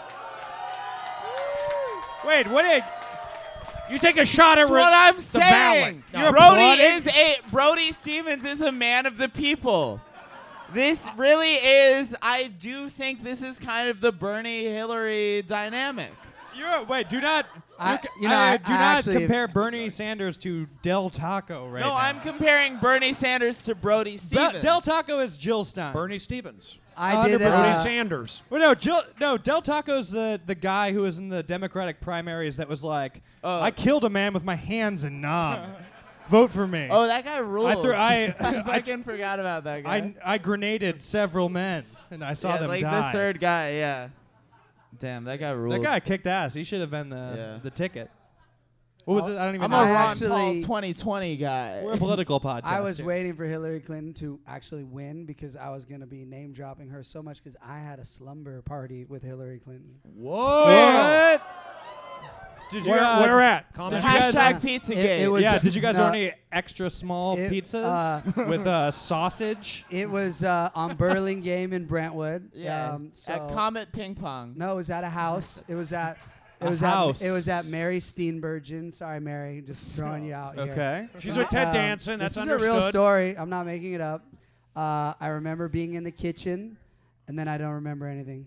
S4: Wait, what did
S1: You take a shot at
S3: That's what I'm
S1: the
S3: saying.
S1: ballot. No.
S3: Brody
S1: Blooded?
S3: is a Brody Stevens is a man of the people. This really is. I do think this is kind of the Bernie Hillary dynamic.
S4: You're wait, do not
S11: I-
S4: you ca-
S11: you know, I-
S4: do
S11: I
S4: not
S11: actually-
S4: compare Bernie Sanders to Del Taco right
S3: no,
S4: now.
S3: I'm comparing Bernie Sanders to Brody
S4: Be-
S3: Stevens.
S4: Del Taco is Jill Stein.
S1: Bernie Stevens.
S11: I did.
S1: Bernie
S11: Uh,
S1: Sanders.
S4: Well, no, Jill, no, Del Taco's the the guy who was in the Democratic primaries that was like,
S3: Oh.
S4: I killed a man with my hands and knob. Vote for me.
S3: Oh, that guy rules.
S4: I threw- I-
S3: I
S4: I-
S3: fucking forgot about that guy.
S4: I I grenaded several men and I saw
S3: yeah,
S4: them
S3: like
S4: die.
S3: the third guy. Yeah. Damn, that guy rules.
S4: That guy kicked ass. He should have been the
S3: Yeah.
S4: the ticket. What was it? I don't even
S3: I'm
S4: know.
S3: a Ron
S11: actually-
S3: Paul twenty twenty guy.
S4: We're a political podcast.
S11: I was
S4: here.
S11: waiting for Hillary Clinton to actually win because I was going to be name dropping her so much because I had a slumber party with Hillary Clinton.
S1: Whoa!
S4: Did you
S1: Where,
S4: uh,
S1: where at?
S4: Did
S1: Comment.
S4: you guys?
S3: Hashtag Pizzagate.
S11: It- it was-
S4: Yeah. Did you guys
S11: No.
S4: order any extra small
S11: It,
S4: pizzas
S11: uh,
S4: with uh, sausage?
S11: It was uh, on Burlingame in Brentwood.
S3: yeah.
S11: Um, so
S3: At Comet Ping Pong.
S11: no, it was at a house. It was at. It
S4: A
S11: was
S4: house.
S11: At, it was at Mary Steenburgen. Sorry, Mary, just throwing you out here.
S4: Okay.
S1: She's with Ted
S11: Um,
S1: Danson. That's
S11: this
S1: understood.
S11: is a real story. I'm not making it up. Uh, I remember being in the kitchen, and then I don't remember anything.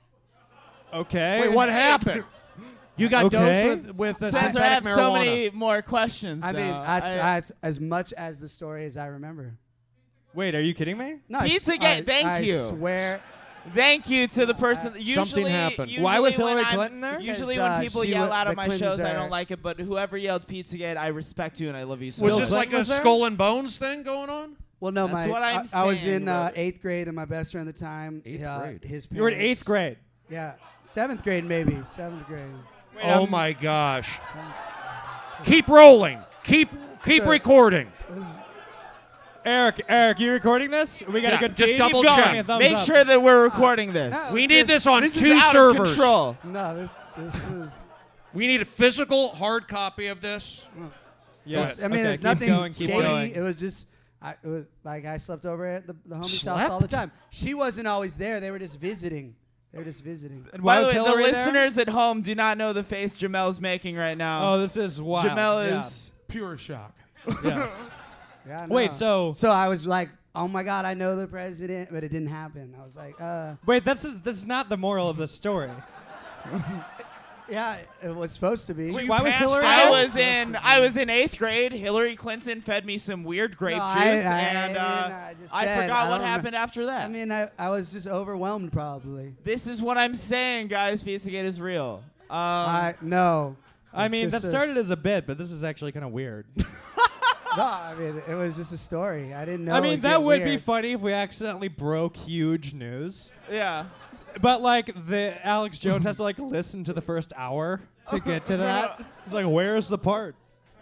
S4: Okay.
S1: Wait, what happened? You got
S4: Okay.
S1: dosed with, with uh,
S3: Spencer, I
S1: synthetic
S3: have
S1: marijuana.
S3: so many more questions.
S11: I mean,
S3: now.
S11: that's,
S3: I-
S11: that's as much as the story as I remember.
S4: Wait, are you kidding me?
S11: No, I s-
S3: Pizzagate,
S11: I-
S3: thank
S11: I
S3: you.
S11: swear.
S3: Thank you to the person. Usually,
S1: Something happened.
S3: Usually
S4: Why was
S3: when
S4: Hillary
S3: I'm-
S4: Clinton there?
S3: Usually,
S11: Because,
S3: when
S11: uh,
S3: people
S11: she
S3: yell
S11: wa-
S3: out
S11: the
S3: of my
S11: Clintons
S3: shows, I
S11: are-
S3: don't like it. But whoever yelled Pizzagate, I respect you and I love you so
S1: Was
S3: much.
S1: this
S4: Bill
S1: like a
S4: Clinton was there?
S1: skull and bones thing going on?
S11: Well, no,
S3: That's
S11: my
S3: what I'm
S11: I, I was
S3: saying,
S11: in uh,
S3: brother.
S11: eighth grade, and my best friend at the time,
S1: Eighth
S11: uh,
S1: grade.
S11: his parents.
S4: You were in eighth grade.
S11: Yeah, seventh grade maybe, seventh grade.
S4: Wait,
S1: Oh
S4: um,
S1: my gosh! Keep rolling. Keep keep
S11: So-
S1: recording.
S4: Eric, Eric, you recording this? We got
S1: Yeah,
S4: a good
S1: just
S4: feed?
S1: double
S4: Keep going.
S1: check.
S4: Give me a thumbs
S3: Make
S4: up.
S3: sure that we're recording this.
S11: no.
S1: We need this on
S3: this
S1: two
S3: is out
S1: servers.
S3: of control.
S11: No, this this was.
S1: We need a physical hard copy of this.
S4: Yes.
S11: I mean,
S4: okay,
S11: there's
S4: keep
S11: nothing
S4: going, keep
S11: shady.
S4: going.
S11: It was just, I, it was like I slept over at the, the homie's house
S1: Slept?
S11: all the time. She wasn't always there. They were just visiting. They were just visiting.
S4: And why
S3: By the
S4: was
S3: way, the
S4: Hillary there?
S3: listeners at home do not know the face Jamel's making right now.
S4: Oh, this is wild.
S3: Jamel
S4: Yeah.
S3: is.
S2: Pure shock.
S4: Yes.
S11: Yeah,
S4: Wait,
S11: no.
S4: so
S11: So I was like, oh my God, I know the president, but it didn't happen. I was like, uh,
S4: wait, this is this is not the moral of the story.
S11: yeah, it was supposed to be.
S4: Wait, why was
S1: passed
S4: Hillary?
S3: I
S1: out?
S4: there?
S3: was in I was in eighth grade. Hillary Clinton fed me some weird grape
S11: No,
S3: juice,
S11: I- I
S3: and
S11: didn't,
S3: uh,
S11: I just
S3: I
S11: said,
S3: forgot
S11: I
S3: what
S11: don't
S3: happened after that.
S11: I mean, I, I was just overwhelmed probably.
S3: this is what I'm saying, guys. Pizzagate is real. Um,
S11: I no.
S4: I
S11: It's
S4: mean, that
S11: just a-
S4: started as a bit, but this is actually kind of weird.
S11: No, I mean, it was just a story. I didn't know.
S4: I mean,
S11: it'd
S4: that
S11: get
S4: would be
S11: weird.
S4: funny if we accidentally broke huge news.
S3: yeah.
S4: But like the Alex Jones has to like listen to the first hour to get to that. He's like, "Where's the part?"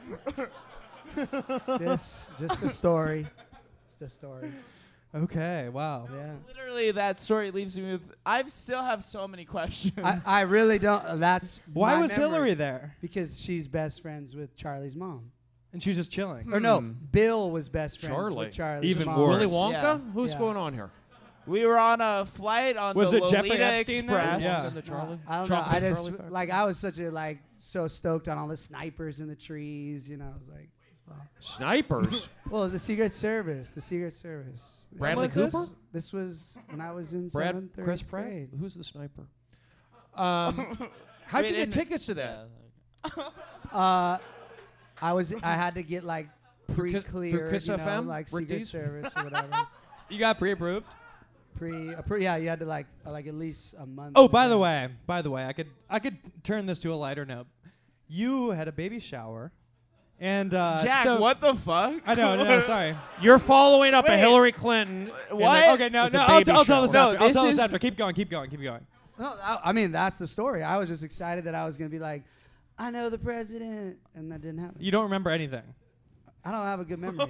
S11: just, just a story. Just a story.
S4: Okay, wow.
S11: Yeah.
S3: Literally, that story leaves me with. I still have so many questions.
S11: I, I really don't. uh, That's
S4: Why
S11: my
S4: was
S11: memory.
S4: Hillary there?
S11: Because she's best friends with Charlie's mom.
S4: And she's just chilling.
S11: Or no,
S3: Hmm.
S11: Bill was best friends
S1: Charlie.
S11: with Charlie's
S4: Even
S11: mom.
S4: worse.
S1: Willy Wonka?
S3: Yeah.
S1: Who's
S11: Yeah.
S1: going on here?
S3: we were on a flight on
S4: Was
S3: the
S4: it
S3: Lolita
S4: Jeffrey Epstein there?
S3: Express.
S4: Yeah.
S1: The Charlie?
S11: I don't know.
S1: Chocolate
S11: I just
S1: Charlie Factor?
S11: like I was such a like so stoked on all the snipers in the trees. You know, I was like, well,
S1: Snipers.
S11: well, the Secret Service, the Secret Service.
S1: Bradley
S11: When was
S1: Cooper?
S11: This? This was when I was in
S1: Brad,
S11: seventh or
S1: Chris
S11: eighth
S1: Pratt.
S11: grade.
S1: Who's the sniper? Um, how'd
S3: Wait,
S1: you get
S3: and-
S1: tickets to that?
S11: Uh, I was I had to get like pre-cleared,
S1: Kiss
S11: you know,
S1: F M?
S11: like
S1: Rick
S11: Secret
S1: Dees?
S11: Service or whatever.
S4: You got pre-approved?
S11: Pre, uh, pre, yeah, you had to like uh, like at least a month.
S4: Oh,
S11: in
S4: by the
S11: advance.
S4: way, by the way, I could I could turn this to a lighter note. You had a baby shower, and uh,
S3: Jack,
S4: so
S3: what the fuck?
S4: I know, no, sorry.
S1: You're following up a
S3: Wait.
S1: Hillary Clinton. in
S3: What?
S1: a-
S4: Okay, no,
S1: with
S4: no,
S1: a
S4: I'll,
S1: baby
S4: I'll tell this
S1: shower.
S3: No,
S4: after. I'll
S3: this
S4: tell this
S3: is-
S4: after. Keep going, keep going, keep going.
S11: No, I, I mean that's the story. I was just excited that I was gonna be like, I know the president, and that didn't happen.
S4: You don't remember anything.
S11: I don't have a good memory.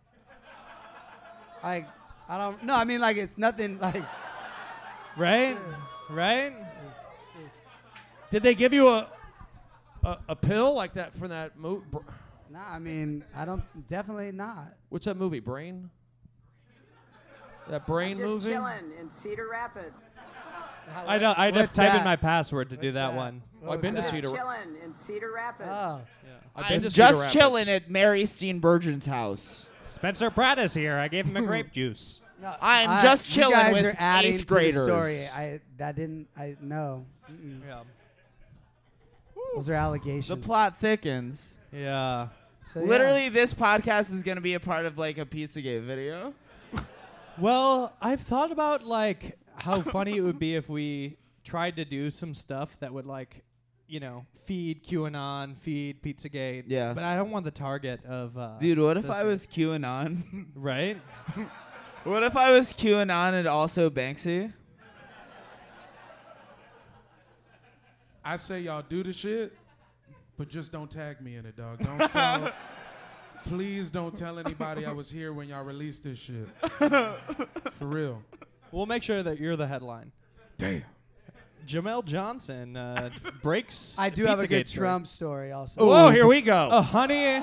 S11: Like, I don't. No, I mean like it's nothing like.
S4: Right? Right?
S1: Did they give you a, a a pill like that from that movie?
S11: Nah, I mean I don't. Definitely not.
S1: What's that movie? Brain. That Brain
S6: Just
S1: movie.
S6: chilling in Cedar Rapids.
S4: I know. I'd have
S11: What's
S4: type in
S11: that?
S4: my password to do
S11: What's
S4: that,
S11: that?
S4: one.
S1: Well, I've been to
S11: Just
S1: Cedar.
S6: Chilling in Cedar Rapids.
S11: Oh,
S1: I've been
S3: I'm
S1: to Cedar
S3: just
S1: Rapids.
S3: chilling at Mary Steenburgen's house.
S4: Spencer Pratt is here. I gave him a grape juice.
S11: no,
S3: I'm
S11: I-
S3: just
S11: you
S3: chilling
S11: guys
S3: with
S11: are adding
S3: eighth
S11: to the
S3: graders.
S11: story. I that didn't. I no. Mm-mm.
S4: Yeah.
S11: Those are allegations.
S3: The plot thickens.
S4: Yeah.
S11: So, yeah.
S3: Literally, this podcast is gonna be a part of like a Pizzagate video.
S4: Well, I've thought about like how funny it would be if we tried to do some stuff that would like, you know, feed QAnon, feed Pizzagate.
S3: Yeah.
S4: But I don't want the target of. Uh,
S3: Dude, what if
S4: this
S3: I
S4: one.
S3: was QAnon?
S4: Right?
S3: What if I was QAnon and also Banksy?
S2: I say y'all do the shit, but just don't tag me in it, dog. Don't tell, please don't tell anybody I was here when y'all released this shit. For real.
S4: We'll make sure that you're the headline.
S2: Damn.
S4: Jamel Johnson uh, breaks.
S11: I do have a good
S4: Pizzagate story.
S11: Trump story also.
S1: Ooh. Whoa, here we go.
S4: Oh, honey.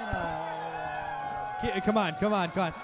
S4: K- Come on, come on, come on.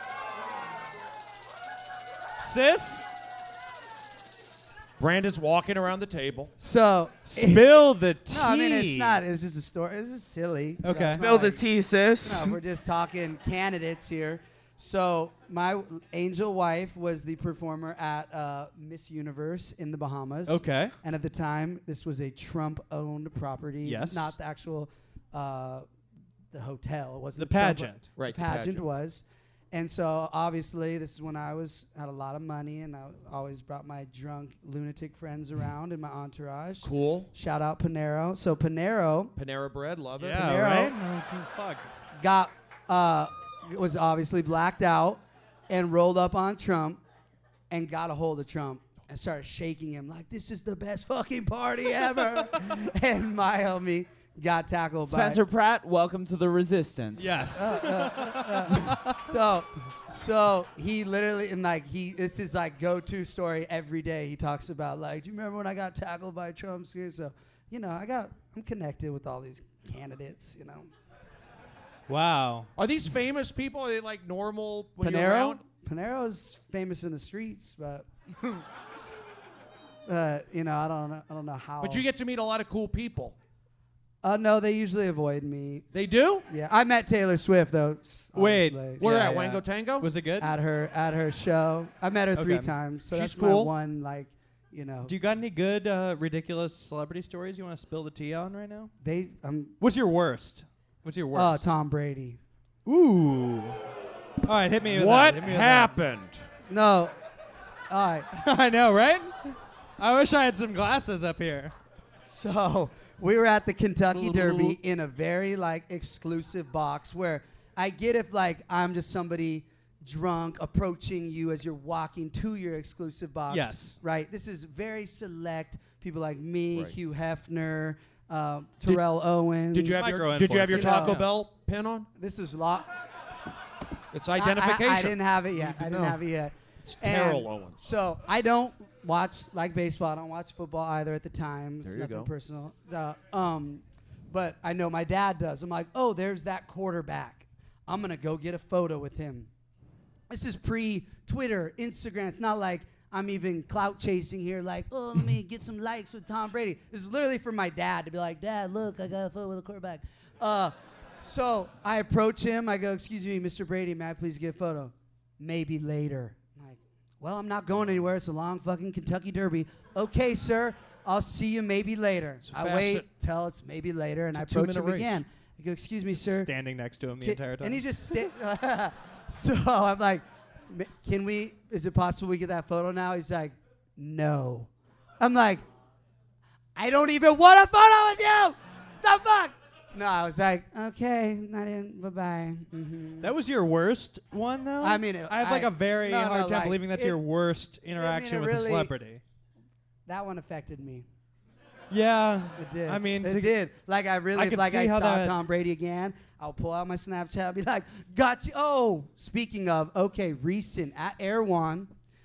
S4: Sis,
S1: Brandon's walking around the table.
S11: So
S4: spill the tea.
S11: No, I mean it's not. It's just a story. It's just silly.
S4: Okay.
S11: It's
S3: Spill
S11: not
S3: the
S11: like-
S3: tea, sis.
S11: No, we're just talking candidates here. So my w- angel wife was the performer at uh, Miss Universe in the Bahamas.
S4: Okay.
S11: And at the time, this was a Trump-owned property.
S4: Yes.
S11: Not the actual, uh, the hotel. It wasn't
S4: The
S11: Trump-
S4: pageant.
S1: Right,
S11: The
S1: the
S11: pageant,
S1: pageant.
S11: was. And so obviously, this is when I was had a lot of money, and I always brought my drunk lunatic friends around in my entourage.
S1: Cool.
S11: Shout out Panero. So Panero
S1: Panera Bread, love it.
S4: Yeah,
S11: Panero.
S4: right? Oh, fuck.
S11: got uh, was obviously blacked out and rolled up on Trump and got a hold of Trump and started shaking him like, this is the best fucking party ever. And my homie got tackled
S3: Spencer
S11: by
S3: Pratt, welcome to the Resistance.
S4: Yes.
S11: uh, uh, uh, so so he literally and like he this is like go-to story every day. He talks about like, do you remember when I got tackled by Trump? So you know I got I'm connected with all these candidates, you know.
S4: Wow.
S1: Are these famous people? Are they like normal when you're
S11: Panero?
S1: around?
S11: Panero's famous in the streets, but uh, you know, I don't know I don't know how.
S1: But you get to meet a lot of cool people.
S11: Uh no, they usually avoid me.
S1: They do?
S11: Yeah. I met Taylor Swift though. s-
S4: Wait,
S11: obviously.
S1: Where
S11: Yeah,
S1: at?
S11: yeah.
S1: Wango Tango?
S4: Was it good?
S11: At her at her show. I met her three
S4: Okay.
S11: times. So
S1: She's
S11: that's
S1: cool.
S11: my one like, you know.
S4: Do you got any good, uh, ridiculous celebrity stories you want to spill the tea on right now?
S11: They um
S4: What's your worst? What's your
S11: Oh,
S4: worst?
S11: Tom Brady.
S4: Ooh. All right, hit me with
S1: What
S4: that. Hit me with that.
S1: happened?
S11: No. All right.
S4: I know, right? I wish I had some glasses up here.
S11: So we were at the Kentucky Derby in a very like exclusive box where I get if like I'm just somebody drunk approaching you as you're walking to your exclusive box.
S4: Yes.
S11: Right. This is very select people like me,
S1: Right.
S11: Hugh Hefner, uh, Terrell Owens.
S1: Did you have your
S4: Micro
S1: Did you have your
S11: influence.
S1: Taco
S11: You know.
S1: Bell pin on?
S11: This is lot.
S1: It's
S11: I- I-
S1: identification.
S11: I, didn't have it yet. I didn't
S1: No.
S11: have it yet.
S1: It's
S11: And
S1: Terrell Owens.
S11: So I don't watch like baseball. I don't watch football either at the time. It's
S1: There you
S11: nothing
S1: go.
S11: personal. Uh, um, but I know my dad does. I'm like, oh, there's that quarterback. I'm gonna go get a photo with him. This is pre-Twitter, Instagram. It's not like I'm even clout chasing here. Like, oh, let me get some likes with Tom Brady. This is literally for my dad to be like, Dad, look, I got a photo with a quarterback. Uh, so I approach him. I go, excuse me, Mister Brady, may I please get a photo? Maybe later. I'm like, well, I'm not going anywhere. It's a long fucking Kentucky Derby. Okay, sir. I'll see you maybe later.
S1: It's a
S11: I
S1: fast
S11: wait
S1: sit-
S11: till it's maybe later, and I
S1: It's a
S11: approach
S1: two-minute
S11: him
S1: race.
S11: again. I go, excuse me, sir.
S4: Standing next to him the
S11: Can-
S4: entire time.
S11: And he just sta- so I'm like, "Ma- can we, is it possible we get that photo now? He's like, no. I'm like, I don't even want a photo with you. The fuck? No, I was like, okay, not in, bye-bye. Mm-hmm.
S4: That was your worst one, though?
S11: I mean, it-
S4: I have like
S11: I-
S4: a very
S11: no,
S4: hard
S11: no,
S4: time
S11: like,
S4: believing that's
S11: it-
S4: your worst interaction
S11: it
S4: with
S11: really-
S4: a celebrity.
S11: That one affected me.
S4: Yeah.
S11: It did.
S4: I mean,
S11: it
S4: to-
S11: did. Like I really,
S4: I could
S11: like
S4: see
S11: I
S4: how
S11: saw
S4: that-
S11: Tom Brady again. I'll pull out my Snapchat, and be like, "Got you." Oh, speaking of, okay, recent at Air One.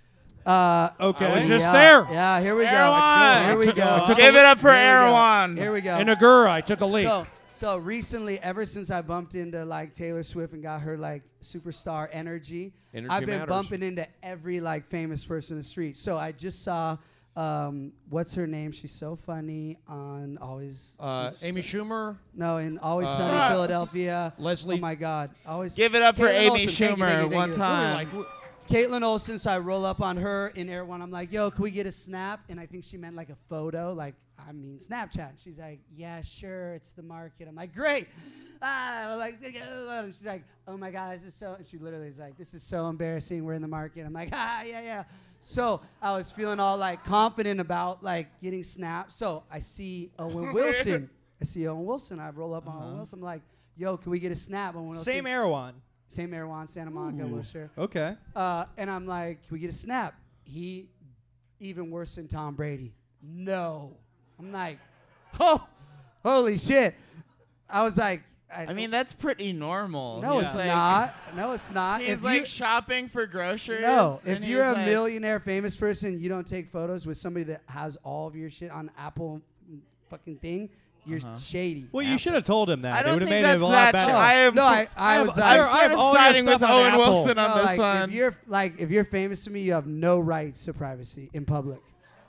S11: Uh,
S4: Okay.
S1: I was just
S11: yeah,
S1: there.
S11: Yeah, here we go.
S3: Erwan.
S11: Here we
S1: Took-
S11: go.
S1: uh, took a
S3: Give
S1: li-
S3: it up for
S11: Here we go.
S3: Erwan.
S11: Here we go.
S1: In Agura, I took a leak.
S11: So, so recently, ever since I bumped into like Taylor Swift and got her like superstar energy,
S1: Energy
S11: I've been
S1: matters.
S11: bumping into every like famous person in the street. So I just saw, um, what's her name? She's so funny on Always.
S1: uh, Amy Schumer,
S11: No, in Always
S1: Uh,
S11: Sunny in Philadelphia.
S1: Leslie.
S11: Oh my God. Always.
S3: Give it up for
S11: Caitlin
S3: Amy
S11: Olsen. Thank you,
S3: Schumer
S11: thank you, thank
S3: one
S11: you.
S3: time.
S1: Like, w-
S11: Caitlin Olsen, so I roll up on her in Air One. I'm like, yo, can we get a snap? And I think she meant like a photo, like, I mean, Snapchat. She's like, yeah, sure, it's the market. I'm like, great. Ah, I'm like, and she's like, oh my God, this is so, and she literally is like, this is so embarrassing. We're in the market. I'm like, ah, yeah, yeah. So I was feeling all like confident about like getting snapped. So I see Owen Wilson. I see Owen Wilson. I roll up on Owen Wilson. I'm like, yo, can we get a snap? Owen Wilson.
S4: Same Erewhon.
S11: Same Erewhon, Santa Monica, Wilshire.
S4: Okay.
S11: Uh, and I'm like, can we get a snap? He, even worse than Tom Brady. No. I'm like, oh, Holy shit. I was like, I,
S3: I mean, that's pretty normal.
S11: no,
S3: He's
S11: it's
S3: like-
S11: not. No, it's not.
S3: He's
S11: If
S3: like
S11: you-
S3: shopping for groceries.
S11: No,
S3: and
S11: if you're a
S3: he's like-
S11: millionaire famous person, you don't take photos with somebody that has all of your shit on Apple fucking thing. You're
S4: Uh-huh.
S11: shady.
S4: Well, you should have told him that.
S3: I
S4: it
S3: don't
S4: would have
S3: think
S4: made it
S3: that's
S4: a lot
S3: that
S4: better.
S3: sh- I am-
S11: no, I, I
S4: I have-
S11: was.
S4: sir,
S11: I,
S4: I have all your
S3: siding with
S4: stuff on
S3: Owen
S4: Apple.
S3: Wilson on
S11: no,
S3: this
S11: like,
S3: one.
S11: If you're like, if you're famous to me, you have no rights to privacy in public.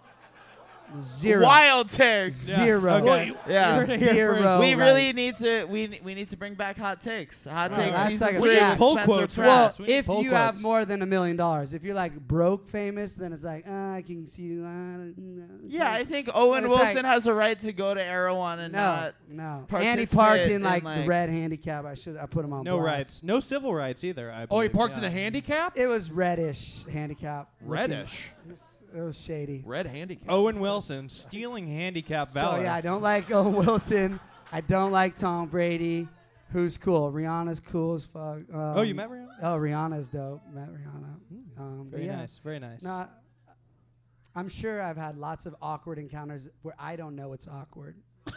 S11: Zero.
S3: Wild takes.
S11: Zero.
S4: Okay.
S3: Yeah.
S4: You heard it here
S11: Zero.
S4: first.
S3: We really
S11: rights.
S3: need to we we need to bring back hot takes. Hot
S11: Well,
S3: takes.
S11: that's
S3: season
S11: like a
S3: three
S11: fact.
S3: with
S4: Pull
S3: Spencer
S4: quotes.
S3: Pratt.
S11: Well,
S4: We need
S11: if
S4: poll
S11: you have
S4: quotes.
S11: more than a million dollars, if you're like broke famous, then it's like, uh, I can see you. Uh,
S3: Yeah, I think Owen
S11: But it's
S3: Wilson
S11: like-
S3: has a right to go to Erewhon and
S11: no,
S3: not.
S11: no.
S3: participate
S11: And he parked in
S3: in,
S11: like, the
S3: like-
S11: red handicap. I should. I put him on.
S4: No
S11: blast.
S4: rights. No civil rights either. I
S1: Oh, he
S4: believe.
S1: parked in
S4: Yeah.
S1: the handicap?
S11: It was reddish handicap. looking-
S1: Reddish.
S11: It was, it was shady.
S1: Red handicap.
S4: Owen Wilson stealing handicap valor.
S11: So yeah, I don't like Owen Wilson. I don't like Tom Brady. Who's cool? Rihanna's cool as fuck. Um,
S4: Oh, you met Rihanna?
S11: Oh, Rihanna's dope. Met Rihanna. Um, but
S4: Very
S11: yeah.
S4: nice. Very nice.
S11: No, I'm sure I've had lots of awkward encounters where I don't know it's awkward.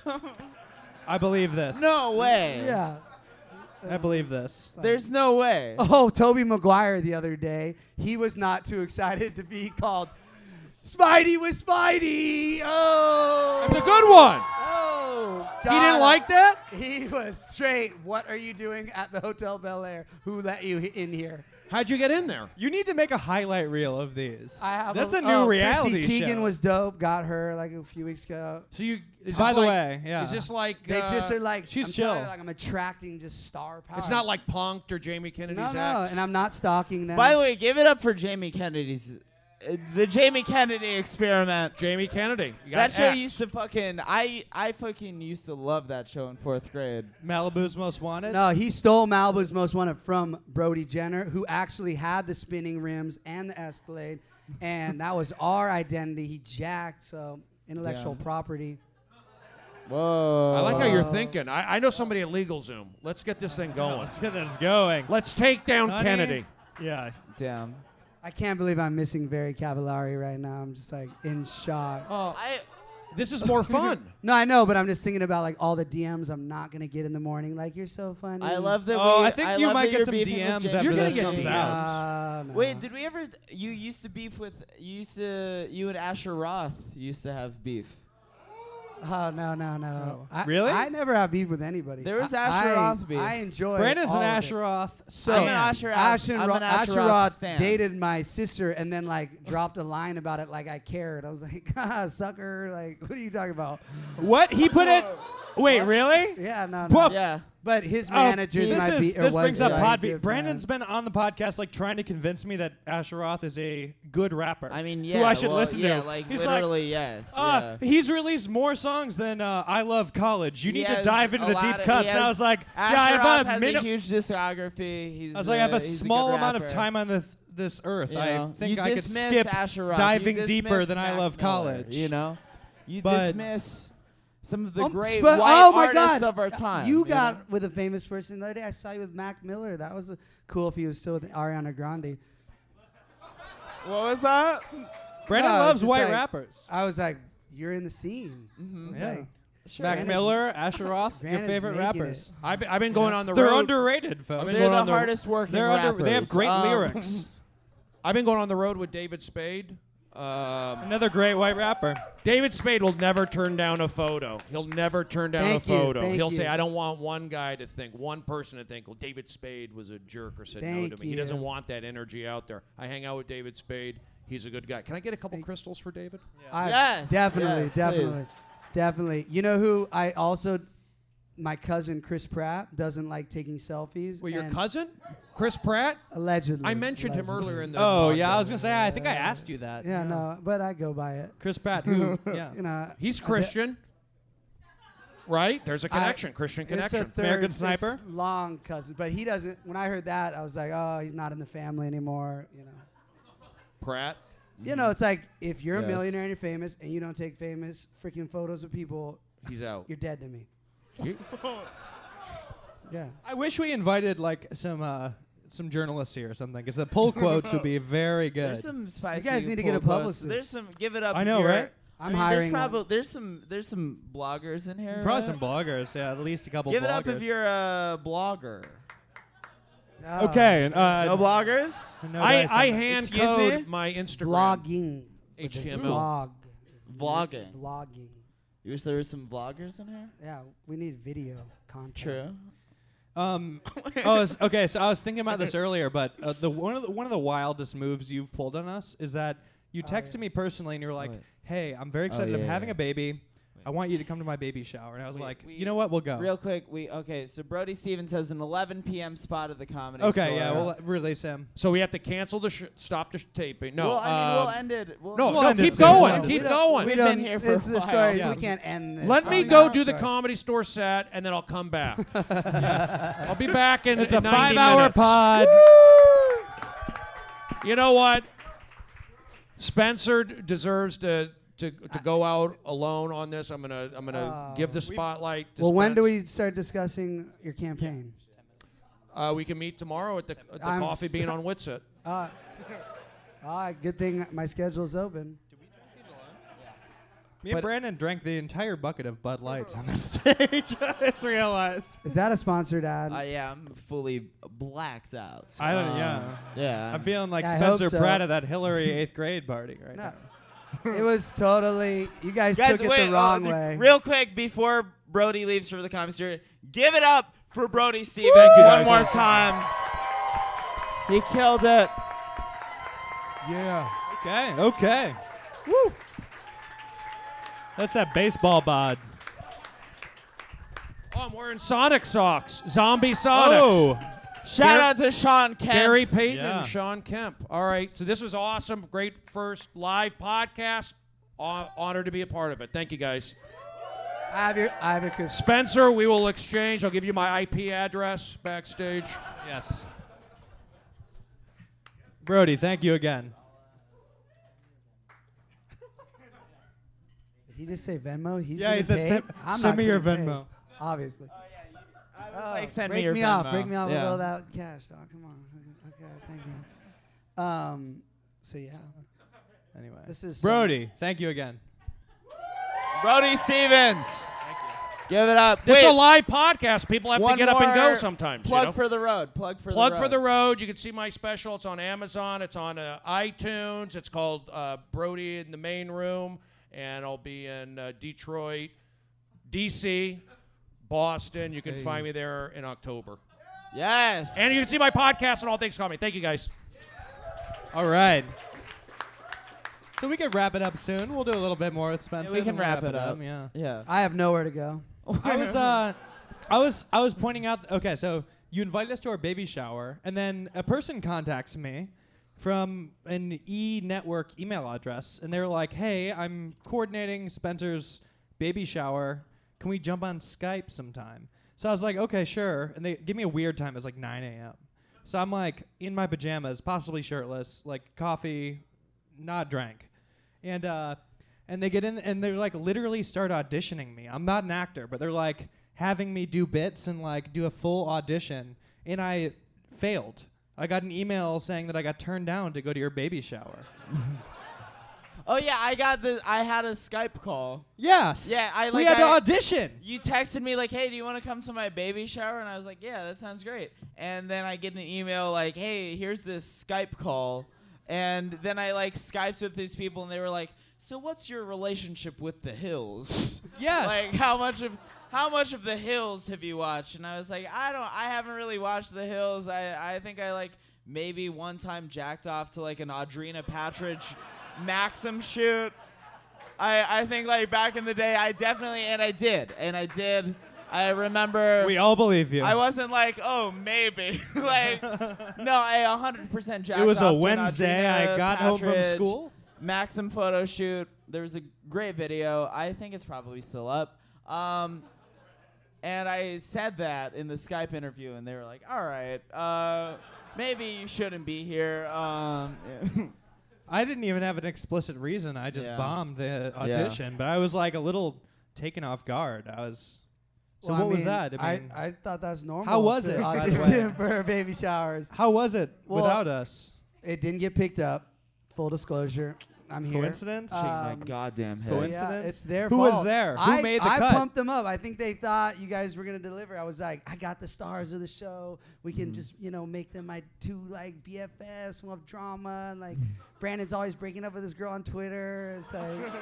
S4: I believe this.
S3: No way.
S11: Yeah.
S4: I believe this.
S3: There's no way.
S11: Oh, Toby Maguire the other day, he was not too excited to be called Spidey with Spidey. Oh.
S1: That's a good one.
S11: Oh.
S1: He didn't
S11: God.
S1: like that?
S11: He was straight. What are you doing at the Hotel Bel Air? Who let you hi- in here?
S1: How'd you get in there?
S4: You need to make a highlight reel of these.
S11: I have
S4: That's
S11: a,
S4: a, new
S11: oh,
S4: reality
S11: Chrissy Teigen
S4: show.
S11: was dope. Got her like a few weeks ago.
S1: So you. Is
S4: By
S1: this
S4: the
S1: like,
S4: way, yeah.
S1: Is this like?
S11: They
S1: uh,
S11: just are like
S4: she's
S11: I'm
S4: chill.
S11: telling you, like I'm attracting just star power.
S1: It's not like Punked or Jamie Kennedy's
S11: no, no,
S1: ex.
S11: and I'm not stalking them.
S3: By the way, give it up for Jamie Kennedy's. Uh, the Jamie Kennedy experiment.
S1: Jamie Kennedy. You
S3: That
S1: got
S3: show
S1: X.
S3: used to fucking. I I fucking used to love that show in fourth grade.
S4: Malibu's Most Wanted.
S11: No, he stole Malibu's Most Wanted from Brody Jenner, who actually had the spinning rims and the Escalade, and that was our identity. He jacked, so intellectual
S3: Yeah.
S11: property.
S3: Whoa.
S1: I like how you're thinking. I, I know somebody at LegalZoom. Let's get this thing going.
S4: Let's get this going.
S1: Let's take down
S4: Honey?
S1: Kennedy.
S4: Yeah.
S3: Damn.
S11: I can't believe I'm missing Barry Cavallari right now. I'm just like in shock.
S1: Oh,
S3: I.
S1: this is more fun.
S11: No, I know, but I'm just thinking about like all the D Ms I'm not gonna get in the morning. Like you're so funny.
S3: I love that.
S4: Oh,
S3: we,
S4: I think
S3: I
S4: you
S3: love
S4: might
S3: that
S4: get
S3: you're
S4: some
S3: beefing
S4: D
S3: with
S4: Ms
S3: Jamie
S4: after
S1: You're gonna
S4: this
S1: get
S4: comes
S1: D Ms.
S4: out.
S11: Uh, no.
S3: Wait, did we ever? You used to beef with. You used to. You and Asher Roth used to have beef.
S11: Oh no no no! I,
S4: Really?
S11: I never have beef with anybody.
S3: There was
S11: I-
S3: Asher
S11: I,
S3: Roth beef.
S11: I enjoy.
S4: Brandon's
S11: all
S4: an
S11: of it.
S4: Asheroth.
S11: So
S3: I'm an Asher-
S11: Asher,
S3: I'm
S11: Ro-
S3: an Asher
S11: Asher
S3: Roth
S11: Roth
S3: stan.
S11: dated my sister and then like dropped a line about it like I cared. I was like, ah, sucker! Like, what are you talking about?
S4: What? He put it. Wait,
S11: What?
S4: really?
S11: Yeah, no, no.
S4: Whoop.
S3: Yeah.
S11: But his
S4: Oh,
S11: managers
S4: this
S11: might
S4: is,
S11: be. or
S4: this
S11: was
S4: brings up
S11: like,
S4: Podbean.
S11: good
S4: Brandon's
S11: friends.
S4: been on the podcast, like trying to convince me that Asheroth is a good rapper.
S3: I mean, yeah.
S4: who I should
S3: well,
S4: listen
S3: yeah,
S4: to.
S3: like
S4: He's
S3: literally, yes.
S4: Uh,
S3: yeah.
S4: He's released more songs than uh, I Love College. You
S3: He
S4: need to
S3: has
S4: dive into
S3: a
S4: the
S3: lot
S4: deep
S3: of-
S4: cuts.
S3: he
S4: And I
S3: has-
S4: was like,
S3: Asher
S4: yeah, I have
S3: Roth
S4: a
S3: has
S4: minute.
S3: a huge discography. He's
S4: I was like, I
S3: uh,
S4: have a
S3: he's
S4: small
S3: good
S4: amount of
S3: rapper.
S4: time on the, this earth.
S3: You
S4: I
S3: know?
S4: think
S3: you
S4: I could
S3: dismiss
S4: skip
S3: Asher Roth.
S4: diving
S3: You
S4: deeper
S3: dismiss
S4: than I
S3: Mac
S4: Love
S3: Miller,
S4: College.
S3: You know, you
S4: But-
S3: dismiss some of the
S11: Um,
S3: great
S11: but-
S3: white
S11: oh my
S3: artists
S11: God.
S3: of our time.
S11: You
S3: know?
S11: got with a famous person the other day. I saw you with Mac Miller. That was uh cool if he was still with Ariana Grande.
S3: What was that?
S4: Brandon
S11: No, it's
S4: loves
S11: just
S4: white
S11: like-
S4: rappers.
S11: I was like, you're in the scene.
S3: Mhm.
S11: It's
S4: Yeah.
S11: like,
S3: Sure.
S4: Mac
S11: Brandon's-
S4: Miller, Asheroth, your
S11: Brandon's
S4: favorite
S11: making
S4: rappers.
S1: I've been, I've been going on the
S4: They're
S1: road.
S4: underrated, folks.
S1: I've been
S3: They're
S1: going
S3: the
S1: on the-
S3: hardest working
S4: They're
S3: rappers.
S4: under, they have great
S3: Um,
S4: lyrics.
S1: I've been going on the road with David Spade. Um,
S4: Another great white rapper.
S1: David Spade will never turn down a photo. He'll never turn down
S11: Thank
S1: a
S11: you,
S1: photo.
S11: thank
S1: He'll
S11: you.
S1: say, I don't want one guy to think, one person to think, well, David Spade was a jerk or said no
S11: Thank
S1: to me. He
S11: you.
S1: doesn't want that energy out there. I hang out with David Spade. He's a good guy. Can I get a couple crystals for David?
S11: I
S3: Yes,
S11: definitely,
S3: yes,
S11: definitely,
S3: please.
S11: definitely. You know who I also, my cousin Chris Pratt doesn't like taking selfies.
S1: Well, your
S11: and
S1: cousin? Chris Pratt?
S11: Allegedly.
S1: I mentioned him
S11: allegedly.
S1: earlier in the
S4: Oh, yeah, I
S1: podcast.
S4: was going to say, I think I asked you that.
S11: Yeah, no, but I go by it.
S4: Chris Pratt, who, yeah.
S11: You know,
S1: He's
S11: I bet-
S1: Christian. Right? There's a
S11: I-
S1: connection. Christian
S11: It's a
S1: connection.
S11: third,
S4: American
S11: it's
S4: Sniper?
S11: long cousin, but he doesn't. When I heard that, I was like, oh, he's not in the family anymore. You know.
S1: Pratt.
S11: You know, it's like if you're
S3: Yes.
S11: a millionaire and you're famous and you don't take famous freaking photos of people,
S1: He's out.
S11: you're dead to me.
S1: You-
S11: Yeah.
S4: I wish we invited, like, some uh, some journalists here or something, because the pull quotes would be very good.
S3: There's some spicy.
S11: guys need to get a
S3: pull quotes.
S11: publicist.
S3: There's some. Give it up.
S4: I
S3: if
S4: know,
S3: you're-
S4: right?
S11: I'm
S3: I mean,
S11: hiring
S3: There's,
S11: one.
S3: probably, there's some there's some bloggers in here.
S4: Probably
S3: right?
S4: some bloggers. Yeah, at least a couple.
S3: Give
S4: bloggers.
S3: it up if you're a blogger.
S11: Oh.
S4: Okay. Uh,
S3: No bloggers?
S4: no
S1: I,
S4: dice
S1: I
S4: on that.
S1: hand
S3: Excuse
S1: code
S3: me?
S1: my Instagram.
S11: Vlogging.
S1: H
S11: with
S1: T
S11: a
S1: M L.
S11: Vlog.
S3: Vlogging.
S11: Vlogging.
S3: You wish there were some vloggers in here?
S11: Yeah, we need video content.
S3: True.
S4: Um, oh, it's- okay. So I was thinking about this earlier, but uh, the one of the one of the wildest moves you've pulled on us is that you
S11: Oh,
S4: texted
S11: yeah.
S4: me personally, and you were like,
S3: Wait.
S4: "Hey, I'm very excited.
S3: yeah,
S4: I'm
S3: yeah,
S4: having
S3: yeah.
S4: a baby. I want you to come to my baby shower." And I was
S3: Wait,
S4: like,
S3: we-
S4: "You know what? We'll go."
S3: Real quick, we okay. So Brody Stevens has an eleven p.m. spot at the Comedy
S4: okay,
S3: Store.
S4: yeah, we'll let- release him.
S1: So we have to cancel the sh- stop the sh- taping. No,
S3: Well, I mean, we'll
S1: um,
S3: end it. We'll
S1: no,
S4: We'll
S1: no,
S4: end it
S1: keep
S4: soon. We'll
S1: going,
S4: end it
S1: keep
S4: soon.
S1: going.
S3: We've
S11: We
S3: been
S11: don't-
S3: here for
S11: it's
S3: a
S11: the
S3: while.
S11: story.
S4: Yeah.
S11: We can't end this.
S1: Let me
S11: on
S1: go
S11: that
S1: do the
S11: story.
S1: Comedy Store set, and then I'll come back. I'll be back in,
S4: It's
S1: in
S4: a
S1: ninety
S4: five-hour
S1: minutes.
S4: pod.
S1: You know what? Spencer d- deserves to, to to go out alone on this. I'm gonna I'm gonna
S11: Oh.
S1: give the spotlight. to
S11: Well, when do
S1: Spence.
S11: we start discussing your campaign?
S1: Uh, we can meet tomorrow at the, at the
S11: I'm
S1: Coffee
S11: s-
S1: Bean on Whitsett.
S11: Uh, all right, good thing my schedule's open.
S4: Me and
S11: But-
S4: Brandon drank the entire bucket of Bud Lights on the stage. I just realized.
S11: Is that a sponsored ad?
S3: Uh, yeah, I'm fully blacked out.
S4: I don't.
S3: Um,
S4: yeah.
S3: Yeah.
S4: I'm feeling like
S11: I hope
S4: Spencer
S11: so.
S4: Pratt at that Hillary eighth grade party right
S11: No.
S4: now.
S11: It was totally. You guys,
S3: Guys,
S11: took
S3: wait,
S11: it the wrong
S3: uh,
S11: way.
S3: Real quick, before Brody leaves for the Comedy Store, give it up for Brody Stevens
S1: Thank you,
S3: one
S1: guys.
S3: more time. He killed it.
S2: Yeah.
S4: Okay. Okay. Woo. That's that baseball bod.
S1: Oh, I'm wearing Sonic socks. Zombie Sonics.
S4: Oh.
S3: Shout
S1: Gar-
S3: out to Sean Kemp.
S1: Gary Payton
S4: Yeah.
S1: and Sean Kemp. All right, so this was awesome. Great first live podcast. Hon- honored to be a part of it. Thank you, guys.
S11: I have your. I have your. Chris-
S1: Spencer, we will exchange. I'll give you my I P address backstage.
S4: Yes. Brody, thank you again.
S11: Did he just say Venmo? He's
S4: Yeah,
S11: gonna
S4: he said
S11: pay?
S4: send-
S11: I'm
S4: send
S11: not
S4: me your
S11: gonna pay,
S4: Venmo.
S11: Obviously.
S3: I was like, send
S11: break
S3: me your
S11: me off.
S3: Venmo.
S11: Break me off
S3: Yeah.
S11: with all that cash, dog. Come on. Okay, thank you. Um. So yeah,
S4: Anyway.
S11: this is
S4: Brody, thank you again.
S3: Brody Stevens. Give it up.
S1: This is
S3: Wait,
S1: a live podcast. People have
S3: one
S1: to get up and go
S3: more
S1: sometimes. you
S3: Plug
S1: know?
S3: for the road. Plug for
S1: Plug
S3: the road.
S1: for the road. You can see my special. It's on Amazon. It's on uh, iTunes. It's called uh, Brody in the Main Room, and I'll be in uh, Detroit, D C, Boston. You can
S2: Hey.
S1: find me there in October.
S3: Yes.
S1: And you can see my podcast on All Things Comedy. Thank you, guys.
S4: All right. So we can wrap it up soon. We'll do a little bit more with
S3: Yeah,
S4: Spencer.
S3: we can
S4: then we'll
S3: wrap it up.
S4: Yeah.
S3: Yeah.
S11: I have nowhere to go.
S4: I was uh, I was I was pointing out. Okay, so you invited us to our baby shower, and then a person contacts me from an E Network email address, and they were like, "Hey, I'm coordinating Spencer's baby shower. Can we jump on Skype sometime?" So I was like, "Okay, sure." And they give me a weird time. It was like nine a.m. So I'm like in my pajamas, possibly shirtless, like coffee, not drank, and uh. And they get in and they're like literally start auditioning me. I'm not an actor, but they're like having me do bits and like do a full audition. And I failed. I got an email saying that I got turned down to go to your baby shower.
S3: Oh yeah, I got the. I had a Skype call.
S4: Yes.
S3: Yeah, I like.
S4: we had
S3: I,
S4: to audition.
S3: You texted me like, "Hey, do you want to come to my baby shower?" And I was like, "Yeah, that sounds great." And then I get an email like, "Hey, here's this Skype call." And then I like Skyped with these people, and they were like, "So what's your relationship with The Hills?"
S4: Yes.
S3: Like how much of how much of The Hills have you watched? And I was like, I don't. I haven't really watched The Hills. I I think I like maybe one time jacked off to like an Audrina Patridge Maxim shoot. I I think like back in the day, I definitely and I did and I did. I remember.
S4: We all believe you.
S3: I wasn't like, oh, maybe. like, no, I one hundred percent jacked
S4: It was a
S3: off to an
S4: Wednesday.
S3: Audrina
S4: I got home from
S3: Patridge
S4: school.
S3: Maxim photo shoot. There was a great video. I think it's probably still up. Um, and I said that in the Skype interview, and they were like, all right, uh, maybe you shouldn't be here. Um, yeah.
S4: I didn't even have an explicit reason. I just
S3: Yeah.
S4: bombed the
S3: Yeah.
S4: audition, but I was like a little taken off guard. I was. So
S11: Well,
S4: what
S11: I
S4: was
S11: mean,
S4: that? I
S11: I,
S4: mean,
S11: I thought that's normal.
S4: How was
S11: to
S4: it, by the
S11: audition
S4: way?
S11: for baby showers.
S4: how was it
S11: Well,
S4: without us?
S11: It didn't get picked up. Full disclosure. I'm here.
S4: Coincidence?
S3: Shake my
S11: Um,
S3: goddamn
S11: So
S3: head.
S11: yeah,
S4: Coincidence?
S11: it's their
S4: Who
S11: fault.
S4: was there? Who
S11: I,
S4: made the
S11: I
S4: cut?
S11: pumped them up. I think they thought you guys were gonna deliver. I was like, I got the stars of the show. We can just, you know, make them my two like B F Fs. We'll have drama. And like, Brandon's always breaking up with this girl on Twitter. It's like,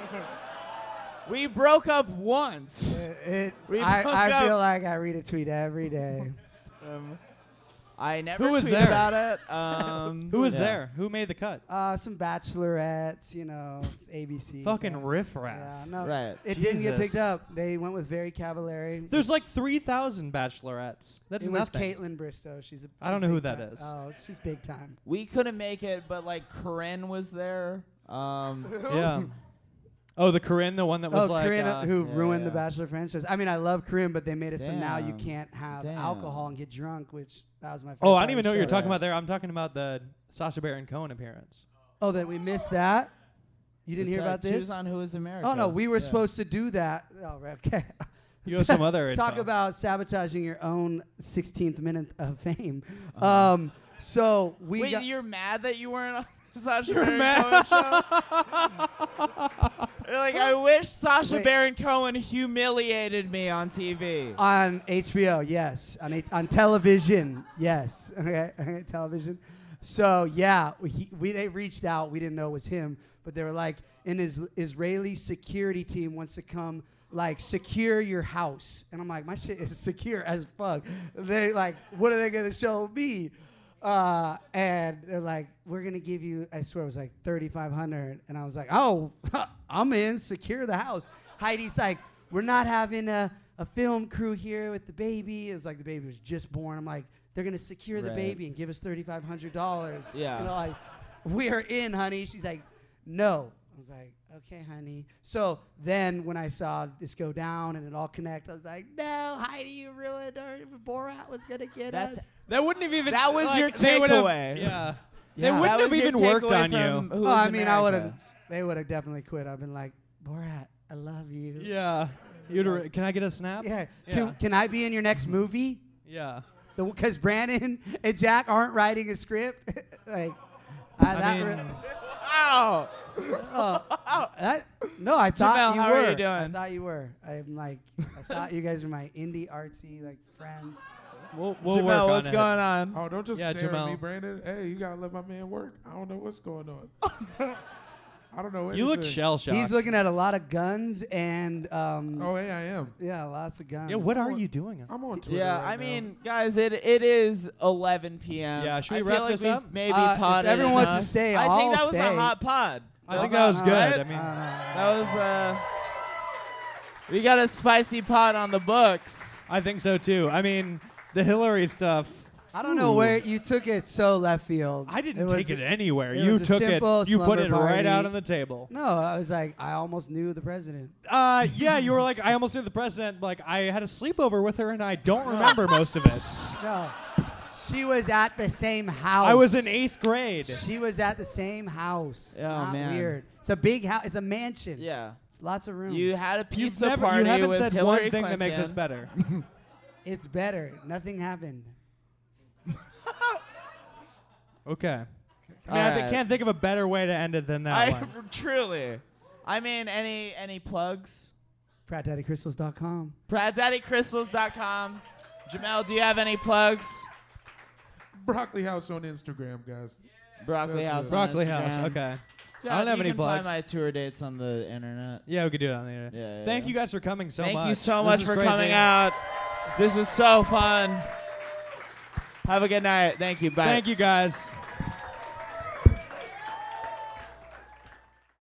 S3: We broke up once.
S11: it, it,
S3: We
S11: I,
S3: broke
S11: I
S3: up.
S11: feel like I read a tweet every day.
S3: Um, I never
S4: Who was
S3: tweeted
S4: there?
S3: about it. Um,
S4: Who was
S3: yeah.
S4: there? Who made the cut?
S11: Uh, some bachelorettes, you know, A B C.
S4: Fucking
S11: yeah.
S4: riffraff.
S11: Yeah, no,
S3: Right.
S11: it didn't get
S4: Jesus.
S11: picked up. They went with Very Cavallari.
S4: There's like three thousand bachelorettes. That's
S11: it was
S4: nothing.
S11: Caitlin Bristow. She's a.
S4: I don't
S11: she's
S4: know who
S11: big
S4: that
S11: time.
S4: is.
S11: Oh, she's big time.
S3: We couldn't make it, but like Corinne was there. Um,
S4: Yeah. Oh, the Corinne, the one that was
S11: Oh,
S4: like.
S11: Corinne,
S4: uh,
S11: who
S3: Yeah,
S11: ruined
S3: yeah.
S11: the Bachelor franchise. I mean, I love Corinne, but they made it so now you
S3: Damn.
S11: can't have
S3: Damn.
S11: alcohol and get drunk, which that was my. favorite
S4: oh, I
S11: part
S4: don't
S11: of
S4: even
S11: the
S4: know what you're
S11: show.
S4: talking about there. I'm talking about the Sacha Baron Cohen appearance.
S11: Oh, that we missed that. You didn't hear about
S3: Choose
S11: this?
S3: on Who Is America.
S11: Oh no, we were
S3: Yeah.
S11: supposed to do that. Oh, right, okay.
S4: You have some other
S11: Talk
S4: info.
S11: about sabotaging your own sixteenth minute of fame.
S3: Uh-huh.
S11: Um, so we
S3: Wait,
S11: got.
S3: you're mad that you weren't on the Sacha
S4: You're
S3: Baron
S4: mad.
S3: Cohen show? You're like, I wish Sacha
S11: Wait.
S3: Baron Cohen humiliated me on T V.
S11: On H B O, yes. On a- on television, yes. Okay, okay, television. So yeah, we, we they reached out. We didn't know it was him, but they were like, an is, Israeli security team wants to come, like, secure your house. And I'm like, my shit is secure as fuck. They like, what are they gonna show me? Uh, and they're like, we're gonna give you. I swear it was like thirty-five hundred. And I was like, oh, I'm in. Secure the house. Heidi's like, we're not having a, a film crew here with the baby. It was like the baby was just born. I'm like, they're gonna secure the
S3: Right.
S11: baby and give us thirty-five hundred dollars.
S3: Yeah.
S11: You know, like, we're in, honey. She's like, no. I was like, okay, honey. So then when I saw this go down and it all connect, I was like, no, Heidi, you ruined her. Borat was gonna get
S3: That's
S11: us.
S4: That wouldn't have even.
S3: That was
S4: like,
S3: your
S4: they would've-
S3: takeaway.
S4: Yeah.
S11: Yeah.
S4: They
S3: That
S4: wouldn't have
S3: was your
S4: even worked
S3: takeaway
S4: on
S3: from
S4: you.
S3: Who
S11: Oh,
S3: Is
S11: I mean, I would
S3: America.
S11: have. They would have definitely quit. I've been like, Borat, I love you.
S4: Yeah. You'd ar- can I get a snap?
S11: Yeah.
S4: Yeah.
S11: Can, can I be in your next movie?
S4: Yeah.
S11: Because Brandon and Jack aren't writing a script. like, I,
S4: I
S11: that
S4: mean,
S11: re-
S3: Ow!
S11: oh, that, no, I thought
S3: Jamel,
S11: you
S3: how
S11: were.
S3: are you doing?
S11: I thought you were. I'm like, I thought you guys were my indie artsy like friends.
S4: We'll, we'll work
S3: Jamel,
S4: on
S3: what's
S4: it.
S3: going on?
S2: Oh, don't just
S4: Yeah,
S2: stare at
S4: Jamel.
S2: me, Brandon. Hey, you gotta let my man work. I don't know what's going on. I don't know anything.
S4: You look shell shocked.
S11: He's looking at a lot of guns and um,
S2: Oh, hey, I am.
S11: yeah, lots of guns.
S4: Yeah. What are you doing?
S2: I'm on Twitter.
S3: Yeah,
S2: right
S3: I
S2: now.
S3: mean, guys, it it is eleven p.m.
S4: Yeah, should we
S3: I
S4: wrap
S3: feel like
S4: this
S3: we've
S4: up?
S3: Maybe
S11: Uh, if
S3: potted
S11: everyone wants to
S3: enough.
S11: stay,
S3: I
S11: I'll
S3: think that was
S11: stay.
S3: a hot pod.
S4: I
S3: That
S4: think
S3: was
S4: that was
S3: all
S4: good.
S3: right.
S4: I mean,
S3: That was uh, we got a spicy pod on the books.
S4: I think so too. I mean, the Hillary stuff.
S11: I don't know where you took it so left field.
S4: I didn't
S11: It was-
S4: take it anywhere.
S11: it
S4: You
S11: was a
S4: took
S11: simple
S4: it. You put
S11: slumber
S4: it right
S11: party.
S4: out on the table.
S11: No, I was like, I almost knew the president.
S4: Uh, yeah, you were like, I almost knew the president. Like, I had a sleepover with her, and I don't remember most of it.
S11: No, she was at the same house.
S4: I was in eighth grade.
S11: She was at the same house. It's
S3: Oh,
S11: not
S3: man.
S11: weird. It's a big house. It's a mansion.
S3: Yeah.
S11: It's lots of rooms.
S3: You had a
S4: You've
S3: pizza
S4: never,
S3: party
S4: you haven't
S3: with
S4: said
S3: Hillary
S4: one thing that makes us
S3: Clinton.
S4: better.
S11: It's better. Nothing happened.
S4: Okay. I mean,
S3: All
S4: I th-
S3: right.
S4: can't think of a better way to end it than that
S3: I
S4: one.
S3: truly. I mean, any any plugs?
S11: Pratt Daddy Crystals dot com.
S3: Pratt Daddy Crystals dot com. Jamel, do you have any plugs?
S2: Broccoli House on Instagram, guys.
S3: Broccoli
S2: That's
S3: House.
S2: it.
S3: on
S4: Broccoli
S3: Instagram.
S4: House. Okay.
S3: Yeah,
S4: I don't have
S3: you
S4: any
S3: can
S4: plugs.
S3: find my tour dates on the internet.
S4: Yeah, we could do it on the internet.
S3: Yeah, yeah,
S4: Thank
S3: yeah.
S4: you guys for coming so
S3: Thank
S4: much.
S3: you so
S4: This
S3: much
S4: was
S3: for
S4: crazy.
S3: coming out. This was so fun. Have a good night. Thank you. Bye.
S4: Thank you guys.